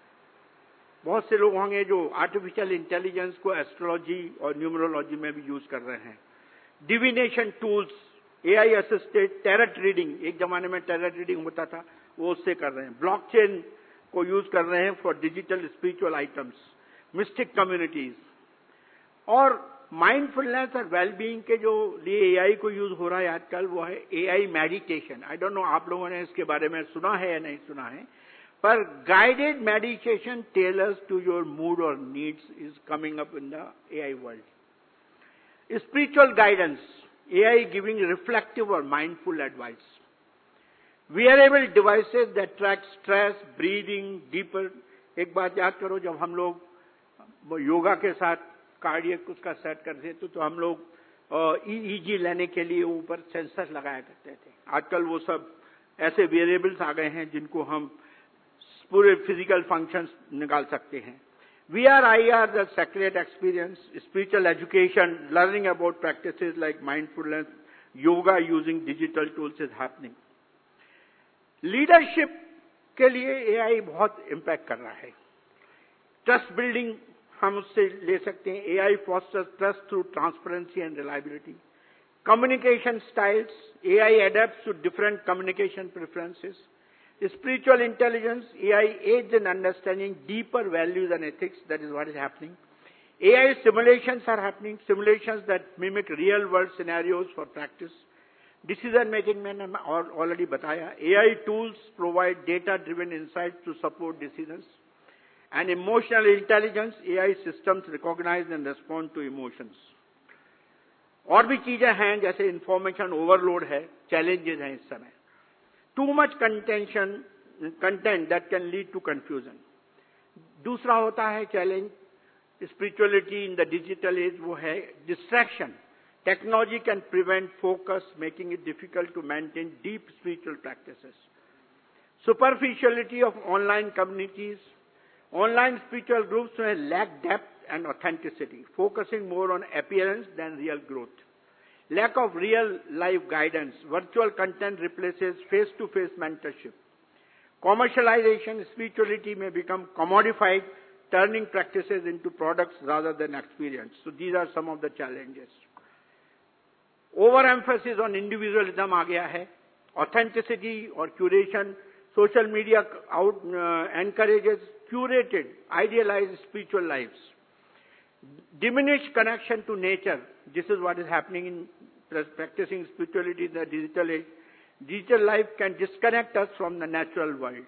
बहुत से लोग होंगे जो आर्टिफिशियल इंटेलिजेंस को एस्ट्रोलॉजी और न्यूमरोलॉजी में भी यूज कर रहे हैं. Divination tools, AI assisted tarot reading, एक जमाने में टैरेट रीडिंग होता था, वो उससे कर रहे हैं. ब्लॉकचेन को यूज कर रहे हैं for digital spiritual items. Mystic communities और माइंडफुलनेस और वेलबीइंग के जो लिए AI को यूज हो रहा है आजकल, वो है AI meditation. I don't know आप लोगों ने इसके बारे में सुना है या नहीं सुना है, पर guided meditation tailors to your mood और needs is coming up in the AI world. Spiritual guidance, AI giving reflective or mindful advice. Wearable devices that track stress, breathing, deeper. एक बात याद करो, जब हम लोग योगा के साथ कार्डियक उसका सेट करते थे तो हम लोग EEG लेने के लिए ऊपर सेंसर लगाया करते थे. आजकल वो सब ऐसे वेरिएबल्स आ गए हैं जिनको हम पूरे फिजिकल फंक्शंस निकाल सकते हैं. VR, IR, the sacred experience, spiritual education, learning about practices like mindfulness, yoga using digital tools is happening. Leadership के लिए AI बहुत impact कर रहा है. Trust building हम उससे ले सकते हैं. AI fosters trust through transparency and reliability. Communication styles, AI adapts to different communication preferences. Spiritual intelligence, AI aids in understanding deeper values and ethics. That is what is happening. AI simulations are happening, simulations that mimic real world scenarios for practice. Decision making मैंने already बताया. AI tools provide data driven insights to support decisions. And emotional intelligence, AI systems recognize and respond to emotions. और भी चीजें हैं जैसे information overload है, challenges हैं इस समय. Too much content that can lead to confusion. दूसरा होता है challenge spirituality in the digital age वो है distraction. Technology can prevent focus, making it difficult to maintain deep spiritual practices. Superficiality of online communities. Online spiritual groups may lack depth and authenticity, focusing more on appearance than real growth. Lack of real life guidance. Virtual content replaces face-to-face mentorship. Commercialization, spirituality may become commodified, turning practices into products rather than experience. So these are some of the challenges. Overemphasis on individualism आ गया है. Authenticity और curation. Social media encourages curated, idealized spiritual lives. Diminished connection to nature. This is what is happening in practicing spirituality in the digital age. Digital life can disconnect us from the natural world.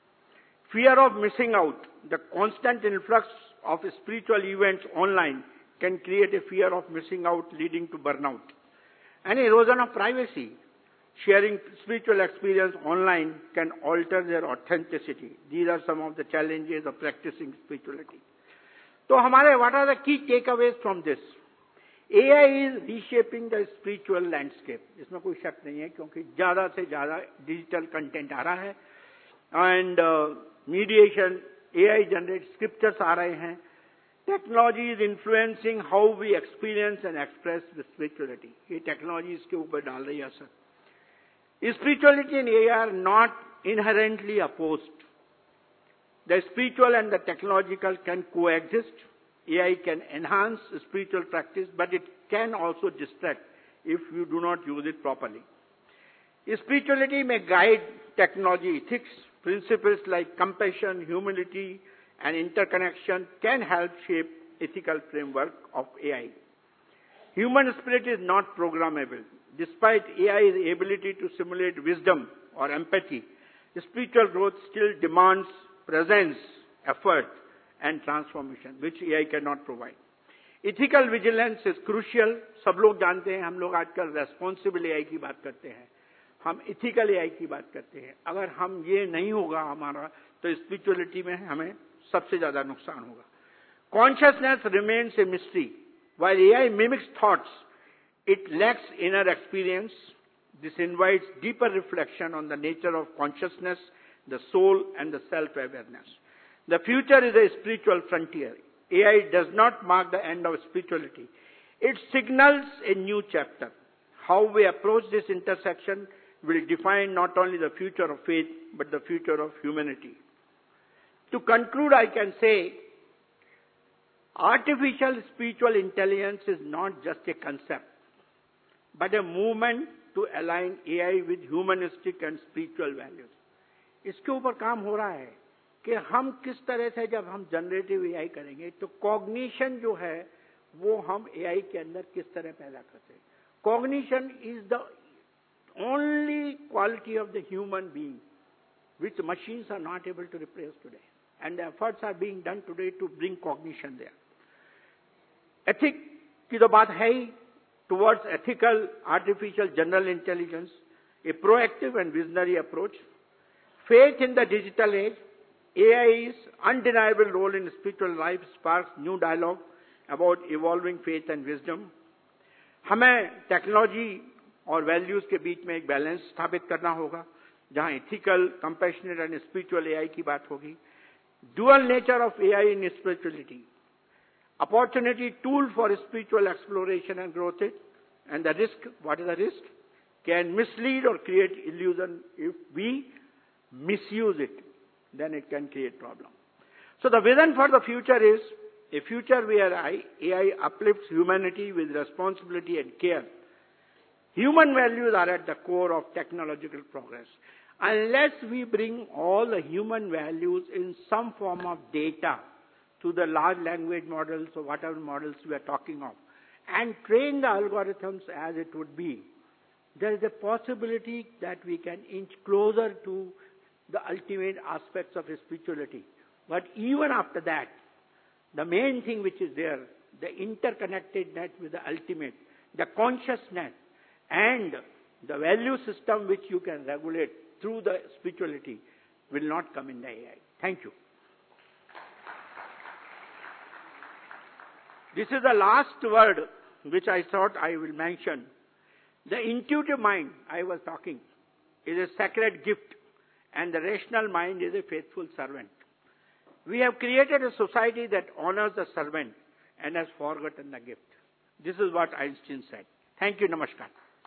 Fear of missing out. The constant influx of spiritual events online can create a fear of missing out, leading to burnout. An erosion of privacy. Sharing spiritual experience online can alter their authenticity. These are some of the challenges of practicing spirituality. So, what are the key takeaways from this? AI is reshaping the spiritual landscape. इसमें कोई शक नहीं है क्योंकि ज़्यादा से ज़्यादा digital content आ रहा है and mediation, AI generate scriptures आ रहे हैं. Technology is influencing how we experience and express the spirituality. ये technology इसके ऊपर डाल रही है असर. Spirituality and AI are not inherently opposed. The spiritual and the technological can coexist. AI can enhance spiritual practice, but it can also distract if you do not use it properly. Spirituality may guide technology ethics. Principles like compassion, humility, and interconnection can help shape ethical framework of AI. Human spirit is not programmable. Despite AI's ability to simulate wisdom or empathy, spiritual growth still demands presence, effort, and transformation, which AI cannot provide. Ethical vigilance is crucial. सब लोग जानते हैं, हम लोग आजकल responsible AI की बात करते हैं, हम ethical AI की बात करते हैं. अगर हम ये नहीं होगा हमारा, तो spirituality में हमें सबसे ज़्यादा नुकसान होगा. Consciousness remains a mystery. While AI mimics thoughts, it lacks inner experience. This invites deeper reflection on the nature of consciousness, the soul, and the self-awareness. The future is a spiritual frontier. AI does not mark the end of spirituality. It signals a new chapter. How we approach this intersection will define not only the future of faith, but the future of humanity. To conclude, I can say, artificial spiritual intelligence is not just a concept, but a movement to align AI with humanistic and spiritual values. इसके ऊपर काम हो रहा है कि हम किस तरह से जब हम जनरेटिव एआई करेंगे तो कॉग्निशन जो है वो हम एआई के अंदर किस तरह पैदा करते हैं. Cognition is the only quality of the human being which machines are not able to replace today, and the efforts are being done today to bring cognition there. Ethic की तो बात है ही. Towards ethical artificial general intelligence, a proactive and visionary approach. Faith in the digital age. AI's undeniable role in spiritual life sparks new dialogue about evolving faith and wisdom. हमें टेक्नोलॉजी और वैल्यूज के बीच में एक बैलेंस स्थापित करना होगा, जहां ethical, compassionate and spiritual AI की बात होगी. Dual nature of AI in spirituality. Opportunity tool for spiritual exploration and growth. And the risk, what is the risk? Can mislead or create illusion. If we misuse it, then it can create problem. So the vision for the future is a future where AI uplifts humanity with responsibility and care. Human values are at the core of technological progress. Unless we bring all the human values in some form of data to the large language models or whatever models we are talking of, and train the algorithms as it would be, there is a possibility that we can inch closer to the ultimate aspects of spirituality. But even after that, the main thing which is there, the interconnectedness with the ultimate, the consciousness, and the value system which you can regulate through the spirituality will not come in the AI. Thank you. This is the last word which I thought I will mention. The intuitive mind, I was talking, is a sacred gift, and the rational mind is a faithful servant. We have created a society that honors the servant and has forgotten the gift. This is what Einstein said. Thank you. Namaskar.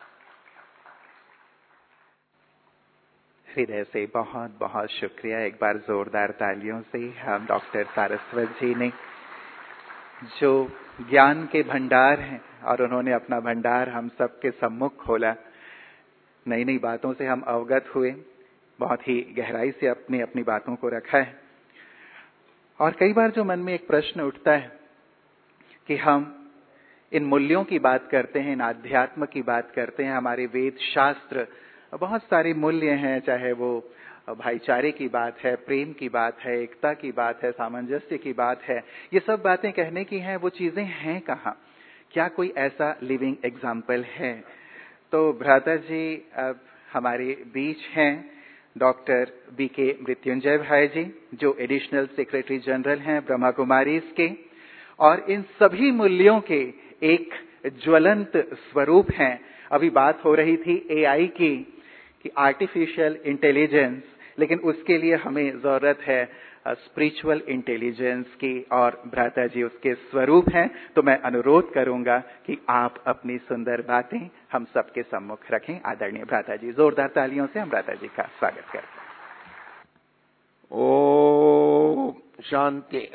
हृदय से बहुत बहुत शुक्रिया। एक बार जोरदार तालियों से हम डॉक्टर सारस्वत जी ने जो ज्ञान के भंडार हैं और उन्होंने अपना भंडार हम सबके सम्मुख खोला, नई नई बातों से हम अवगत हुए, बहुत ही गहराई से अपनी अपनी बातों को रखा है। और कई बार जो मन में एक प्रश्न उठता है कि हम इन मूल्यों की बात करते हैं, इन आध्यात्म की बात करते हैं, हमारे वेद शास्त्र बहुत सारे मूल्य हैं, चाहे वो भाईचारे की बात है, प्रेम की बात है, एकता की बात है, सामंजस्य की बात है, ये सब बातें कहने की हैं, वो चीजें हैं कहाँ? क्या कोई ऐसा लिविंग एग्जाम्पल है? तो भ्राता जी अब हमारे बीच हैं डॉक्टर बीके मृत्युंजय भाई जी, जो एडिशनल सेक्रेटरी जनरल हैं ब्रह्मा कुमारीज के, और इन सभी मूल्यों के एक ज्वलंत स्वरूप हैं। अभी बात हो रही थी एआई की, कि आर्टिफिशियल इंटेलिजेंस, लेकिन उसके लिए हमें जरूरत है स्पिरिचुअल इंटेलिजेंस की, और भ्राता जी उसके स्वरूप हैं। तो मैं अनुरोध करूंगा कि आप अपनी सुंदर बातें हम सबके सम्मुख रखें। आदरणीय भ्राता जी, जोरदार तालियों से हम भ्राता जी का स्वागत करते हैं। ओम शांति,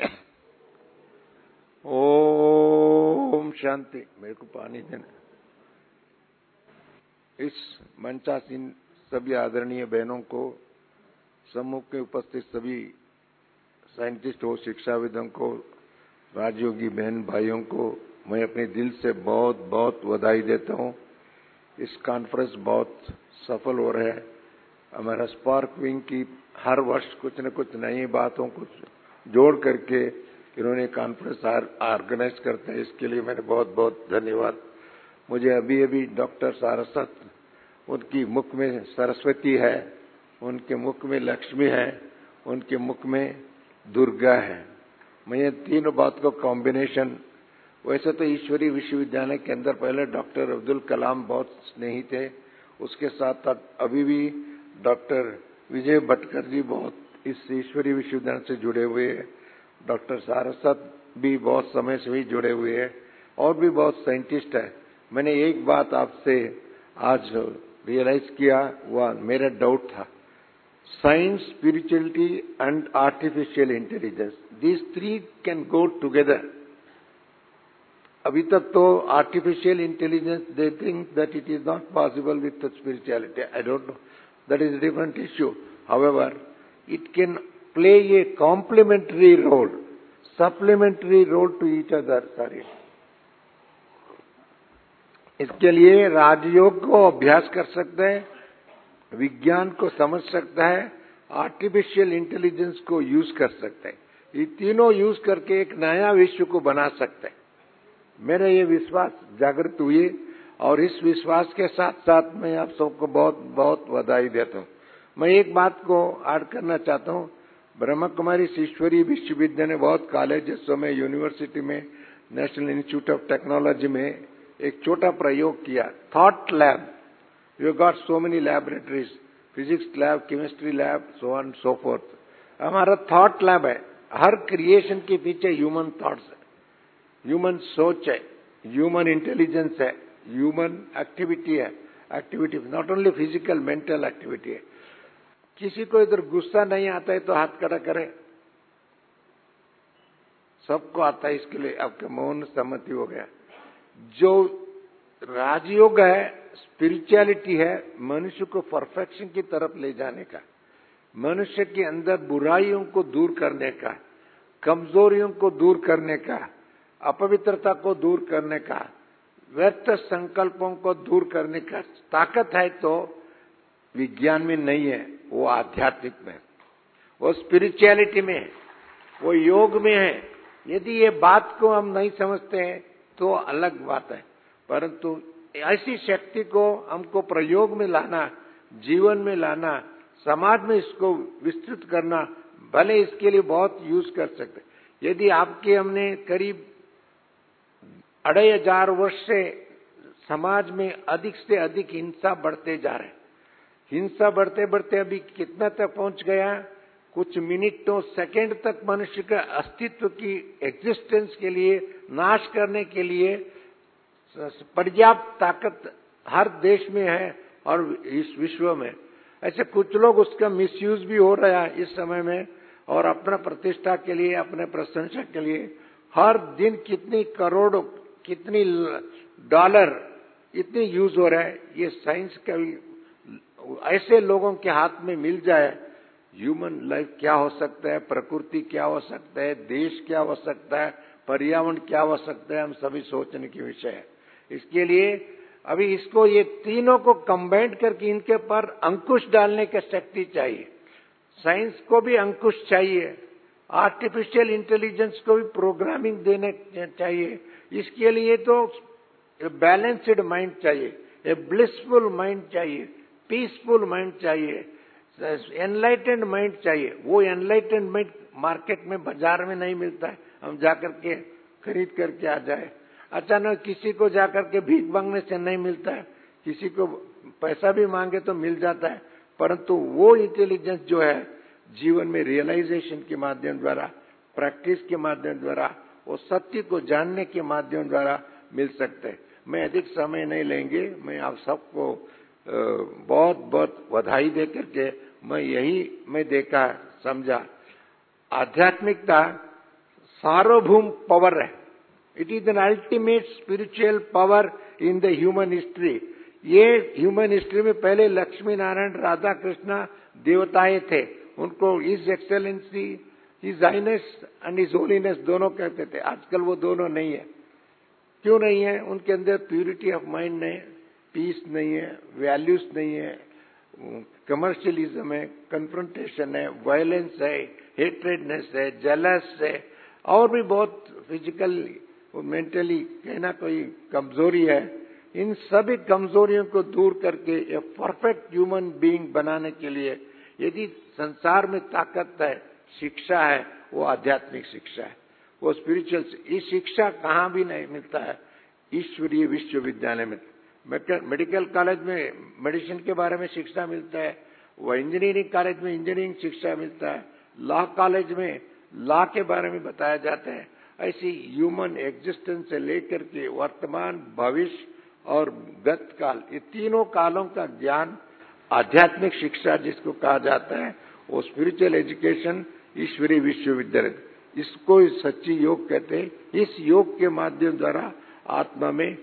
ओम शांति। मेरे को पानी देना। इस मंचासीन सभी आदरणीय बहनों को, सम्मुख में उपस्थित सभी साइंटिस्ट हो, शिक्षाविदों को, राजयोगी बहन भाइयों को मैं अपने दिल से बहुत बहुत बधाई देता हूँ। इस कॉन्फ्रेंस बहुत सफल हो रहा है। हमारा स्पार्क विंग की हर वर्ष कुछ न कुछ नई बातों को जोड़ करके इन्होंने कॉन्फ्रेंस ऑर्गेनाइज करते हैं। इसके लिए मैंने बहुत बहुत धन्यवाद। मुझे अभी अभी डॉक्टर सारस्वत, उनकी मुख में सरस्वती है, उनके मुख में लक्ष्मी है, उनके मुख में दुर्गा है। मैं ये तीनों बात को कॉम्बिनेशन, वैसे तो ईश्वरी विश्वविद्यालय के अंदर पहले डॉक्टर अब्दुल कलाम बहुत स्नेही थे, उसके साथ साथ अभी भी डॉक्टर विजय भटकर जी बहुत इस ईश्वरी विश्वविद्यालय से जुड़े हुए हैं। डॉक्टर सारस्वत भी बहुत समय से ही जुड़े हुए हैं, और भी बहुत साइंटिस्ट है। मैंने एक बात आपसे आज रियलाइज किया, वह मेरा डाउट था। Science, spirituality and artificial intelligence, these three can go together. अभी तक तो artificial intelligence they think that it is not possible with spirituality. I don't know, that is different issue. However, it can play a complementary role, supplementary role to each other. Sorry. इसके लिए राजयोग को अभ्यास कर सकते हैं, विज्ञान को समझ सकता है, आर्टिफिशियल इंटेलिजेंस को यूज कर सकते हैं। ये तीनों यूज करके एक नया विश्व को बना सकते हैं। मेरा ये विश्वास जागृत हुई, और इस विश्वास के साथ साथ मैं आप सबको बहुत बहुत बधाई देता हूँ। मैं एक बात को ऐड करना चाहता हूँ। ब्रह्मा कुमारी ईश्वरी विश्वविद्यालय ने बहुत कॉलेजेसों में, यूनिवर्सिटी में, नेशनल इंस्टीट्यूट ऑफ टेक्नोलॉजी में एक छोटा प्रयोग किया, thought lab. You got so many laboratories, physics lab, chemistry lab, so on so forth. हमारा थॉट लैब है। हर क्रिएशन के पीछे ह्यूमन थॉट्स है, ह्यूमन सोच है, ह्यूमन इंटेलिजेंस है, ह्यूमन एक्टिविटी है। Activity not only physical, mental activity है। किसी को इधर गुस्सा नहीं आता है तो हाथ खड़ा करे। सबको आता है, इसके लिए आपके मौन सहमति हो गया। जो राजयोग है, स्पिरिचुअलिटी है, मनुष्य को परफेक्शन की तरफ ले जाने का, मनुष्य के अंदर बुराइयों को दूर करने का, कमजोरियों को दूर करने का, अपवित्रता को दूर करने का, व्यर्थ संकल्पों को दूर करने का ताकत है। तो विज्ञान में नहीं है, वो आध्यात्मिक में, वो स्पिरिचुअलिटी में है, वो योग में है। यदि ये बात को हम नहीं समझते हैं तो अलग बात है, परंतु ऐसी शक्ति को हमको प्रयोग में लाना, जीवन में लाना, समाज में इसको विस्तृत करना, भले इसके लिए बहुत यूज कर सकते। यदि आपके हमने करीब 2,500 वर्ष से समाज में अधिक से अधिक हिंसा बढ़ते जा रहे। हिंसा बढ़ते बढ़ते अभी कितना तक पहुंच गया? कुछ मिनटों सेकंड तक मनुष्य के अस्तित्व की एग्जिस्टेंस के लिए, नाश करने के लिए पर्याप्त ताकत हर देश में है और इस विश्व में। ऐसे कुछ लोग उसका मिसयूज भी हो रहा है इस समय में, और अपना प्रतिष्ठा के लिए, अपने प्रशंसा के लिए हर दिन कितनी करोड़, कितनी डॉलर इतनी यूज हो रहा है। ये साइंस का ऐसे लोगों के हाथ में मिल जाए, ह्यूमन लाइफ क्या हो सकता है, प्रकृति क्या हो सकता है, देश क्या हो सकता है, पर्यावरण क्या हो सकता है, हम सभी सोचने की विषय है। इसके लिए अभी इसको, ये तीनों को कंबाइन करके इनके पर अंकुश डालने की शक्ति चाहिए। साइंस को भी अंकुश चाहिए, आर्टिफिशियल इंटेलिजेंस को भी प्रोग्रामिंग देने चाहिए। इसके लिए तो बैलेंस्ड माइंड चाहिए, ए ब्लिसफुल माइंड चाहिए, पीसफुल माइंड चाहिए, एनलाइटेंड माइंड चाहिए। वो एनलाइटेंड माइंड मार्केट में, बाजार में नहीं मिलता है, हम जाकर के खरीद करके आ जाए। अचानक किसी को जाकर के भीख मांगने से नहीं मिलता है, किसी को पैसा भी मांगे तो मिल जाता है, परंतु वो इंटेलिजेंस जो है जीवन में रियलाइजेशन के माध्यम द्वारा, प्रैक्टिस के माध्यम द्वारा, वो सत्य को जानने के माध्यम द्वारा मिल सकते हैं। मैं अधिक समय नहीं लेंगे, मैं आप सबको बहुत बहुत बधाई दे करके मैं देखा, समझा, आध्यात्मिकता सार्वभौम पावर है। It is an ultimate spiritual power in the human history. ये ह्यूमन हिस्ट्री में पहले लक्ष्मी नारायण, राधा कृष्णा देवताएं थे, उनको his excellency, his highness and his holiness दोनों कहते थे। आजकल वो दोनों नहीं है। क्यों नहीं है? उनके अंदर प्यूरिटी ऑफ माइंड नहीं, पीस नहीं है, वैल्यूज नहीं है, कमर्शियलिज्म है, कन्फ्रंटेशन है, वायलेंस है, हेट्रेडनेस है, जेलस है, और भी बहुत फिजिकली और मेंटली कहना कोई कमजोरी है। इन सभी कमजोरियों को दूर करके एक परफेक्ट ह्यूमन बीइंग बनाने के लिए यदि संसार में ताकत है, शिक्षा है, वो आध्यात्मिक शिक्षा है, वो स्पिरिचुअल। इस शिक्षा कहाँ भी नहीं मिलता है, ईश्वरीय विश्वविद्यालय में। मेडिकल कॉलेज में मेडिसिन के बारे में शिक्षा मिलता है, वो इंजीनियरिंग कॉलेज में इंजीनियरिंग शिक्षा मिलता है, लॉ कॉलेज में लॉ के बारे में बताया जाता है। ऐसी ह्यूमन एग्जिस्टेंस से लेकर के वर्तमान, भविष्य और गत काल, ये तीनों कालों का ज्ञान, आध्यात्मिक शिक्षा जिसको कहा जाता है, वो स्पिरिचुअल एजुकेशन, ईश्वरीय विश्वविद्यालय, इसको सच्ची योग कहते हैं। इस योग के माध्यम द्वारा आत्मा में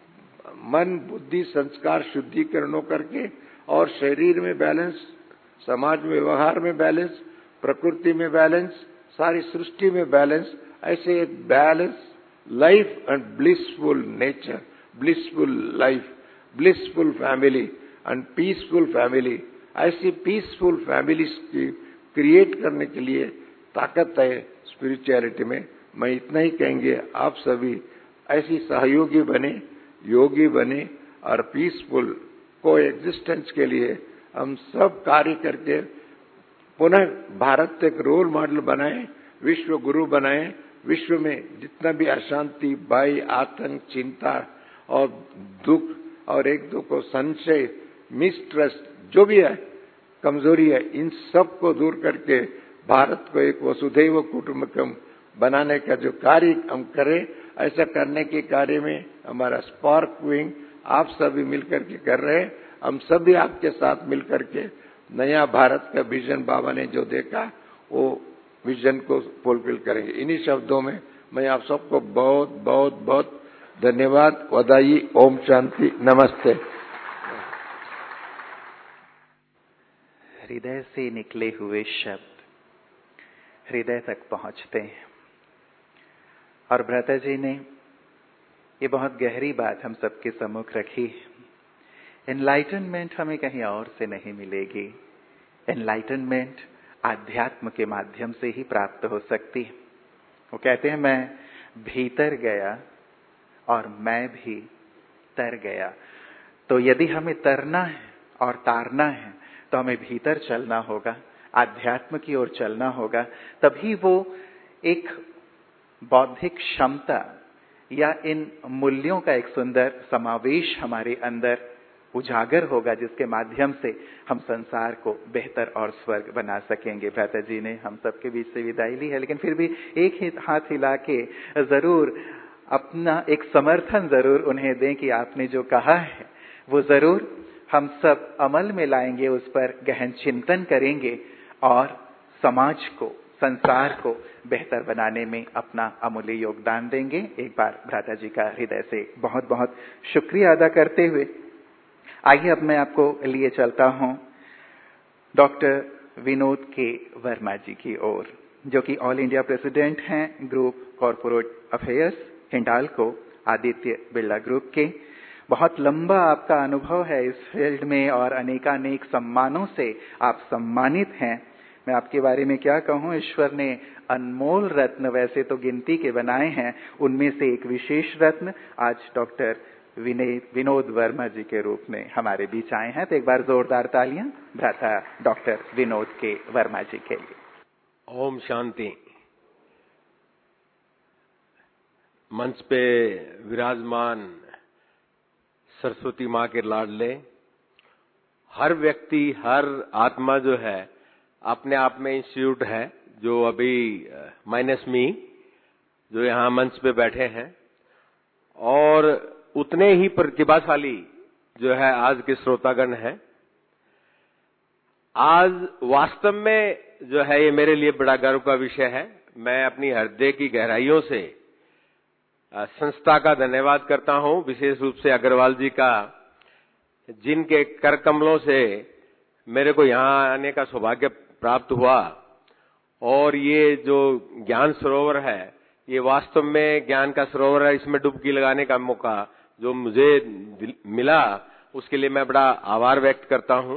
मन, बुद्धि, संस्कार शुद्धिकरण होकर के, और शरीर में बैलेंस, समाज में व्यवहार में बैलेंस, प्रकृति में बैलेंस, सारी सृष्टि में बैलेंस, ऐसे एक balance life and blissful nature, blissful life, blissful family and peaceful family, ऐसी पीसफुल फैमिलीज की क्रिएट करने के लिए ताकत है स्पिरिचुअलिटी में। मैं इतना ही कहेंगे, आप सभी ऐसी सहयोगी बने, योगी बने, और पीसफुल को एग्जिस्टेंस के लिए हम सब कार्य करके पुनः भारत को एक रोल मॉडल बनाएं, विश्व गुरु बनाएं। विश्व में जितना भी अशांति, भय, आतंक, चिंता और दुख, और एक दो को संशय, मिसट्रस्ट, जो भी है, कमजोरी है, इन सब को दूर करके भारत को एक वसुधैव कुटुंबकम बनाने का जो कार्य हम करें, ऐसा करने के कार्य में हमारा स्पार्क विंग आप सभी मिलकर के कर रहे हैं। हम सभी आपके साथ मिलकर के नया भारत का विजन बाबा ने जो देखा, वो विजन को फुलफिल करेंगे। इन्हीं शब्दों में मैं आप सबको बहुत बहुत बहुत धन्यवाद, बधाई, ओम शांति, नमस्ते। हृदय से निकले हुए शब्द हृदय तक पहुंचते हैं, और भ्राता जी ने ये बहुत गहरी बात हम सबके सम्मुख रखी है। एनलाइटनमेंट हमें कहीं और से नहीं मिलेगी। एनलाइटनमेंट आध्यात्म के माध्यम से ही प्राप्त हो सकती है। वो कहते हैं, मैं भीतर गया और मैं भी तर गया। तो यदि हमें तरना है और तारना है, तो हमें भीतर चलना होगा, आध्यात्म की ओर चलना होगा। तभी वो एक बौद्धिक क्षमता, या इन मूल्यों का एक सुंदर समावेश हमारे अंदर उजागर होगा, जिसके माध्यम से हम संसार को बेहतर और स्वर्ग बना सकेंगे। भ्राता जी ने हम सबके बीच से विदाई ली है, लेकिन फिर भी एक ही हाथ हिला के जरूर अपना एक समर्थन जरूर उन्हें दें कि आपने जो कहा है वो जरूर हम सब अमल में लाएंगे, उस पर गहन चिंतन करेंगे और समाज को, संसार को बेहतर बनाने में अपना अमूल्य योगदान देंगे। एक बार भ्राता जी का हृदय से बहुत बहुत शुक्रिया अदा करते हुए आइए अब मैं आपको लिए चलता हूं डॉक्टर विनोद के वर्मा जी की ओर, जो कि ऑल इंडिया प्रेसिडेंट हैं group corporate affairs Hindalco Aditya Birla group के। बहुत लंबा आपका अनुभव है इस फील्ड में और अनेकानेक सम्मानों से आप सम्मानित हैं। मैं आपके बारे में क्या कहूं, ईश्वर ने अनमोल रत्न वैसे तो गिनती के बनाए हैं, उनमें से एक विशेष रत्न आज डॉक्टर विनोद वर्मा जी के रूप में हमारे बीच आए हैं। तो एक बार जोरदार तालियां भ्राता डॉक्टर विनोद के वर्मा जी के लिए। ओम शांति। मंच पे विराजमान सरस्वती माँ के लाडले, हर व्यक्ति, हर आत्मा जो है अपने आप में इंस्टीट्यूट है, जो अभी माइनस मी जो यहाँ मंच पे बैठे हैं, और उतने ही प्रतिभाशाली जो है आज के श्रोतागण हैं। आज वास्तव में जो है ये मेरे लिए बड़ा गर्व का विषय है। मैं अपनी हृदय की गहराइयों से संस्था का धन्यवाद करता हूं, विशेष रूप से अग्रवाल जी का, जिनके कर कमलों से मेरे को यहाँ आने का सौभाग्य प्राप्त हुआ। और ये जो ज्ञान सरोवर है, ये वास्तव में ज्ञान का सरोवर है। इसमें डुबकी लगाने का मौका जो मुझे मिला, उसके लिए मैं बड़ा आभार व्यक्त करता हूं।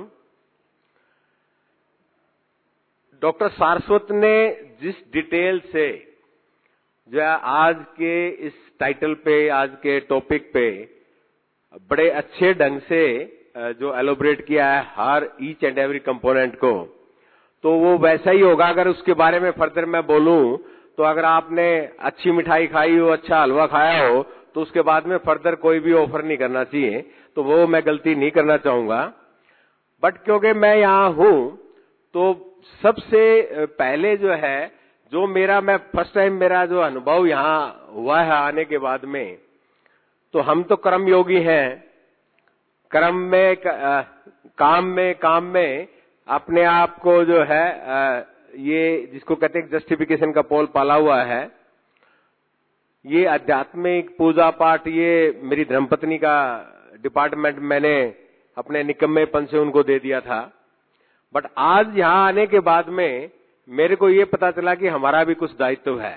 डॉक्टर सारस्वत ने जिस डिटेल से जो है आज के इस टाइटल पे, आज के टॉपिक पे बड़े अच्छे ढंग से जो एलोबरेट किया है हर ईच एंड एवरी कंपोनेंट को, तो वो वैसा ही होगा। अगर उसके बारे में फर्दर मैं बोलूं तो अगर आपने अच्छी मिठाई खाई हो, अच्छा हलवा खाया हो, तो उसके बाद में फर्दर कोई भी ऑफर नहीं करना चाहिए, तो वो मैं गलती नहीं करना चाहूंगा। बट क्योंकि मैं यहाँ हूं, तो सबसे पहले जो है, जो मैं फर्स्ट टाइम मेरा जो अनुभव यहाँ हुआ है आने के बाद में, तो हम तो कर्म योगी हैं। कर्म में, काम में अपने आप को जो है ये जिसको कहते हैं जस्टिफिकेशन का पोल पाला हुआ है। ये आध्यात्मिक पूजा पाठ, ये मेरी धर्मपत्नी का डिपार्टमेंट मैंने अपने निकम्मेपन से उनको दे दिया था। बट आज यहाँ आने के बाद में मेरे को ये पता चला कि हमारा भी कुछ दायित्व है,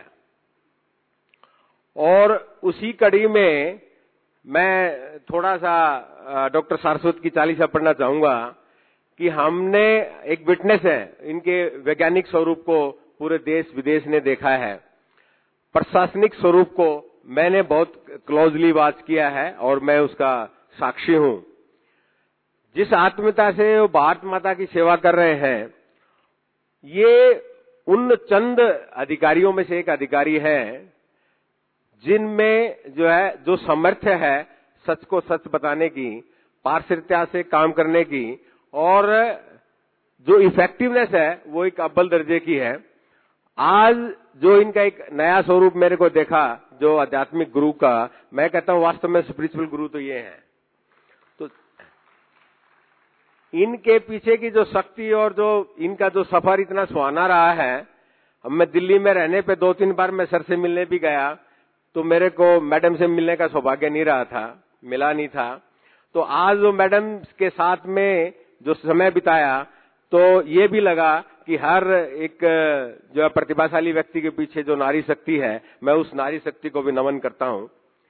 और उसी कड़ी में मैं थोड़ा सा डॉक्टर सारस्वत की चालीसा पढ़ना चाहूंगा कि हमने एक विटनेस है, इनके वैज्ञानिक स्वरूप को पूरे देश विदेश ने देखा है, प्रशासनिक स्वरूप को मैंने बहुत क्लोजली वॉच किया है और मैं उसका साक्षी हूं। जिस आत्मीयता से वो भारत माता की सेवा कर रहे हैं, ये उन चंद अधिकारियों में से एक अधिकारी हैं जिनमें जो है जो सामर्थ्य है सच को सच बताने की, पारदर्शिता से काम करने की, और जो इफेक्टिवनेस है वो एक अव्वल दर्जे की है। आज जो इनका एक नया स्वरूप मेरे को देखा, जो आध्यात्मिक गुरु का, मैं कहता हूं वास्तव में स्पिरिचुअल गुरु तो ये हैं। तो इनके पीछे की जो शक्ति और जो इनका जो सफर इतना सुहाना रहा है। अब मैं दिल्ली में रहने पे 2-3 बार मैं सर से मिलने भी गया, तो मेरे को मैडम से मिलने का सौभाग्य नहीं रहा था, मिला नहीं था। तो आज जो मैडम के साथ में जो समय बिताया, तो ये भी लगा कि हर एक जो है प्रतिभाशाली व्यक्ति के पीछे जो नारी शक्ति है, मैं उस नारी शक्ति को भी नमन करता हूं।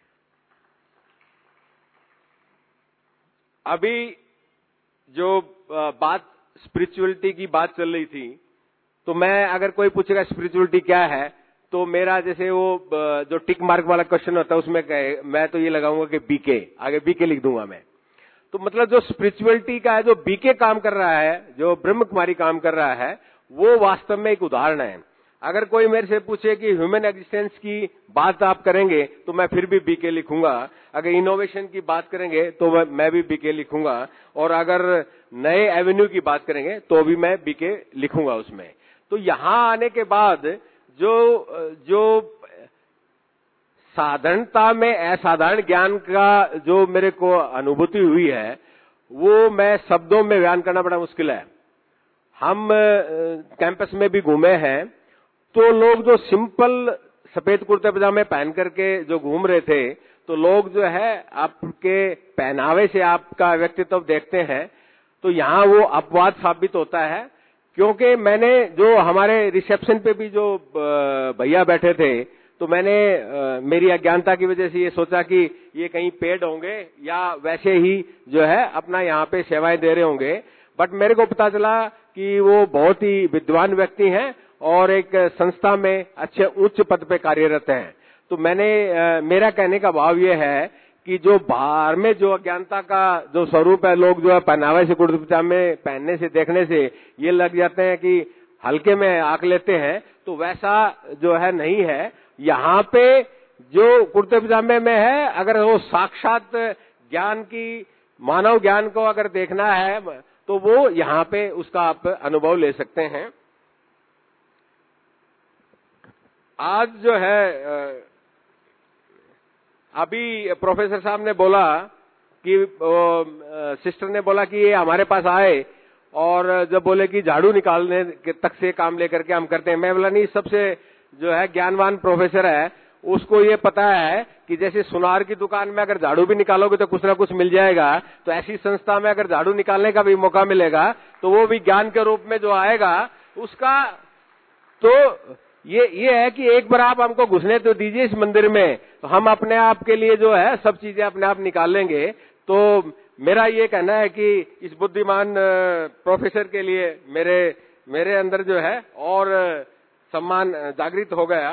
अभी जो बात स्पिरिचुअलिटी की बात चल रही थी, तो मैं अगर कोई पूछेगा स्पिरिचुअलिटी क्या है, तो मेरा जैसे वो जो टिक मार्क वाला क्वेश्चन होता है उसमें मैं तो ये लगाऊंगा कि बीके, आगे बीके लिख दूंगा मैं। तो मतलब जो स्पिरिचुअलिटी का है, जो बीके काम कर रहा है, जो ब्रह्म कुमारी काम कर रहा है, वो वास्तव में एक उदाहरण है। अगर कोई मेरे से पूछे कि ह्यूमन एग्जिस्टेंस की बात आप करेंगे तो मैं फिर भी बीके लिखूंगा, अगर इनोवेशन की बात करेंगे तो मैं भी बीके लिखूंगा, और अगर नए एवेन्यू की बात करेंगे तो भी मैं बीके लिखूंगा उसमें। तो यहां आने के बाद जो साधारणता में असाधारण ज्ञान का जो मेरे को अनुभूति हुई है वो मैं शब्दों में बयान करना बड़ा मुश्किल है। हम कैंपस में भी घूमे हैं तो लोग जो सिंपल सफेद कुर्ते पजामे पहन करके जो घूम रहे थे, तो लोग जो है आपके पहनावे से आपका व्यक्तित्व देखते हैं, तो यहाँ वो अपवाद साबित होता है। क्योंकि मैंने जो हमारे रिसेप्शन पे भी जो भैया बैठे थे, तो मैंने मेरी अज्ञानता की वजह से ये सोचा कि ये कहीं पेड होंगे या वैसे ही जो है अपना यहाँ पे सेवाएं दे रहे होंगे, बट मेरे को पता चला कि वो बहुत ही विद्वान व्यक्ति हैं और एक संस्था में अच्छे उच्च पद पे कार्यरत हैं। तो मेरा कहने का भाव ये है कि जो बाहर में जो अज्ञानता का जो स्वरूप है, लोग जो है पहनावे से कुर्ते पजामे पहनने से देखने से ये लग जाते हैं कि हल्के में आंक लेते हैं, तो वैसा जो है नहीं है। यहाँ पे जो कुर्ते पजामे में है, अगर वो साक्षात ज्ञान की मानव ज्ञान को अगर देखना है तो वो यहाँ पे उसका आप अनुभव ले सकते हैं। आज जो है अभी प्रोफेसर साहब ने बोला कि सिस्टर ने बोला कि ये हमारे पास आए और जब बोले कि झाड़ू निकालने तक से काम लेकर के हम करते हैं। मैं बोला नहीं, सबसे जो है ज्ञानवान प्रोफेसर है, उसको ये पता है कि जैसे सुनार की दुकान में अगर झाड़ू भी निकालोगे तो कुछ ना कुछ मिल जाएगा, तो ऐसी संस्था में अगर झाड़ू निकालने का भी मौका मिलेगा तो वो भी ज्ञान के रूप में जो आएगा उसका। तो ये है कि एक बार आप हमको घुसने तो दीजिए इस मंदिर में, तो हम अपने आप के लिए जो है सब चीजें अपने आप निकाल लेंगे। तो मेरा ये कहना है कि इस बुद्धिमान प्रोफेसर के लिए मेरे अंदर जो है और सम्मान जागृत हो गया।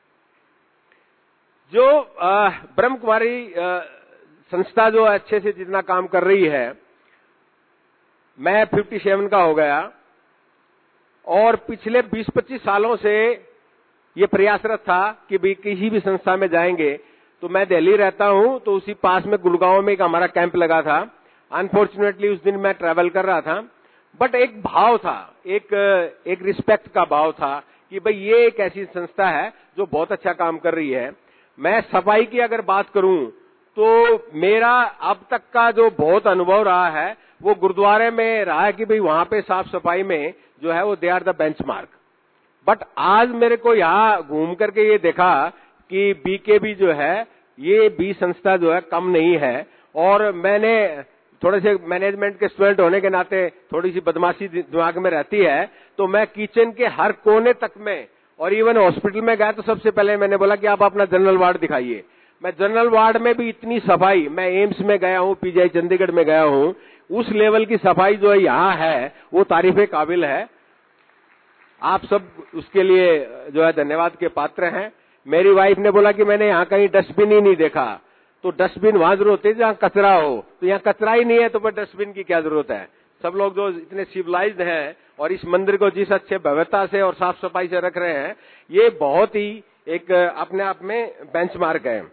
जो ब्रह्म कुमारी संस्था जो अच्छे से जितना काम कर रही है, मैं 57 का हो गया और पिछले 20-25 सालों से ये प्रयासरत था कि भी किसी भी संस्था में जाएंगे। तो मैं दिल्ली रहता हूं, तो उसी पास में गुड़गांव में एक हमारा कैंप लगा था। अनफॉर्चुनेटली उस दिन मैं ट्रैवल कर रहा था, बट एक भाव था, एक रिस्पेक्ट का भाव था कि भाई ये एक ऐसी संस्था है जो बहुत अच्छा काम कर रही है। मैं सफाई की अगर बात करूं तो मेरा अब तक का जो बहुत अनुभव रहा है वो गुरुद्वारे में रहा है कि भाई वहां पे साफ सफाई में जो है वो they are the benchmark. But आज मेरे को यहाँ घूम करके ये देखा कि बीके भी जो है ये भी संस्था जो है कम नहीं है। और मैंने थोड़े से मैनेजमेंट के स्टूडेंट होने के नाते थोड़ी सी बदमाशी दिमाग में रहती है, तो मैं किचन के हर कोने तक में, और इवन हॉस्पिटल में गया तो सबसे पहले मैंने बोला कि आप अपना जनरल वार्ड दिखाइए। मैं जनरल वार्ड में भी इतनी सफाई, मैं एम्स में गया हूँ, पीजीआई चंडीगढ़ में गया हूँ, उस लेवल की सफाई जो है यहाँ है वो तारीफे काबिल है। आप सब उसके लिए जो है धन्यवाद के पात्र हैं। मेरी वाइफ ने बोला कि मैंने यहाँ कहीं डस्टबिन ही नहीं देखा, तो डस्टबिन वहां जरूरत होती है जहाँ कचरा हो, तो यहाँ कचरा ही नहीं है तो फिर डस्टबिन की क्या जरूरत है। सब लोग जो इतने सिविलाइज्ड हैं और इस मंदिर को जिस अच्छे भव्यता से और साफ सफाई से रख रहे हैं, ये बहुत ही एक अपने आप में बेंचमार्क है।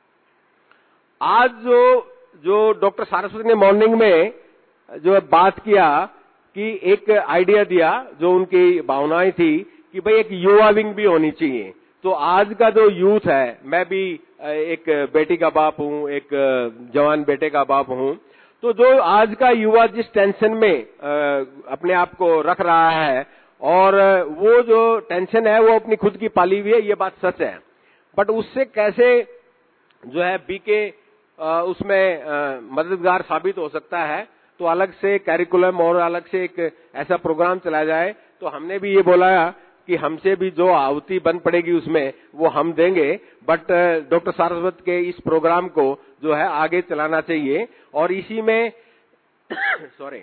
आज जो डॉक्टर सारस्वती ने मॉर्निंग में जो बात किया कि एक आइडिया दिया, जो उनकी भावनाएं थी कि भाई एक युवा विंग भी होनी चाहिए। तो आज का जो यूथ है, मैं भी एक बेटी का बाप हूँ, एक जवान बेटे का बाप हूँ, तो जो आज का युवा जिस टेंशन में अपने आप को रख रहा है, और वो जो टेंशन है वो अपनी खुद की पाली हुई है, ये बात सच है। बट उससे कैसे जो है बीके उसमें मददगार साबित हो सकता है, तो अलग से कैरिकुलम और अलग से एक ऐसा प्रोग्राम चला जाए। तो हमने भी ये बोला कि हमसे भी जो आहुति बन पड़ेगी उसमें वो हम देंगे, बट डॉक्टर सारस्वत के इस प्रोग्राम को जो है आगे चलाना चाहिए। और इसी में सॉरी,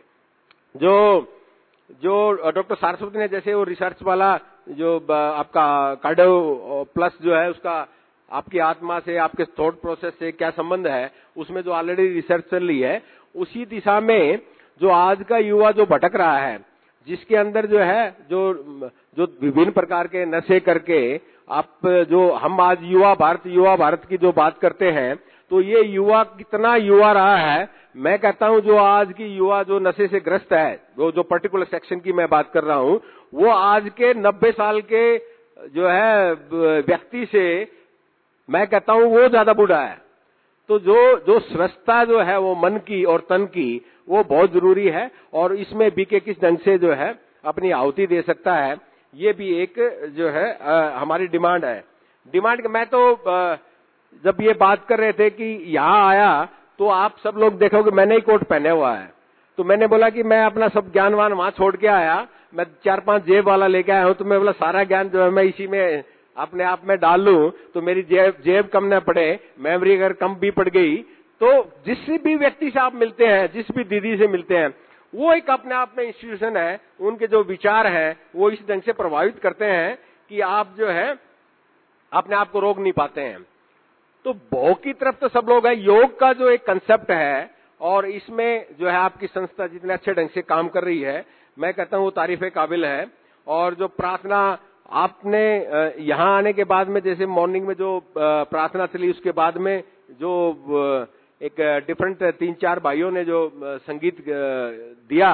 जो डॉक्टर सारस्वत ने जैसे वो रिसर्च वाला जो आपका कार्डियो प्लस जो है उसका आपकी आत्मा से, आपके थॉट प्रोसेस से क्या संबंध है, उसमें जो ऑलरेडी रिसर्च चल रही है, उसी दिशा में जो आज का युवा जो भटक रहा है, जिसके अंदर जो है जो विभिन्न प्रकार के नशे करके आप जो हम आज युवा भारत की जो बात करते हैं, तो ये युवा कितना युवा रहा है। मैं कहता हूं जो आज की युवा जो नशे से ग्रस्त है, वो जो पर्टिकुलर सेक्शन की मैं बात कर रहा हूं, वो आज के 90 साल के जो है व्यक्ति से मैं कहता हूं वो ज्यादा बूढ़ा है। तो जो स्वस्थता जो है वो मन की और तन की, वो बहुत जरूरी है, और इसमें बीके किस ढंग से जो है अपनी आहुति दे सकता है, ये भी एक जो है हमारी डिमांड है। डिमांड मैं तो जब ये बात कर रहे थे कि यहाँ आया तो आप सब लोग देखोगे मैंने ही कोट पहने हुआ है, तो मैंने बोला कि मैं अपना सब ज्ञानवान वहां छोड़ के आया, मैं 4-5 जेब वाला लेके आया हूं, तो मैं बोला सारा ज्ञान जो है मैं इसी में अपने आप में डाल लूं तो मेरी जेब कम न पड़े, मेमोरी अगर कम भी पड़ गई तो जिस भी व्यक्ति से आप मिलते हैं, जिस भी दीदी से मिलते हैं, वो एक अपने आप में इंस्टीट्यूशन है। उनके जो विचार हैं वो इस ढंग से प्रभावित करते हैं कि आप जो है अपने आप को रोक नहीं पाते हैं। तो बहु की तरफ तो सब लोग हैं। योग का जो एक कंसेप्ट है और इसमें जो है आपकी संस्था जितने अच्छे ढंग से काम कर रही है, मैं कहता हूं वो तारीफे काबिल है। और जो प्रार्थना आपने यहाँ आने के बाद में, जैसे मॉर्निंग में जो प्रार्थना चली, उसके बाद में जो एक डिफरेंट 3-4 भाइयों ने जो संगीत दिया,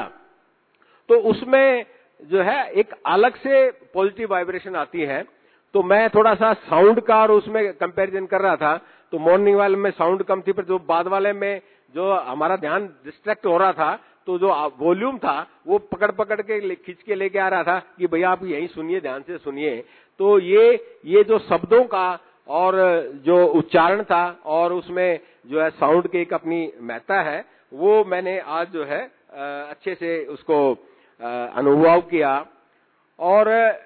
तो उसमें जो है एक अलग से पॉजिटिव वाइब्रेशन आती है। तो मैं थोड़ा सा साउंड का और उसमें कंपैरिजन कर रहा था, तो मॉर्निंग वाले में साउंड कम थी, पर जो बाद वाले में जो हमारा ध्यान डिस्ट्रैक्ट हो रहा था, तो जो वॉल्यूम था वो पकड़ के खींच के लेके आ रहा था कि भैया आप यहीं सुनिए, ध्यान से सुनिए। तो ये जो शब्दों का और जो उच्चारण था और उसमें जो है साउंड की एक अपनी महत्ता है, वो मैंने आज जो है अच्छे से उसको अनुभव किया। और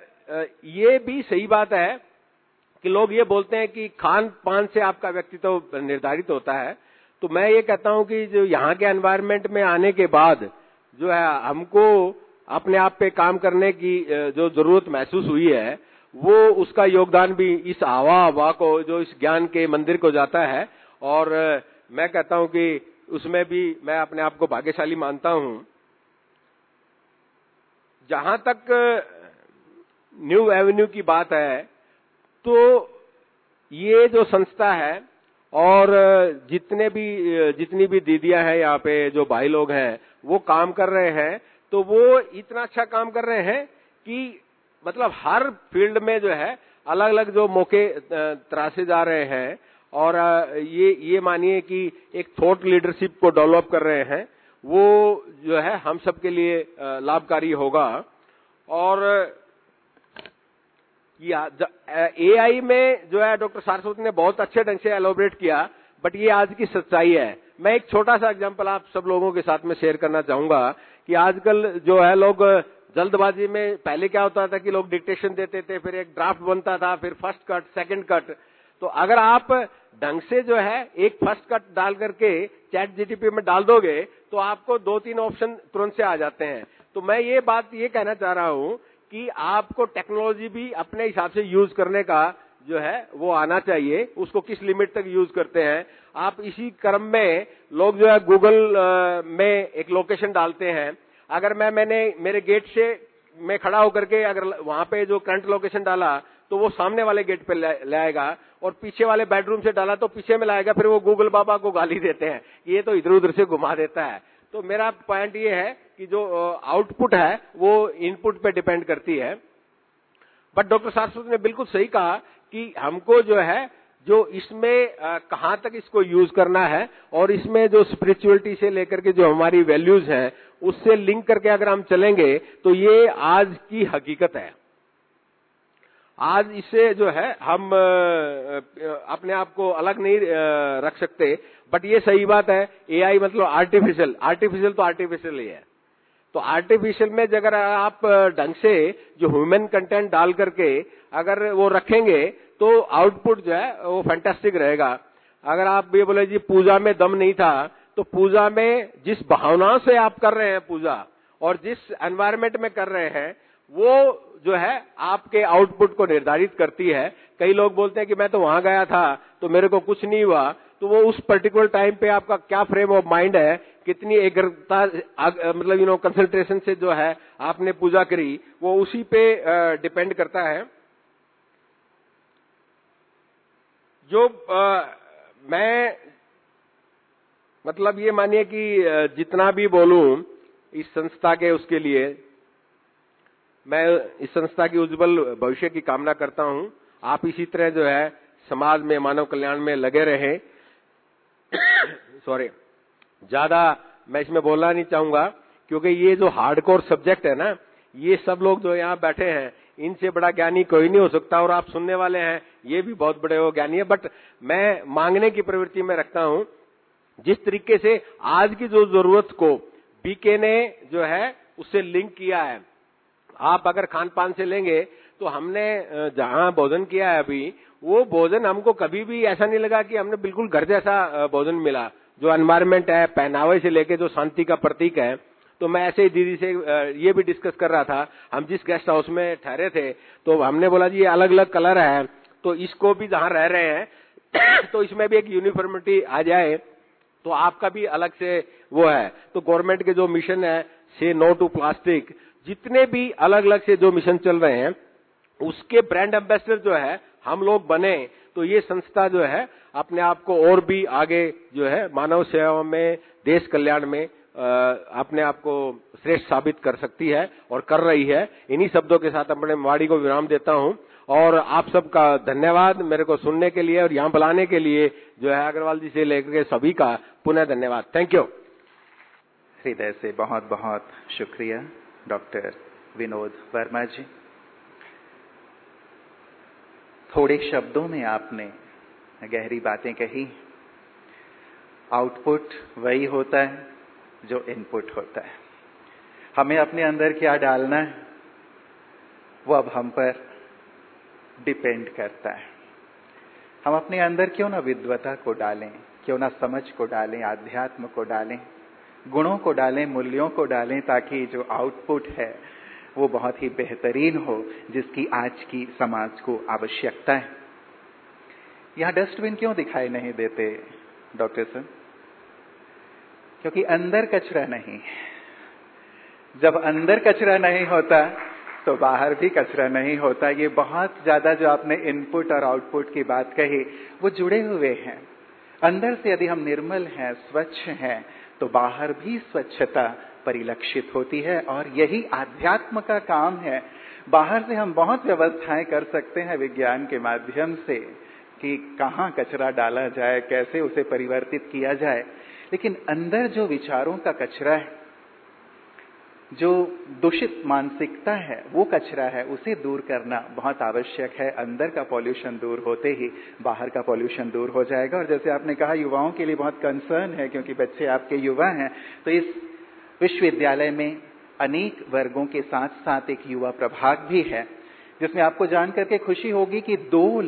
ये भी सही बात है कि लोग ये बोलते हैं कि खान पान से आपका व्यक्तित्व निर्धारित होता है। तो मैं ये कहता हूं कि जो यहाँ के एनवायरनमेंट में आने के बाद जो है हमको अपने आप पे काम करने की जो जरूरत महसूस हुई है, वो उसका योगदान भी इस हवा को, जो इस ज्ञान के मंदिर को जाता है। और मैं कहता हूं कि उसमें भी मैं अपने आप को भाग्यशाली मानता हूं। जहां तक न्यू एवेन्यू की बात है, तो ये जो संस्था है और जितनी भी दीदियां हैं यहाँ पे, जो भाई लोग हैं, वो काम कर रहे हैं, तो वो इतना अच्छा काम कर रहे हैं कि मतलब हर फील्ड में जो है अलग अलग जो मौके तराशे जा रहे हैं। और ये मानिए कि एक थॉट लीडरशिप को डेवलप कर रहे हैं, वो जो है हम सबके लिए लाभकारी होगा। और एआई में जो है डॉक्टर सारस्वत ने बहुत अच्छे ढंग से एलोबरेट किया, बट ये आज की सच्चाई है। मैं एक छोटा सा एग्जांपल आप सब लोगों के साथ में शेयर करना चाहूंगा कि आजकल जो है लोग जल्दबाजी में, पहले क्या होता था कि लोग डिक्टेशन देते थे, फिर एक ड्राफ्ट बनता था, फिर फर्स्ट कट, सेकंड कट। तो अगर आप ढंग से जो है एक फर्स्ट कट डाल करके चैट जीटीपी में डाल दोगे तो आपको 2-3 ऑप्शन तुरंत से आ जाते हैं। तो मैं ये बात ये कहना चाह रहा हूं कि आपको टेक्नोलॉजी भी अपने हिसाब से यूज करने का जो है वो आना चाहिए। उसको किस लिमिट तक यूज करते हैं आप, इसी क्रम में लोग जो है गूगल में एक लोकेशन डालते हैं। अगर मैंने मेरे गेट से मैं खड़ा होकर के अगर वहां पे जो करंट लोकेशन डाला तो वो सामने वाले गेट पे लाएगा, और पीछे वाले बेडरूम से डाला तो पीछे में लाएगा। फिर वो गूगल बाबा को गाली देते हैं, ये तो इधर उधर से घुमा देता है। तो मेरा पॉइंट ये है कि जो आउटपुट है वो इनपुट पे डिपेंड करती है। बट डॉक्टर सारस्वत ने बिल्कुल सही कहा कि हमको जो है जो इसमें कहां तक इसको यूज करना है, और इसमें जो स्पिरिचुअलिटी से लेकर के जो हमारी वैल्यूज हैं उससे लिंक करके अगर हम चलेंगे तो ये आज की हकीकत है। आज इससे जो है हम अपने आप को अलग नहीं रख सकते। बट ये सही बात है, एआई मतलब आर्टिफिशियल तो आर्टिफिशियल ही है। तो आर्टिफिशियल में अगर आप ढंग से जो ह्यूमन कंटेंट डाल करके अगर वो रखेंगे तो आउटपुट जो है वो फैंटास्टिक रहेगा। अगर आप ये बोले जी पूजा में दम नहीं था, तो पूजा में जिस भावनाओं से आप कर रहे हैं पूजा और जिस एनवायरनमेंट में कर रहे हैं, वो जो है आपके आउटपुट को निर्धारित करती है। कई लोग बोलते हैं कि मैं तो वहां गया था तो मेरे को कुछ नहीं हुआ, तो वो उस पर्टिकुलर टाइम पे आपका क्या फ्रेम ऑफ माइंड है कितनी एकाग्रता मतलब कंसंट्रेशन से जो है आपने पूजा करी, वो उसी पे डिपेंड करता है। जो मैं मतलब ये मानिए कि जितना भी बोलूं इस संस्था के उसके लिए, मैं इस संस्था की उज्जवल भविष्य की कामना करता हूं। आप इसी तरह जो है समाज में मानव कल्याण में लगे रहें। सॉरी, ज्यादा मैं इसमें बोलना नहीं चाहूंगा क्योंकि ये जो हार्डकोर सब्जेक्ट है ना, ये सब लोग जो यहाँ बैठे हैं इनसे बड़ा ज्ञानी कोई नहीं हो सकता, और आप सुनने वाले हैं ये भी बहुत बड़े हो ज्ञानी है। बट मैं मांगने की प्रवृत्ति में रखता हूं। जिस तरीके से आज की जो जरूरत को बीके ने जो है उससे लिंक किया है, आप अगर खान पान से लेंगे तो हमने जहां भोजन किया है अभी, वो भोजन हमको कभी भी ऐसा नहीं लगा कि हमने बिल्कुल घर जैसा भोजन मिला। जो एनवायरमेंट है, पहनावे से लेके जो शांति का प्रतीक है। तो मैं ऐसे ही दीदी से ये भी डिस्कस कर रहा था, हम जिस गेस्ट हाउस में ठहरे थे तो हमने बोला जी ये अलग अलग कलर है, तो इसको भी जहां रह रहे हैं तो इसमें भी एक यूनिफॉर्मिटी आ जाए, तो आपका भी अलग से वो है। तो गवर्नमेंट के जो मिशन है से नो टू प्लास्टिक, जितने भी अलग अलग से जो मिशन चल रहे हैं उसके ब्रांड एम्बेसडर जो है हम लोग बने, तो ये संस्था जो है अपने आप को और भी आगे जो है मानव सेवा में, देश कल्याण में अपने आप को श्रेष्ठ साबित कर सकती है और कर रही है। इन्हीं शब्दों के साथ अपने वाणी को विराम देता हूं और आप सबका धन्यवाद मेरे को सुनने के लिए और यहाँ बुलाने के लिए जो है अग्रवाल जी से लेकर के सभी का पुनः धन्यवाद। Thank you. हृदय से बहुत बहुत शुक्रिया डॉक्टर विनोद वर्मा जी। थोड़े शब्दों में आपने गहरी बातें कही। आउटपुट वही होता है जो इनपुट होता है। हमें अपने अंदर क्या डालना है वो अब हम पर डिपेंड करता है। हम अपने अंदर क्यों ना विद्वता को डालें, क्यों ना समझ को डालें, आध्यात्म को डालें, गुणों को डालें, मूल्यों को डालें, ताकि जो आउटपुट है वो बहुत ही बेहतरीन हो, जिसकी आज की समाज को आवश्यकता है। यहां डस्टबिन क्यों दिखाई नहीं देते डॉक्टर साहब? क्योंकि अंदर कचरा नहीं। जब अंदर कचरा नहीं होता तो बाहर भी कचरा नहीं होता। ये बहुत ज्यादा जो आपने इनपुट और आउटपुट की बात कही वो जुड़े हुए हैं। अंदर से यदि हम निर्मल हैं, स्वच्छ हैं, तो बाहर भी स्वच्छता परिलक्षित होती है और यही आध्यात्म का काम है। बाहर से हम बहुत व्यवस्थाएं कर सकते हैं विज्ञान के माध्यम से कि कहाँ कचरा डाला जाए, कैसे उसे परिवर्तित किया जाए, लेकिन अंदर जो विचारों का कचरा है, जो दूषित मानसिकता है, वो कचरा है, उसे दूर करना बहुत आवश्यक है। अंदर का पॉल्यूशन दूर होते ही बाहर का पॉल्यूशन दूर हो जाएगा। और जैसे आपने कहा युवाओं के लिए बहुत कंसर्न है, क्योंकि बच्चे आपके युवा हैं, तो इस विश्वविद्यालय में अनेक वर्गों के साथ साथ एक युवा प्रभाग भी है, जिसमें आपको जान करके खुशी होगी कि 2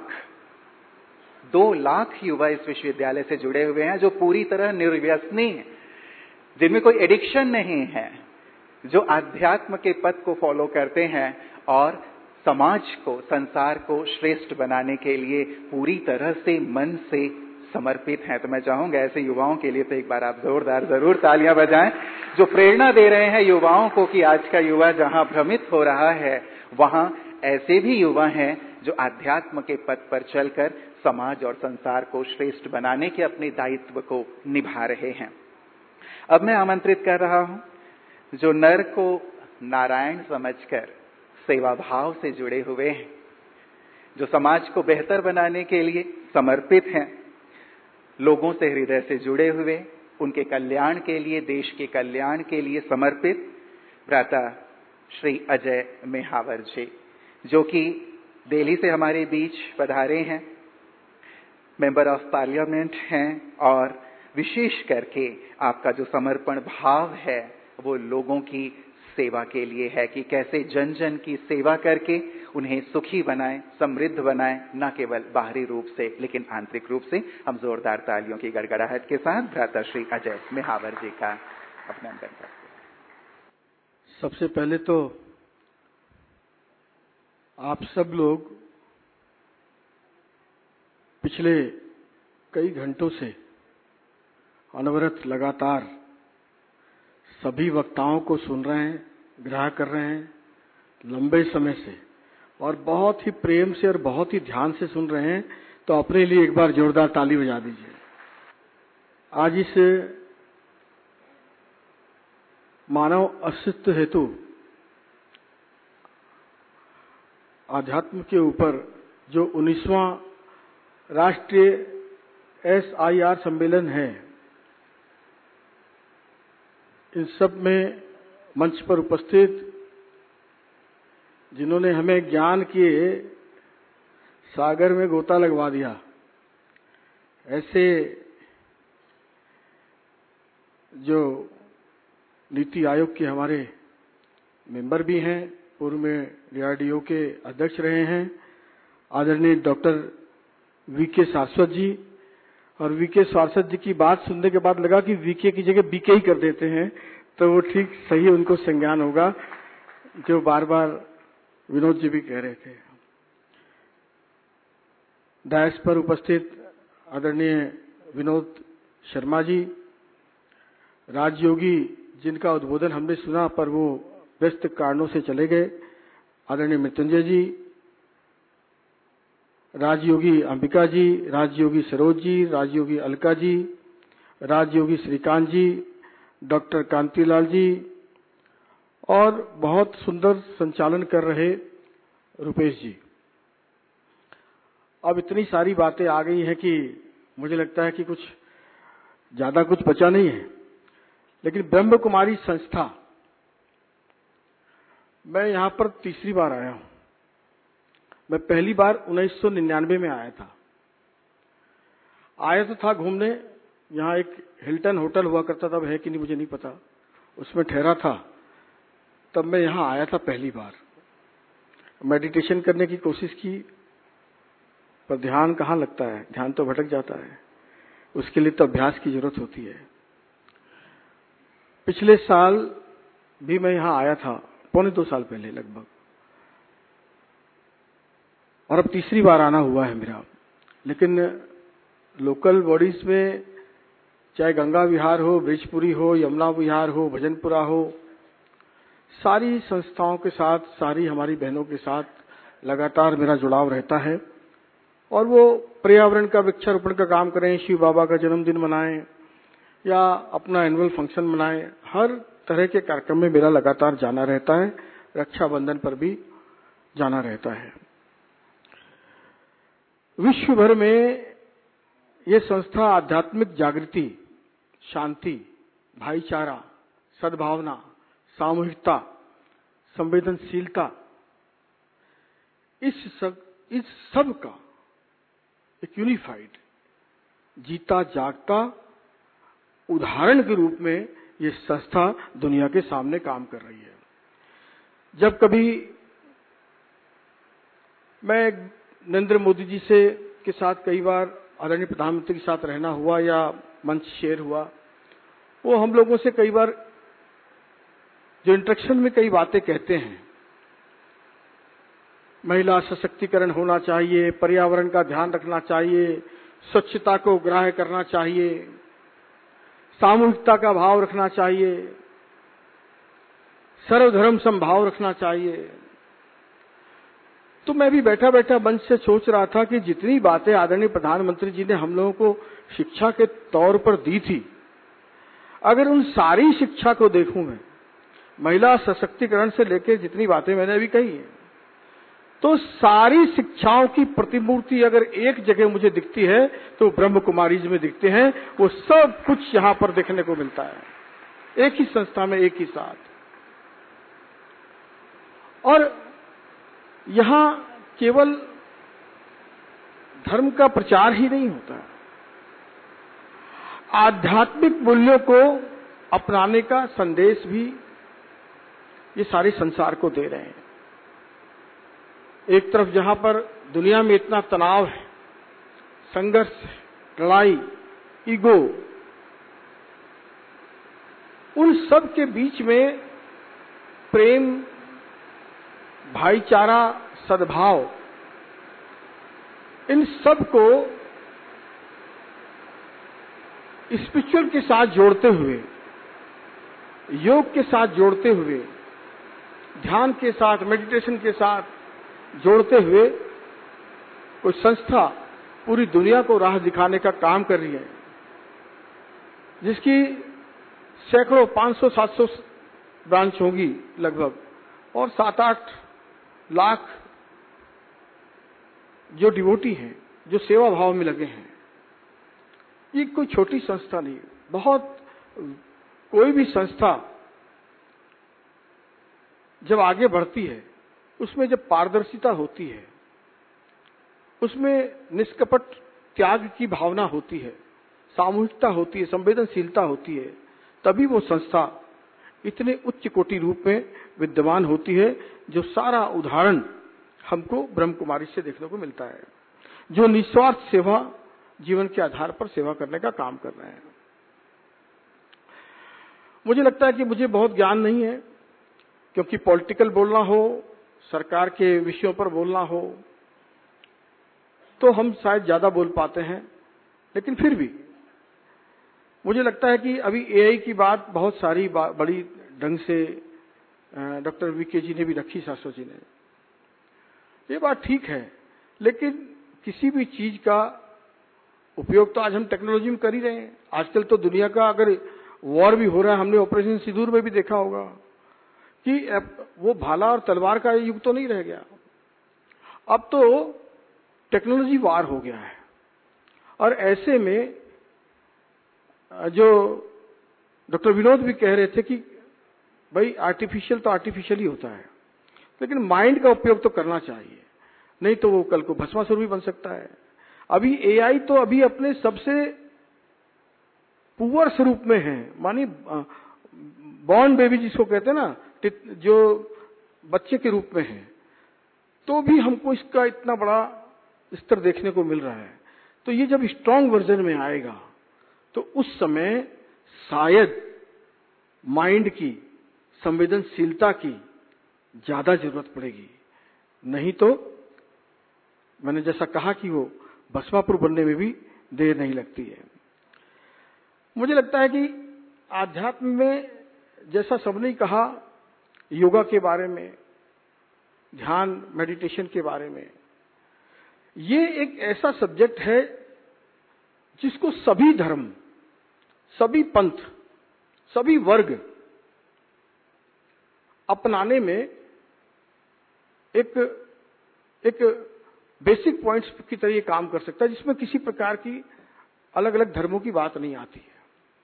लाख युवा इस विश्वविद्यालय से जुड़े हुए हैं, जो पूरी तरह निर्व्यसनी हैं, जिनमें कोई एडिक्शन नहीं है, जो आध्यात्म के पथ को फॉलो करते हैं और समाज को, संसार को श्रेष्ठ बनाने के लिए पूरी तरह से मन से समर्पित हैं। तो मैं चाहूंगा ऐसे युवाओं के लिए तो एक बार आप जोरदार जरूर तालियां बजाएं, जो प्रेरणा दे रहे हैं युवाओं को कि आज का युवा जहां भ्रमित हो रहा है, वहां ऐसे भी युवा हैं जो आध्यात्म के पथ पर चलकर समाज और संसार को श्रेष्ठ बनाने के अपने दायित्व को निभा रहे हैं। अब मैं आमंत्रित कर रहा हूं जो नर को नारायण समझकर सेवा भाव से जुड़े हुए हैं, जो समाज को बेहतर बनाने के लिए समर्पित हैं, लोगों से हृदय से जुड़े हुए, उनके कल्याण के लिए, देश के कल्याण के लिए समर्पित भ्राता श्री अजय मेहावर जी, जो कि दिल्ली से हमारे बीच पधारे हैं, मेंबर ऑफ पार्लियामेंट हैं, और विशेष करके आपका जो समर्पण भाव है वो लोगों की सेवा के लिए है कि कैसे जन जन की सेवा करके उन्हें सुखी बनाएं, समृद्ध बनाएं, न केवल बाहरी रूप से लेकिन आंतरिक रूप से। हम जोरदार तालियों की गड़गड़ाहट के साथ भ्राता श्री अजय मेहावर जी का अभिनंदन करते हैं। सबसे पहले तो आप सब लोग पिछले कई घंटों से अनवरत लगातार सभी वक्ताओं को सुन रहे हैं, ग्रहण कर रहे हैं लंबे समय से, और बहुत ही प्रेम से और बहुत ही ध्यान से सुन रहे हैं, तो अपने लिए एक बार जोरदार ताली बजा दीजिए। आज इस मानव अस्तित्व हेतु आध्यात्म के ऊपर जो 19वां राष्ट्रीय SIR सम्मेलन है, इन सब में मंच पर उपस्थित जिन्होंने हमें ज्ञान के सागर में गोता लगवा दिया, ऐसे जो नीति आयोग के हमारे मेंबर भी हैं, पूर्व में DRDO के अध्यक्ष रहे हैं, आदरणीय डॉक्टर VK सारस्वत जी। और VK सारस्वत जी की बात सुनने के बाद लगा कि VK की जगह BK ही कर देते हैं, तो वो ठीक सही उनको संज्ञान होगा, जो बार बार विनोद जी भी कह रहे थे। डायस पर उपस्थित आदरणीय विनोद शर्मा जी, राजयोगी जिनका उद्बोधन हमने सुना पर वो व्यस्त कारणों से चले गए, आदरणीय मृत्युंजय जी, राजयोगी अंबिका जी, राजयोगी सरोज जी, राजयोगी अलका जी, राजयोगी श्रीकांत जी, डॉक्टर कांतिलाल जी, और बहुत सुंदर संचालन कर रहे रुपेश जी। अब इतनी सारी बातें आ गई हैं कि मुझे लगता है कि कुछ ज्यादा कुछ बचा नहीं है, लेकिन ब्रह्म कुमारी संस्था, मैं यहां पर तीसरी बार आया हूं। मैं पहली बार 1999 में आया था। आया तो था घूमने, यहां एक हिल्टन होटल हुआ करता था, अब है कि नहीं मुझे नहीं पता, उसमें ठहरा था, तब मैं यहां आया था पहली बार। मेडिटेशन करने की कोशिश की, पर ध्यान कहाँ लगता है, ध्यान तो भटक जाता है, उसके लिए तो अभ्यास की जरूरत होती है। पिछले साल भी मैं यहां आया था, पौने 2 साल पहले लगभग, और अब तीसरी बार आना हुआ है मेरा। लेकिन लोकल बॉडीज में, चाहे गंगा विहार हो, ब्रिजपुरी हो, यमुना विहार हो, भजनपुरा हो, सारी संस्थाओं के साथ, सारी हमारी बहनों के साथ लगातार मेरा जुड़ाव रहता है। और वो पर्यावरण का वृक्षारोपण का काम करें, शिव बाबा का जन्मदिन मनाएं या अपना एनुअल फंक्शन मनाएं, हर तरह के कार्यक्रम में मेरा लगातार जाना रहता है। रक्षाबंधन पर भी जाना रहता है। विश्व भर में ये संस्था आध्यात्मिक जागृति, शांति, भाईचारा, सद्भावना, सामूहिकता, संवेदनशीलता, इस सब का एक यूनिफाइड, जीता जागता उदाहरण के रूप में ये संस्था दुनिया के सामने काम कर रही है। जब कभी मैं नरेंद्र मोदी जी के साथ कई बार आदरणीय प्रधानमंत्री के साथ रहना हुआ या मंच शेयर हुआ, वो हम लोगों से कई बार जो इंटरेक्शन में कई बातें कहते हैं, महिला सशक्तिकरण होना चाहिए, पर्यावरण का ध्यान रखना चाहिए, स्वच्छता को ग्राह्य करना चाहिए, सामूहिकता का भाव रखना चाहिए, सर्वधर्म समभाव रखना चाहिए। तो मैं भी बैठा बैठा मंच से सोच रहा था कि जितनी बातें आदरणीय प्रधानमंत्री जी ने हम लोगों को शिक्षा के तौर पर दी थी, अगर उन सारी शिक्षा को देखूं मैं, महिला सशक्तिकरण से लेकर जितनी बातें मैंने अभी कही हैं, तो सारी शिक्षाओं की प्रतिमूर्ति अगर एक जगह मुझे दिखती है तो ब्रह्म कुमारीज में दिखते हैं। वो सब कुछ यहां पर देखने को मिलता है, एक ही संस्था में, एक ही साथ। और यहां केवल धर्म का प्रचार ही नहीं होता, आध्यात्मिक मूल्यों को अपनाने का संदेश भी ये सारे संसार को दे रहे हैं। एक तरफ जहां पर दुनिया में इतना तनाव है, संघर्ष, लड़ाई, ईगो, उन सब के बीच में प्रेम, भाईचारा, सद्भाव, इन सब को स्पिरिचुअल के साथ जोड़ते हुए योग के साथ जोड़ते हुए, ध्यान के साथ, मेडिटेशन के साथ जोड़ते हुए कोई संस्था पूरी दुनिया को राह दिखाने का काम कर रही है, जिसकी सैकड़ों 500-700 ब्रांच होगी लगभग, और 7-8 लाख जो डिवोटी हैं, जो सेवा भाव में लगे हैं। ये कोई छोटी संस्था नहीं है, बहुत। कोई भी संस्था जब आगे बढ़ती है, उसमें जब पारदर्शिता होती है, उसमें निष्कपट त्याग की भावना होती है, सामूहिकता होती है, संवेदनशीलता होती है, तभी वो संस्था इतने उच्च कोटि रूप में विद्यमान होती है, जो सारा उदाहरण हमको ब्रह्म कुमारी से देखने को मिलता है, जो निस्वार्थ सेवा जीवन के आधार पर सेवा करने का काम कर रहे हैं। मुझे लगता है कि मुझे बहुत ज्ञान नहीं है, क्योंकि पॉलिटिकल बोलना हो, सरकार के विषयों पर बोलना हो, तो हम शायद ज्यादा बोल पाते हैं, लेकिन फिर भी मुझे लगता है कि अभी एआई की बात बहुत सारी बड़ी ढंग से डॉक्टर वीके जी ने भी रखी, शाश्वत जी ने, ये बात ठीक है, लेकिन किसी भी चीज का उपयोग तो आज हम टेक्नोलॉजी में कर ही रहे हैं। आजकल तो दुनिया का अगर वॉर भी हो रहा है, हमने ऑपरेशन सिंदूर में भी देखा होगा कि वो भाला और तलवार का युग तो नहीं रह गया, अब तो टेक्नोलॉजी वार हो गया है। और ऐसे में जो डॉक्टर विनोद भी कह रहे थे कि भाई आर्टिफिशियल तो आर्टिफिशियल ही होता है, लेकिन माइंड का उपयोग तो करना चाहिए, नहीं तो वो कल को भस्मासुर भी बन सकता है। अभी एआई तो अभी अपने सबसे पुअर स्वरूप में है, मानी बॉर्न बेबी जिसको कहते हैं ना, जो बच्चे के रूप में है, तो भी हमको इसका इतना बड़ा स्तर देखने को मिल रहा है। तो ये जब स्ट्रांग वर्जन में आएगा तो उस समय शायद माइंड की, संवेदनशीलता की ज्यादा जरूरत पड़ेगी, नहीं तो मैंने जैसा कहा कि वो भस्मापुर बनने में भी देर नहीं लगती है। मुझे लगता है कि आध्यात्म में, जैसा सबने कहा, योगा के बारे में, ध्यान मेडिटेशन के बारे में, ये एक ऐसा सब्जेक्ट है जिसको सभी धर्म, सभी पंथ, सभी वर्ग अपनाने में एक बेसिक पॉइंट्स की तरह ये काम कर सकता है, जिसमें किसी प्रकार की अलग अलग धर्मों की बात नहीं आती है।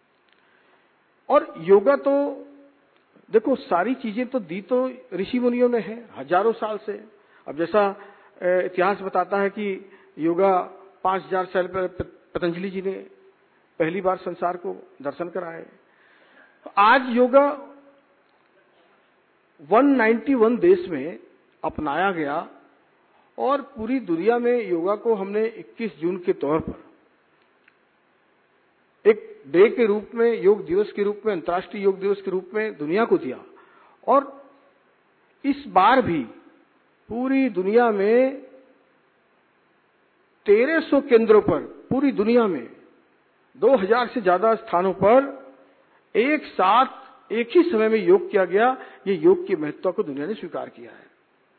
और योगा तो देखो, सारी चीजें तो दी तो ऋषि मुनियों ने है हजारों साल से। अब जैसा इतिहास बताता है कि योगा 5000 साल पहले पतंजलि जी ने पहली बार संसार को दर्शन कराए। आज योगा 191 देश में अपनाया गया और पूरी दुनिया में योगा को हमने 21 जून के तौर पर एक डे के रूप में, योग दिवस के रूप में, अंतर्राष्ट्रीय योग दिवस के रूप में दुनिया को दिया। और इस बार भी पूरी दुनिया में 1300 केंद्रों पर, पूरी दुनिया में 2000 से ज्यादा स्थानों पर एक साथ एक ही समय में योग किया गया। ये योग के महत्व को दुनिया ने स्वीकार किया है।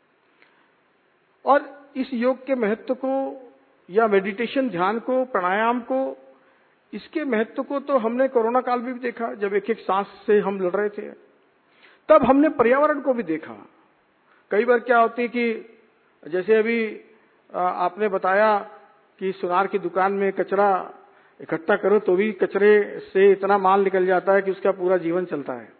और इस योग के महत्व को, या मेडिटेशन, ध्यान को, प्राणायाम को, इसके महत्व को तो हमने कोरोना काल में भी देखा, जब एक एक सांस से हम लड़ रहे थे। तब हमने पर्यावरण को भी देखा। कई बार क्या होती है कि जैसे अभी आपने बताया कि सुनार की दुकान में कचरा इकट्ठा करो तो भी कचरे से इतना माल निकल जाता है कि उसका पूरा जीवन चलता है।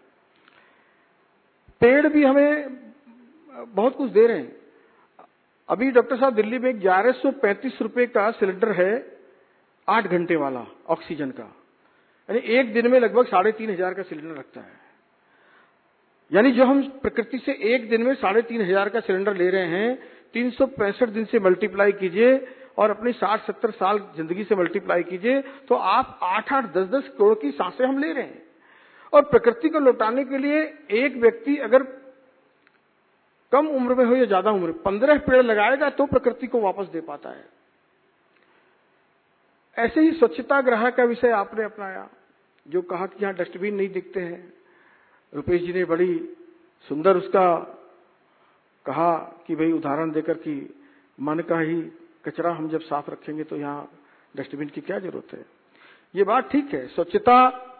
पेड़ भी हमें बहुत कुछ दे रहे हैं। अभी डॉक्टर साहब, दिल्ली में 1135 रुपए का सिलेंडर है, 8 घंटे वाला ऑक्सीजन का, यानी एक दिन में लगभग 3500 का सिलेंडर लगता है। यानी जो हम प्रकृति से एक दिन में 3500 का सिलेंडर ले रहे हैं, 365 दिन से मल्टीप्लाई कीजिए और अपनी 60-70 साल जिंदगी से मल्टीप्लाई कीजिए, तो आप 8-8, 10-10 करोड़ की सांसें हम ले रहे हैं। और प्रकृति को लौटाने के लिए एक व्यक्ति अगर कम उम्र में हो या ज्यादा उम्र, 15 पेड़ लगाएगा तो प्रकृति को वापस दे पाता है। ऐसे ही स्वच्छता ग्रह का विषय आपने अपनाया, जो कहा कि यहाँ डस्टबिन नहीं दिखते हैं, रुपेश जी ने बड़ी सुंदर उसका कहा कि भाई उदाहरण देकर कि मन का ही कचरा हम जब साफ रखेंगे तो यहाँ डस्टबिन की क्या जरूरत है। ये बात ठीक है, स्वच्छता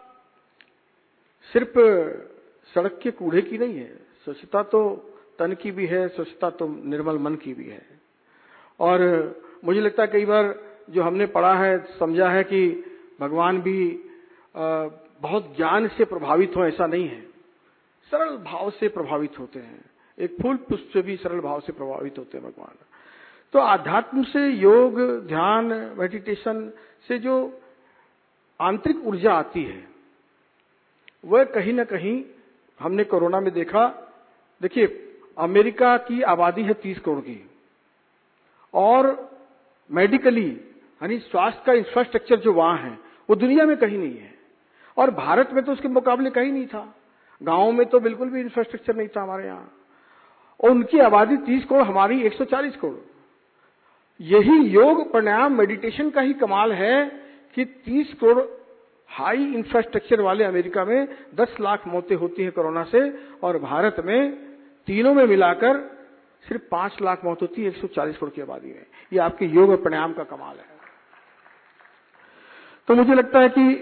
सिर्फ सड़क के कूड़े की नहीं है, स्वच्छता तो तन की भी है, स्वच्छता तो निर्मल मन की भी है। और मुझे लगता है कई बार जो हमने पढ़ा है, समझा है कि भगवान भी बहुत ज्ञान से प्रभावित हो, ऐसा नहीं है, सरल भाव से प्रभावित होते हैं। एक फूल पुष्प से भी सरल भाव से प्रभावित होते हैं भगवान। तो आध्यात्म से, योग, ध्यान, मेडिटेशन से जो आंतरिक ऊर्जा आती है वह कहीं ना कहीं हमने कोरोना में देखा। देखिए, अमेरिका की आबादी है 30 करोड़ की और मेडिकली यानी स्वास्थ्य का इंफ्रास्ट्रक्चर जो वहां है वो दुनिया में कहीं नहीं है, और भारत में तो उसके मुकाबले कहीं नहीं था। गांव में तो बिल्कुल भी इंफ्रास्ट्रक्चर नहीं था हमारे यहाँ, और उनकी आबादी 30 करोड़, हमारी 140 करोड़। यही योग, प्राणायाम, मेडिटेशन का ही कमाल है कि 30 करोड़ हाई इंफ्रास्ट्रक्चर वाले अमेरिका में 10 लाख मौतें होती हैं कोरोना से, और भारत में तीनों में मिलाकर सिर्फ 5 लाख मौत होती है 140 करोड़ की आबादी में। ये आपके योग और प्राणायाम का कमाल है। तो मुझे लगता है कि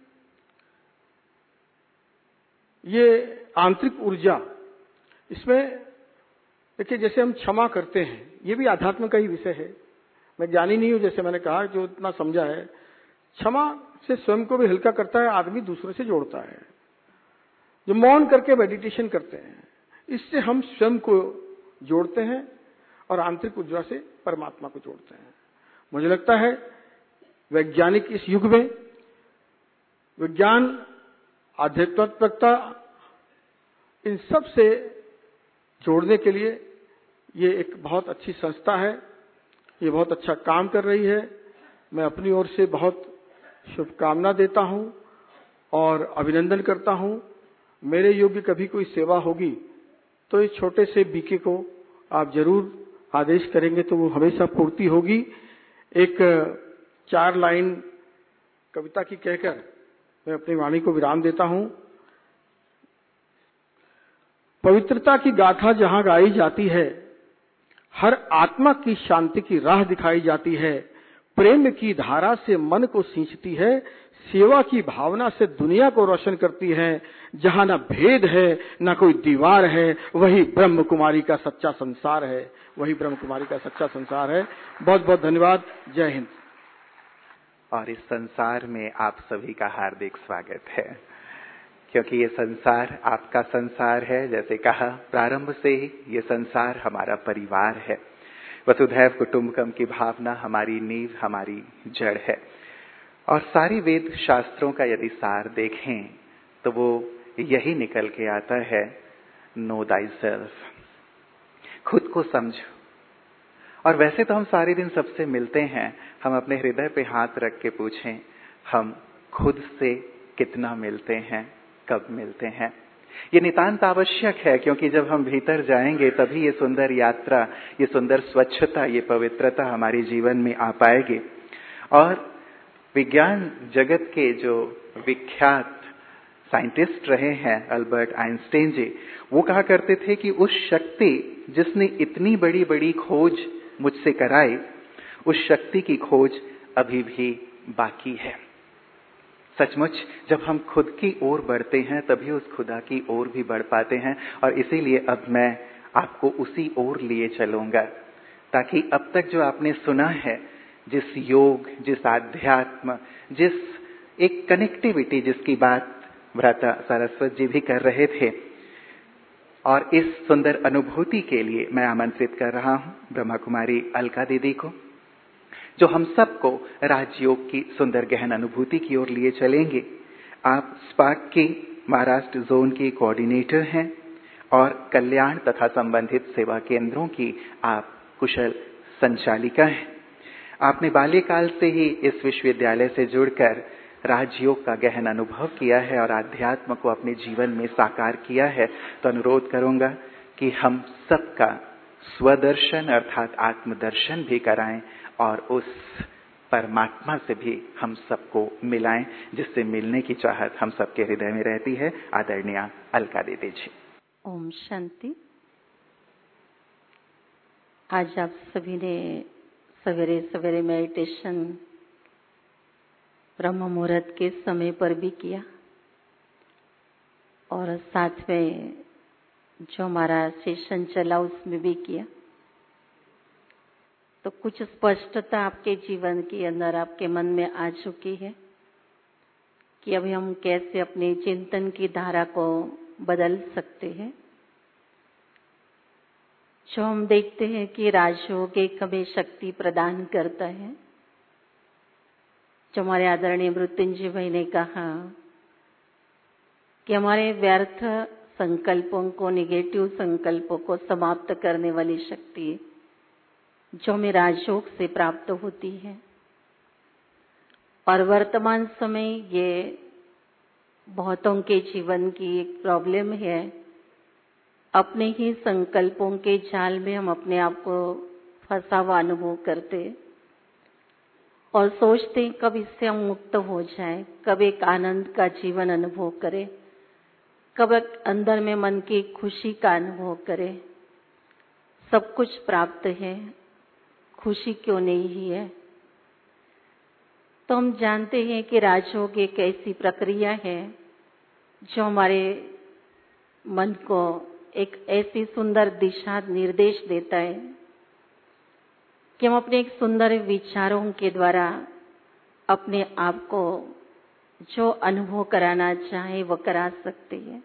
ये आंतरिक ऊर्जा, इसमें देखिए जैसे हम क्षमा करते हैं, ये भी आध्यात्म का ही विषय है। मैं ज्ञानी नहीं हूं, जैसे मैंने कहा, जो इतना समझा है, क्षमा से स्वयं को भी हल्का करता है, आदमी दूसरे से जोड़ता है। जो मौन करके मेडिटेशन करते हैं, इससे हम स्वयं को जोड़ते हैं और आंतरिक ऊर्जा से परमात्मा को जोड़ते हैं। मुझे लगता है वैज्ञानिक इस युग में विज्ञान, आध्यात्मिकता, इन सब से जोड़ने के लिए ये एक बहुत अच्छी संस्था है, ये बहुत अच्छा काम कर रही है। मैं अपनी ओर से बहुत शुभकामना देता हूं और अभिनंदन करता हूं। मेरे योग्य कभी कोई सेवा होगी तो इस छोटे से बीके को आप जरूर आदेश करेंगे तो वो हमेशा पूर्ति होगी। एक 4 लाइन कविता की कहकर मैं अपनी वाणी को विराम देता हूं। पवित्रता की गाथा जहां गाई जाती है, हर आत्मा की शांति की राह दिखाई जाती है, प्रेम की धारा से मन को सींचती है, सेवा की भावना से दुनिया को रोशन करती है, जहां न भेद है न कोई दीवार है, वही ब्रह्म कुमारी का सच्चा संसार है, वही ब्रह्म कुमारी का सच्चा संसार है। बहुत बहुत धन्यवाद। जय हिंद। और इस संसार में आप सभी का हार्दिक स्वागत है, क्योंकि ये संसार आपका संसार है। जैसे कहा प्रारंभ से ही, ये संसार हमारा परिवार है। वसुधैव कुटुंबकम की भावना हमारी नींव, हमारी जड़ है। और सारी वेद शास्त्रों का यदि सार देखें तो वो यही निकल के आता है, नो दाई सेल्फ, खुद को समझो। और वैसे तो हम सारे दिन सबसे मिलते हैं, हम अपने हृदय पे हाथ रख के पूछें, हम खुद से कितना मिलते हैं, कब मिलते हैं? ये नितांत आवश्यक है, क्योंकि जब हम भीतर जाएंगे तभी ये सुंदर यात्रा, ये सुंदर स्वच्छता, ये पवित्रता हमारे जीवन में आ पाएगी। और विज्ञान जगत के जो विख्यात साइंटिस्ट रहे हैं, अल्बर्ट आइंस्टाइन जी, वो कहा करते थे कि उस शक्ति जिसने इतनी बड़ी बड़ी खोज मुझसे कराई, उस शक्ति की खोज अभी भी बाकी है। सचमुच जब हम खुद की ओर बढ़ते हैं तभी उस खुदा की ओर भी बढ़ पाते हैं। और इसीलिए अब मैं आपको उसी ओर लिए चलूंगा, ताकि अब तक जो आपने सुना है, जिस योग, जिस आध्यात्म, जिस एक कनेक्टिविटी जिसकी बात भ्राता सारस्वत जी भी कर रहे थे, और इस सुंदर अनुभूति के लिए मैं आमंत्रित कर रहा हूं ब्रह्मा कुमारी अलका दीदी को, जो हम सबको राजयोग की सुंदर गहन अनुभूति की ओर लिए चलेंगे। आप स्पार्क की महाराष्ट्र जोन की कोऑर्डिनेटर हैं और कल्याण तथा संबंधित सेवा केंद्रों की आप कुशल संचालिका हैं। आपने बाल्यकाल से ही इस विश्वविद्यालय से जुड़कर राजयोग का गहन अनुभव किया है और आध्यात्म को अपने जीवन में साकार किया है। तो अनुरोध करूंगा कि हम सबका स्वदर्शन अर्थात आत्मदर्शन भी कराएं और उस परमात्मा से भी हम सबको मिलाएं, जिससे मिलने की चाहत हम सबके हृदय में रहती है। आदरणीय अलका दीदी जी। ओम शांति। आज आप सभी ने सवेरे सवेरे मेडिटेशन ब्रह्म मुहूर्त के समय पर भी किया और साथ में जो हमारा सेशन चला उसमें भी किया। तो कुछ स्पष्टता आपके जीवन के अंदर, आपके मन में आ चुकी है कि अभी हम कैसे अपने चिंतन की धारा को बदल सकते हैं। जो हम देखते हैं कि राजयोग एक हमें शक्ति प्रदान करता है। जो हमारे आदरणीय मृत्युंजय भाई ने कहा कि हमारे व्यर्थ संकल्पों को, निगेटिव संकल्पों को समाप्त करने वाली शक्ति जो हमें राजयोग से प्राप्त होती है। और वर्तमान समय ये बहुतों के जीवन की एक प्रॉब्लम है। अपने ही संकल्पों के जाल में हम अपने आप को फंसा हुआ अनुभव करते और सोचते कब इससे हम मुक्त हो जाएं, कब एक आनंद का जीवन अनुभव करें, कब अंदर में मन की खुशी का अनुभव करें। सब कुछ प्राप्त है, खुशी क्यों नहीं है? तो हम जानते हैं कि राजयोग एक ऐसी प्रक्रिया है जो हमारे मन को एक ऐसी सुंदर दिशा निर्देश देता है कि हम अपने एक सुंदर विचारों के द्वारा अपने आप को जो अनुभव कराना चाहे वो करा सकते हैं।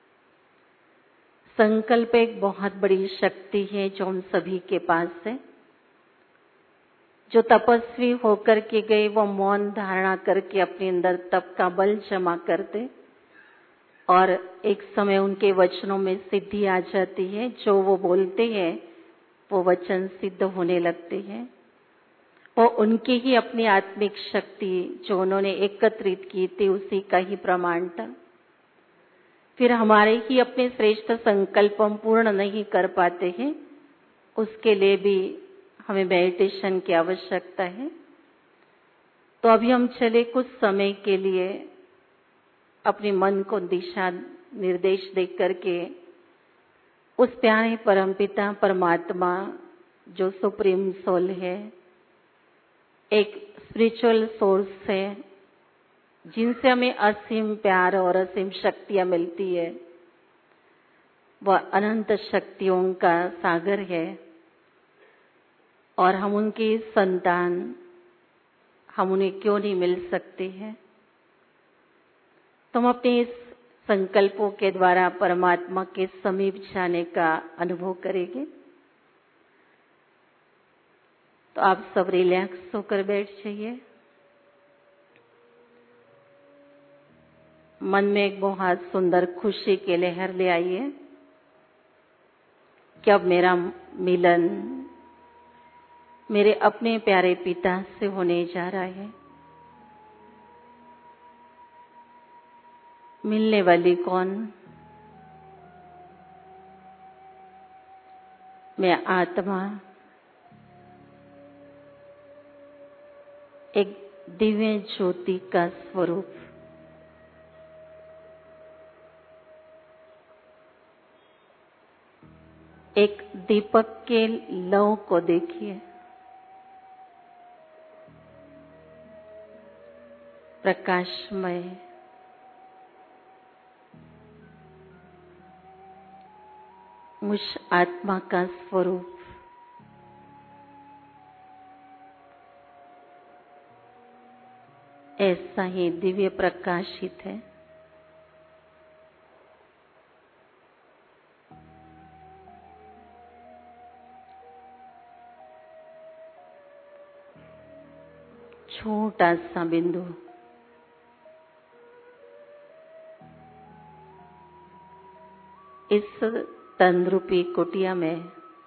संकल्प एक बहुत बड़ी शक्ति है जो हम सभी के पास है। जो तपस्वी होकर के गए वो मौन धारणा करके अपने अंदर तप का बल जमा करते और एक समय उनके वचनों में सिद्धि आ जाती है। जो वो बोलते हैं वो वचन सिद्ध होने लगते हैं। वो उनकी ही अपनी आत्मिक शक्ति जो उन्होंने एकत्रित की थी उसी का ही प्रमाण था। फिर हमारे ही अपने श्रेष्ठ संकल्प हम पूर्ण नहीं कर पाते हैं, उसके लिए भी हमें मेडिटेशन की आवश्यकता है। तो अभी हम चले कुछ समय के लिए अपने मन को दिशा निर्देश दे करके उस प्यारे परमपिता परमात्मा जो सुप्रीम सोल है, एक स्पिरिचुअल सोर्स है जिनसे हमें असीम प्यार और असीम शक्तियां मिलती है। वह अनंत शक्तियों का सागर है और हम उनकी संतान, हम उन्हें क्यों नहीं मिल सकते हैं? तो हम अपने इस संकल्पों के द्वारा परमात्मा के समीप जाने का अनुभव करेंगे। तो आप सब रिलैक्स होकर बैठ जाइए। मन में एक बहुत सुंदर खुशी की लहर ले आइए कि अब मेरा मिलन मेरे अपने प्यारे पिता से होने जा रहा है। मिलने वाली कौन? मैं आत्मा, एक दिव्य ज्योति का स्वरूप। एक दीपक के लौ को देखिए, प्रकाशमय, उस आत्मा का स्वरूप ऐसा ही दिव्य प्रकाशित है। छोटा सा बिंदु इस तन रूपी कुटिया में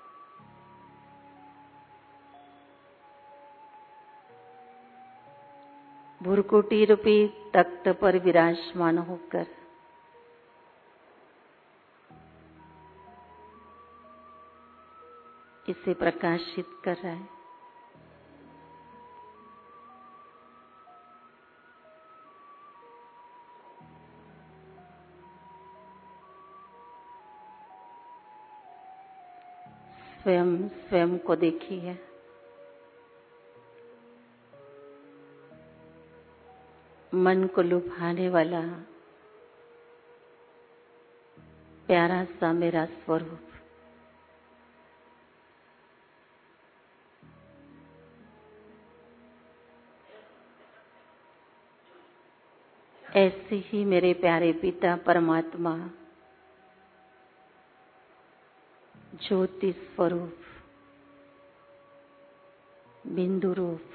भुरकुटी रूपी तख्त पर विराजमान होकर इसे प्रकाशित कर रहा है। स्वयं स्वयं को देखिए। मन को लुभाने वाला प्यारा सा मेरा स्वरूप, ऐसे ही मेरे प्यारे पिता परमात्मा ज्योति स्वरूप, बिंदु रूप,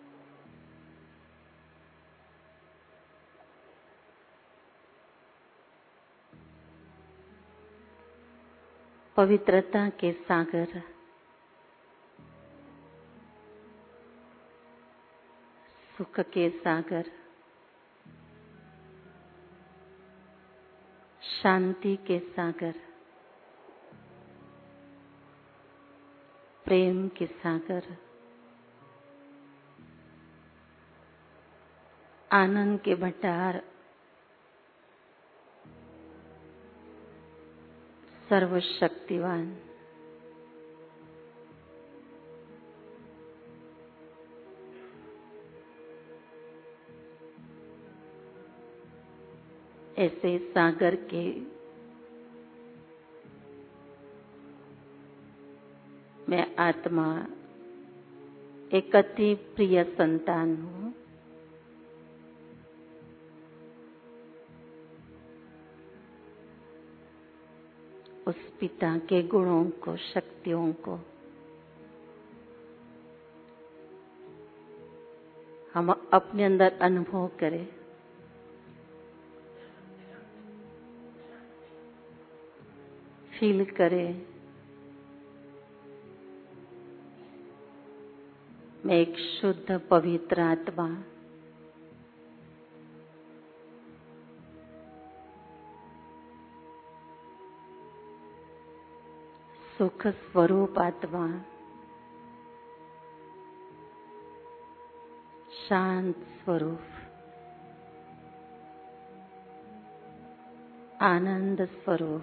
पवित्रता के सागर, सुख के सागर, शांति के सागर, प्रेम के सागर, आनंद के भंडार, सर्वशक्तिवान, ऐसे सागर के मैं आत्मा एक अति प्रिय संतान हूँ। उस पिता के गुणों को, शक्तियों को हम अपने अंदर अनुभव करें। फील करें। मैं एक शुद्ध पवित्र आत्मा, सुख स्वरूप आत्मा, शांत स्वरूप, आनंद स्वरूप,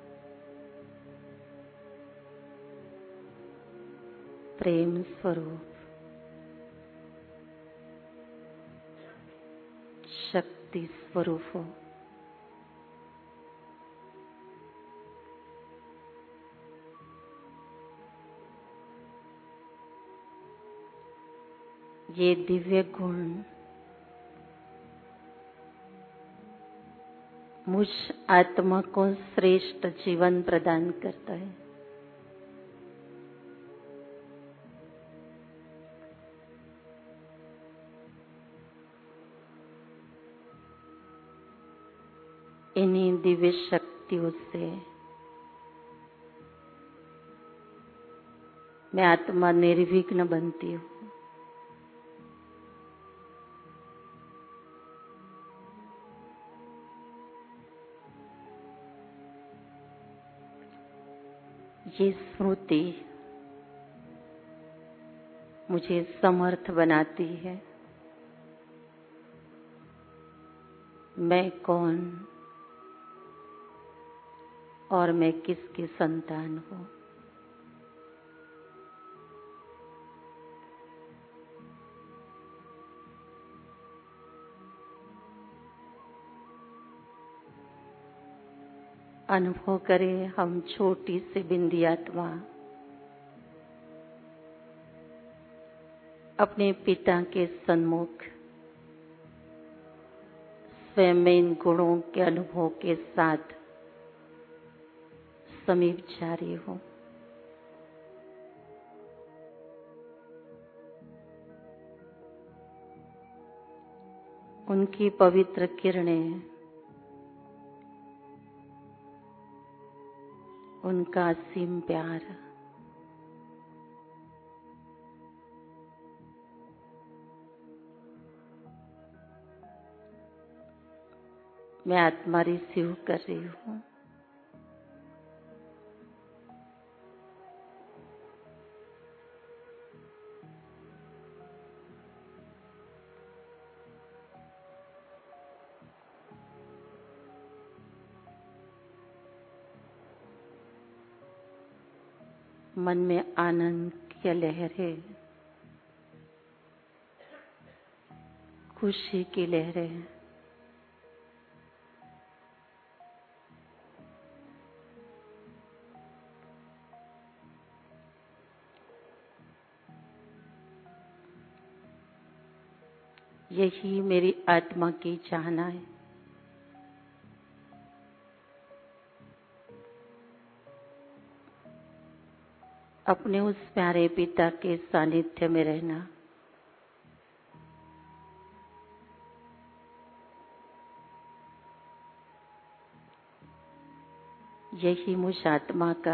प्रेम स्वरूप, शक्ति स्वरूप हो। ये दिव्य गुण मुझ आत्मा को श्रेष्ठ जीवन प्रदान करता है। इन्हीं दिव्य शक्तियों से मैं आत्मा निर्विघ्न बनती हूँ। ये स्मृति मुझे समर्थ बनाती है। मैं कौन और मैं किसकी संतान हूँ। अनुभव करें हम छोटी सी बिंदी आत्मा अपने पिता के सन्मुख स्वयं में इन गुणों के अनुभव के साथ समीप जा रही हूँ। उनकी पवित्र किरणें, उनका असीम प्यार मैं आत्मा रिसीव कर रही हूँ। मन में आनंद की लहरें, खुशी की लहरें, यही मेरी आत्मा की चाहना है। अपने उस प्यारे पिता के सानिध्य में रहना, यही मुझ आत्मा का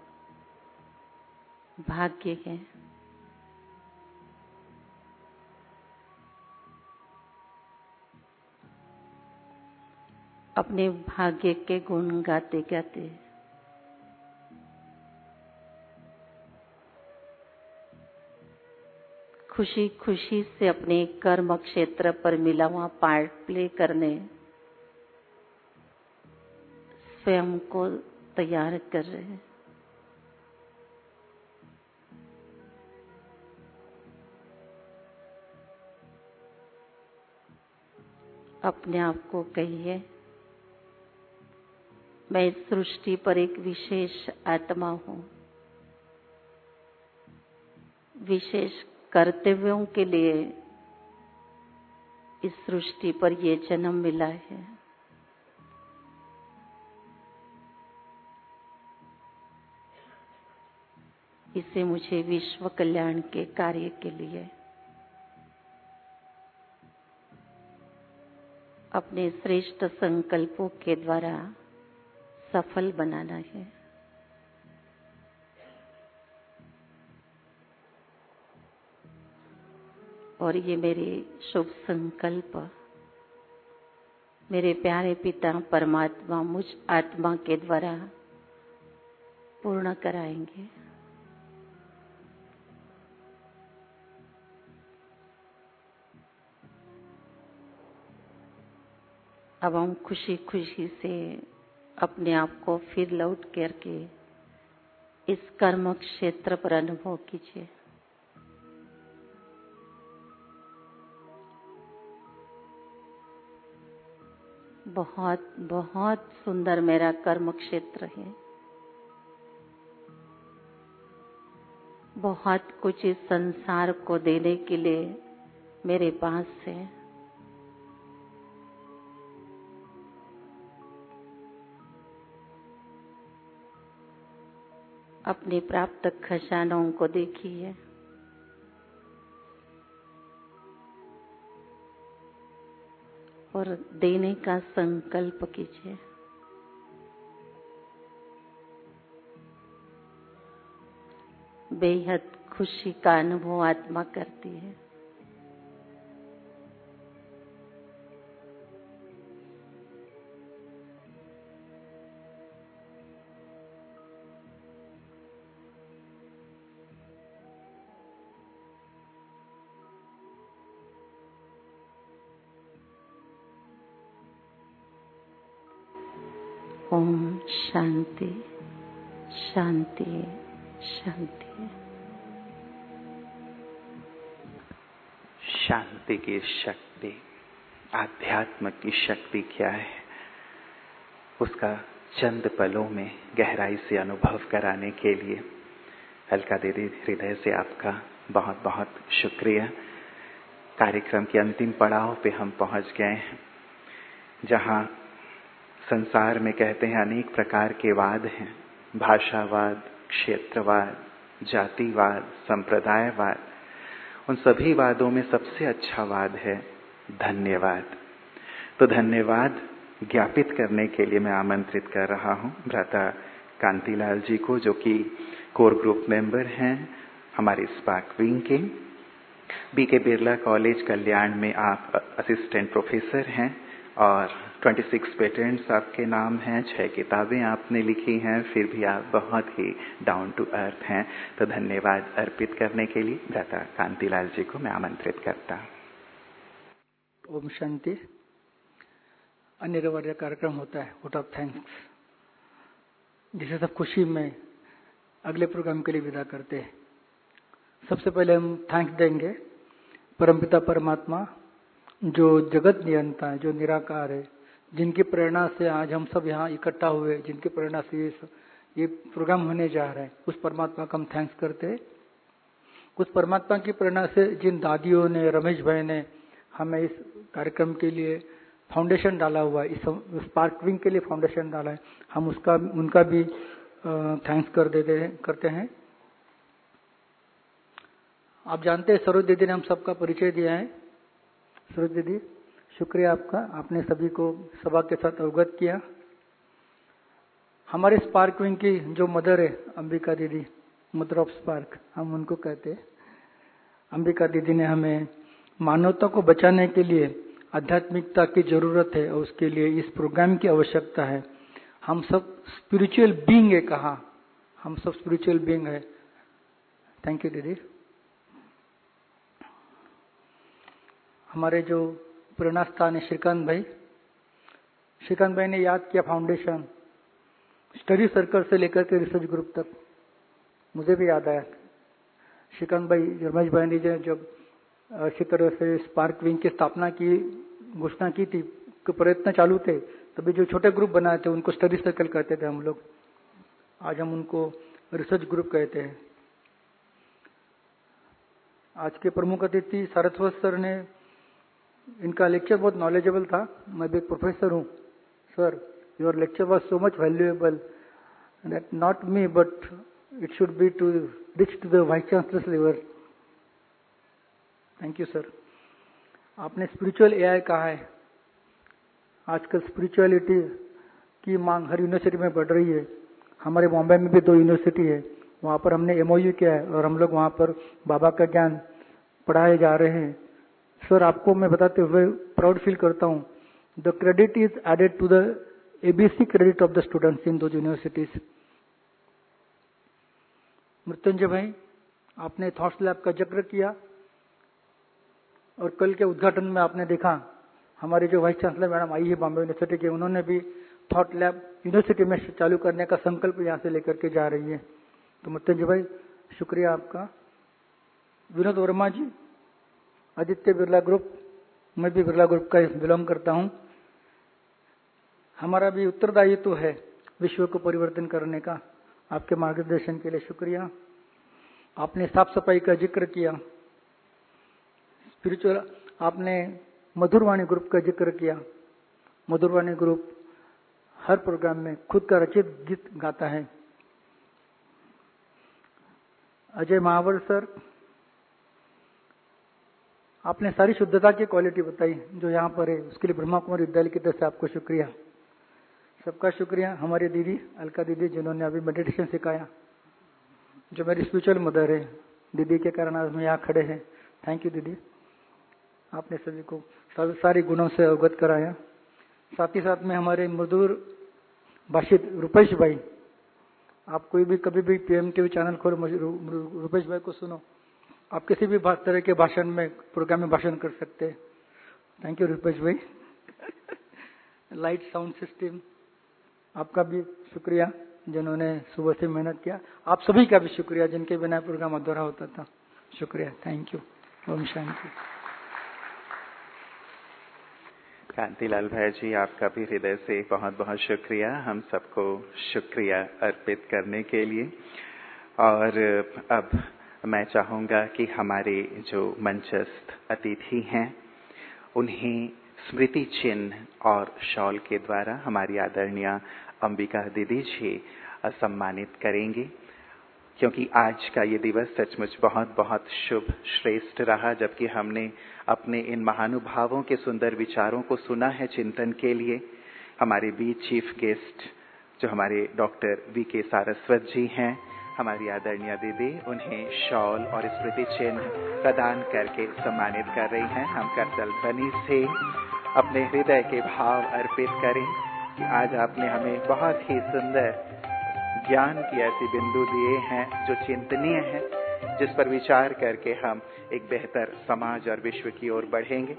भाग्य है। अपने भाग्य के गुण गाते गाते खुशी खुशी से अपने कर्म क्षेत्र पर मिला हुआ पार्ट प्ले करने स्वयं को तैयार कर रहे हैं। अपने आप को कहिए, मैं इस सृष्टि पर एक विशेष आत्मा हूं। विशेष कर्तव्यों के लिए इस सृष्टि पर ये जन्म मिला है। इसे मुझे विश्व कल्याण के कार्य के लिए अपने श्रेष्ठ संकल्पों के द्वारा सफल बनाना है। और ये मेरे शुभ संकल्प मेरे प्यारे पिता परमात्मा मुझ आत्मा के द्वारा पूर्ण कराएंगे। अब हम खुशी खुशी से अपने आप को फिर लौट करके इस कर्म क्षेत्र पर अनुभव कीजिए। बहुत बहुत सुंदर मेरा कर्म क्षेत्र है। बहुत कुछ इस संसार को देने के लिए मेरे पास है। अपने प्राप्त खजानों को देखिए। और देने का संकल्प कीजिए। बेहद खुशी का अनुभव आत्मा करती है। ओम शांति शांति शांति। शांति की शक्ति, आध्यात्म की शक्ति क्या है, उसका चंद पलों में गहराई से अनुभव कराने के लिए अलका दीदी हृदय से आपका बहुत बहुत शुक्रिया। कार्यक्रम के अंतिम पड़ाव पे हम पहुंच गए हैं, जहां संसार में कहते हैं अनेक प्रकार के वाद हैं, भाषावाद, क्षेत्रवाद, जातिवाद, संप्रदायवाद। उन सभी वादों में सबसे अच्छा वाद है धन्यवाद। तो धन्यवाद ज्ञापित करने के लिए मैं आमंत्रित कर रहा हूं भ्राता कांतिलाल जी को, जो कि कोर ग्रुप मेंबर हैं हमारे स्पार्क विंग के। बीके बिरला कॉलेज कल्याण में आप असिस्टेंट प्रोफेसर हैं और 26 पेटेंट्स आपके नाम हैं, 6 किताबें आपने लिखी हैं, फिर भी आप बहुत ही डाउन टू अर्थ हैं। तो धन्यवाद अर्पित करने के लिए भ्राता कांतिलाल जी को मैं आमंत्रित करता हूँ। ओम शांति। अनिवार्य कार्यक्रम होता है वोट ऑफ थैंक्स, जिसे सब खुशी में अगले प्रोग्राम के लिए विदा करते हैं। सबसे पहले हम थैंक्स देंगे परमपिता परमात्मा जो जगत नियंता है, जो निराकार है, जिनकी प्रेरणा से आज हम सब यहाँ इकट्ठा हुए, जिनकी प्रेरणा से ये प्रोग्राम होने जा रहा है, उस परमात्मा का हम थैंक्स करते हैं। उस परमात्मा की प्रेरणा से जिन दादियों ने, रमेश भाई ने हमें इस कार्यक्रम के लिए फाउंडेशन डाला हुआ है, इस स्पार्क विंग के लिए फाउंडेशन डाला है, हम उनका भी थैंक्स करते हैं। आप जानते हैं सरोज दीदी ने हम सबका परिचय दिया है। सरोज दीदी, शुक्रिया आपका, आपने सभी को सभा के साथ अवगत किया। हमारे स्पार्क विंग की जो मदर है अंबिका दीदी, मदर ऑफ स्पार्क हम उनको कहते हैं, अंबिका दीदी ने हमें मानवता को बचाने के लिए आध्यात्मिकता की जरूरत है और उसके लिए इस प्रोग्राम की आवश्यकता है। हम सब स्पिरिचुअल बीइंग है, कहा हम सब स्पिरिचुअल बीइंग है। थैंक यू दीदी। हमारे जो प्रेरणा स्थान है श्रीकांत भाई ने याद किया फाउंडेशन, स्टडी सर्कल से लेकर के रिसर्च ग्रुप तक। मुझे भी याद आया श्रीकांत भाई, रमेश भाई ने जब अच्छी तरह से स्पार्क विंग की स्थापना की घोषणा की थी, प्रयत्न चालू थे, तभी जो छोटे ग्रुप बनाए थे उनको स्टडी सर्कल कहते थे हम लोग। आज हम उनको रिसर्च ग्रुप कहते हैं। आज के प्रमुख अतिथि सारस्वत सर ने, इनका लेक्चर बहुत नॉलेजेबल था। मैं भी एक प्रोफेसर हूँ। Sir, your lecture was so much valuable that not me but it should be to reach to the vice chancellor's level. Thank you sir. आपने स्पिरिचुअल एआई कहा है। आजकल स्पिरिचुअलिटी की मांग हर यूनिवर्सिटी में बढ़ रही है। हमारे बॉम्बे में भी 2 यूनिवर्सिटी है, वहाँ पर हमने एमओयू किया है और हम लोग वहाँ पर बाबा का ज्ञान पढ़ाए जा रहे हैं। सर, आपको मैं बताते हुए प्राउड फील करता हूँ। The credit is added to the ABC credit of the students in those universities. Mrityunjay भाई, आपने थॉट्स लैब का जिक्र किया और कल के उद्घाटन में आपने देखा हमारी जो वाइस चांसलर मैडम आई है बॉम्बे यूनिवर्सिटी के, उन्होंने भी थॉट लैब यूनिवर्सिटी में चालू करने का संकल्प यहाँ से लेकर के जा रही है। तो मृत्युंजय भाई, शुक्रिया आपका। विनोद वर्मा जी, आदित्य बिरला ग्रुप, मैं भी बिरला ग्रुप का बिलोंग करता हूँ। हमारा भी उत्तरदायित्व है विश्व को परिवर्तन करने का। आपके मार्गदर्शन के लिए शुक्रिया। आपने साफ सफाई का जिक्र किया, स्पिरिचुअल, आपने मधुरवाणी ग्रुप का जिक्र किया। मधुरवाणी ग्रुप हर प्रोग्राम में खुद का रचित गीत गाता है। अजय महावर सर, आपने सारी शुद्धता की क्वालिटी बताई जो यहाँ पर है, उसके लिए ब्रह्मा कुमारी विद्यालय की तरफ से आपको शुक्रिया। सबका शुक्रिया। हमारी दीदी अलका दीदी, जिन्होंने अभी मेडिटेशन सिखाया, जो मेरी स्पिरिचुअल मदर है, दीदी के कारण आज हम यहाँ खड़े हैं। थैंक यू दीदी, आपने सभी को सारी गुणों से अवगत कराया। साथ ही साथ में हमारे मधुर भाषित रुपेश भाई, आप कोई भी कभी भी पीएम टीवी चैनल खोलो, रुपेश भाई को सुनो, आप किसी भी तरह के भाषण में, प्रोग्राम में भाषण कर सकते हैं। थैंक यू रुपेश भाई। लाइट साउंड सिस्टम, आपका भी शुक्रिया, जिन्होंने सुबह से मेहनत किया। आप सभी का भी शुक्रिया, जिनके बिना प्रोग्राम अधूरा होता था। शुक्रिया, थैंक यू। ओम शांति। कांतिलाल भाई जी, आपका भी हृदय से बहुत बहुत शुक्रिया, हम सबको शुक्रिया अर्पित करने के लिए। और अब मैं चाहूँगा कि हमारे जो मंचस्थ अतिथि हैं उन्हें स्मृति चिन्ह और शॉल के द्वारा हमारी आदरणीय अंबिका दीदी जी सम्मानित करेंगे, क्योंकि आज का ये दिवस सचमुच बहुत बहुत शुभ श्रेष्ठ रहा, जबकि हमने अपने इन महानुभावों के सुंदर विचारों को सुना है चिंतन के लिए। हमारे बीच चीफ गेस्ट जो हमारे डॉक्टर वीके सारस्वत जी हैं, हमारी आदरणीय दीदी उन्हें शॉल और स्मृति चिन्ह प्रदान करके सम्मानित कर रही हैं। हम करतल ध्वनि से अपने हृदय के भाव अर्पित करें कि आज आपने हमें बहुत ही सुंदर ज्ञान की ऐसी बिंदु दिए हैं जो चिंतनीय है, जिस पर विचार करके हम एक बेहतर समाज और विश्व की ओर बढ़ेंगे।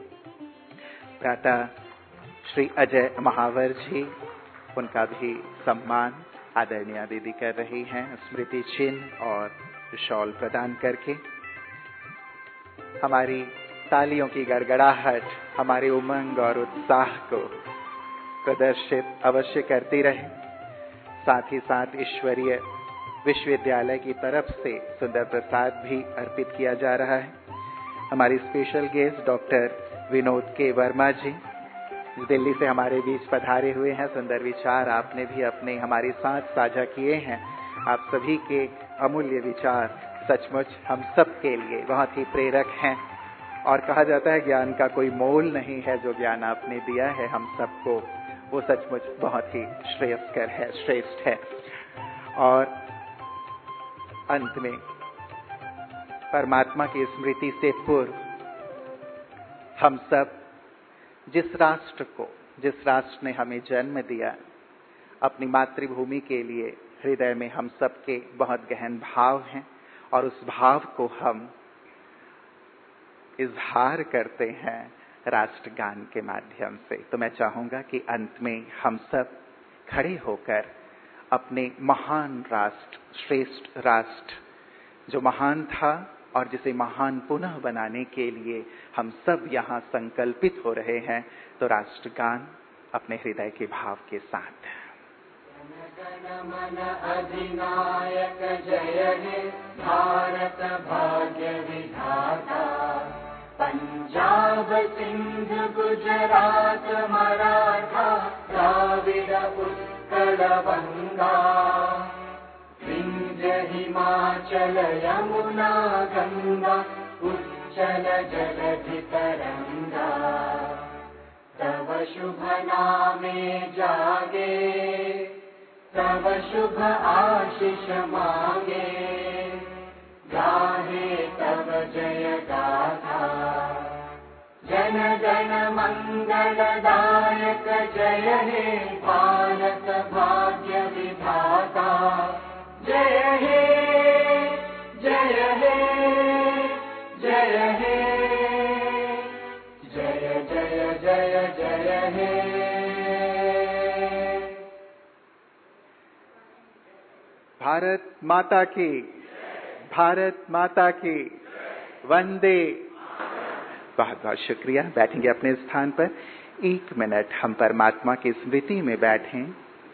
प्रातः श्री अजय महावर जी, उनका भी सम्मान आदरणीय दीदी कर रही हैं स्मृति चिन्ह और शॉल प्रदान करके। हमारी तालियों की गड़गड़ाहट हमारे उमंग और उत्साह को प्रदर्शित अवश्य करती रहे। साथ ही साथ ईश्वरीय विश्वविद्यालय की तरफ से सुंदर प्रसाद भी अर्पित किया जा रहा है। हमारी special guest doctor Vinod K Verma जी दिल्ली से हमारे बीच पधारे हुए हैं। सुंदर विचार आपने भी अपने हमारे साथ साझा किए हैं। आप सभी के अमूल्य विचार सचमुच हम सब के लिए बहुत ही प्रेरक हैं और कहा जाता है ज्ञान का कोई मोल नहीं है। जो ज्ञान आपने दिया है हम सबको वो सचमुच बहुत ही श्रेयस्कर है, श्रेष्ठ है। और अंत में परमात्मा की स्मृति से पूर्व हम सब जिस राष्ट्र ने हमें जन्म दिया, अपनी मातृभूमि के लिए हृदय में हम सबके बहुत गहन भाव हैं और उस भाव को हम इजहार करते हैं राष्ट्रगान के माध्यम से। तो मैं चाहूंगा कि अंत में हम सब खड़े होकर अपने महान राष्ट्र, श्रेष्ठ राष्ट्र जो महान था और जिसे महान पुनः बनाने के लिए हम सब यहाँ संकल्पित हो रहे हैं, तो राष्ट्रगान अपने हृदय के भाव के साथ। जन मन अधिनायक जय हे भारत भाग्य विधाता, पंजाब सिंध गुजरात मराठा द्राविड़ उत्कल बंगा, विंध्य हिमाचल यमुना गंगा उच्चल जलधि तरंगा, तव शुभ नामे जागे तव शुभ आशीष मांगे, गाहे तव जय गाथा, जन गण मंगलदायक जय हे भारत भाग्य विधाता, जय हे जय हे जय हे जय जय जय जय हे। भारत माता की, भारत माता की, वंदे। बहुत बहुत शुक्रिया। बैठेंगे अपने स्थान पर। 1 मिनट हम परमात्मा की स्मृति में बैठें।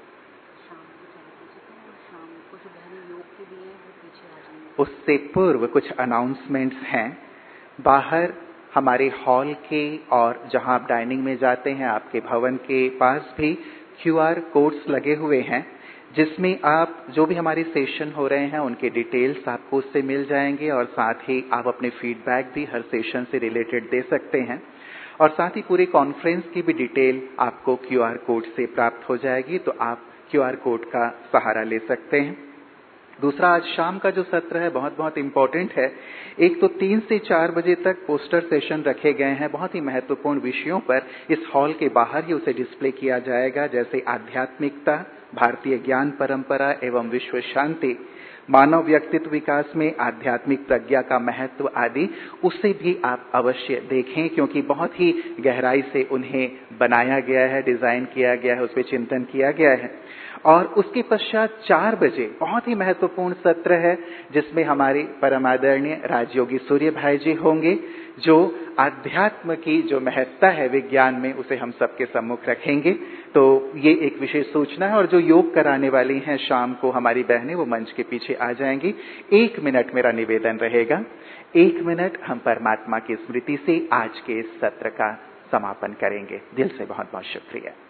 उससे पूर्व कुछ अनाउंसमेंट्स हैं। बाहर हमारे हॉल के और जहां आप डाइनिंग में जाते हैं आपके भवन के पास भी QR कोड्स लगे हुए हैं, जिसमें आप जो भी हमारे सेशन हो रहे हैं उनके डिटेल्स आपको उससे मिल जाएंगे और साथ ही आप अपने फीडबैक भी हर सेशन से रिलेटेड दे सकते हैं और साथ ही पूरे कॉन्फ्रेंस की भी डिटेल आपको QR कोड से प्राप्त हो जाएगी, तो आप QR कोड का सहारा ले सकते हैं। दूसरा, आज शाम का जो सत्र है बहुत बहुत इम्पोर्टेंट है। एक तो 3 से 4 बजे तक पोस्टर सेशन रखे गए हैं बहुत ही महत्वपूर्ण विषयों पर। इस हॉल के बाहर ही उसे डिस्प्ले किया जाएगा, जैसे आध्यात्मिकता, भारतीय ज्ञान परंपरा एवं विश्व शांति, मानव व्यक्तित्व विकास में आध्यात्मिक प्रज्ञा का महत्व आदि। उसे भी आप अवश्य देखें क्योंकि बहुत ही गहराई से उन्हें बनाया गया है, डिजाइन किया गया है, उस पर चिंतन किया गया है। और उसके पश्चात 4 बजे बहुत ही महत्वपूर्ण सत्र है जिसमें हमारे परम आदरणीय राजयोगी सूर्य भाई जी होंगे, जो आध्यात्म की जो महत्ता है विज्ञान में उसे हम सबके सम्मुख रखेंगे। तो ये एक विशेष सूचना है। और जो योग कराने वाली हैं शाम को हमारी बहनें, वो मंच के पीछे आ जाएंगी। 1 मिनट मेरा निवेदन रहेगा। 1 मिनट हम परमात्मा की स्मृति से आज के इस सत्र का समापन करेंगे। दिल से बहुत बहुत शुक्रिया।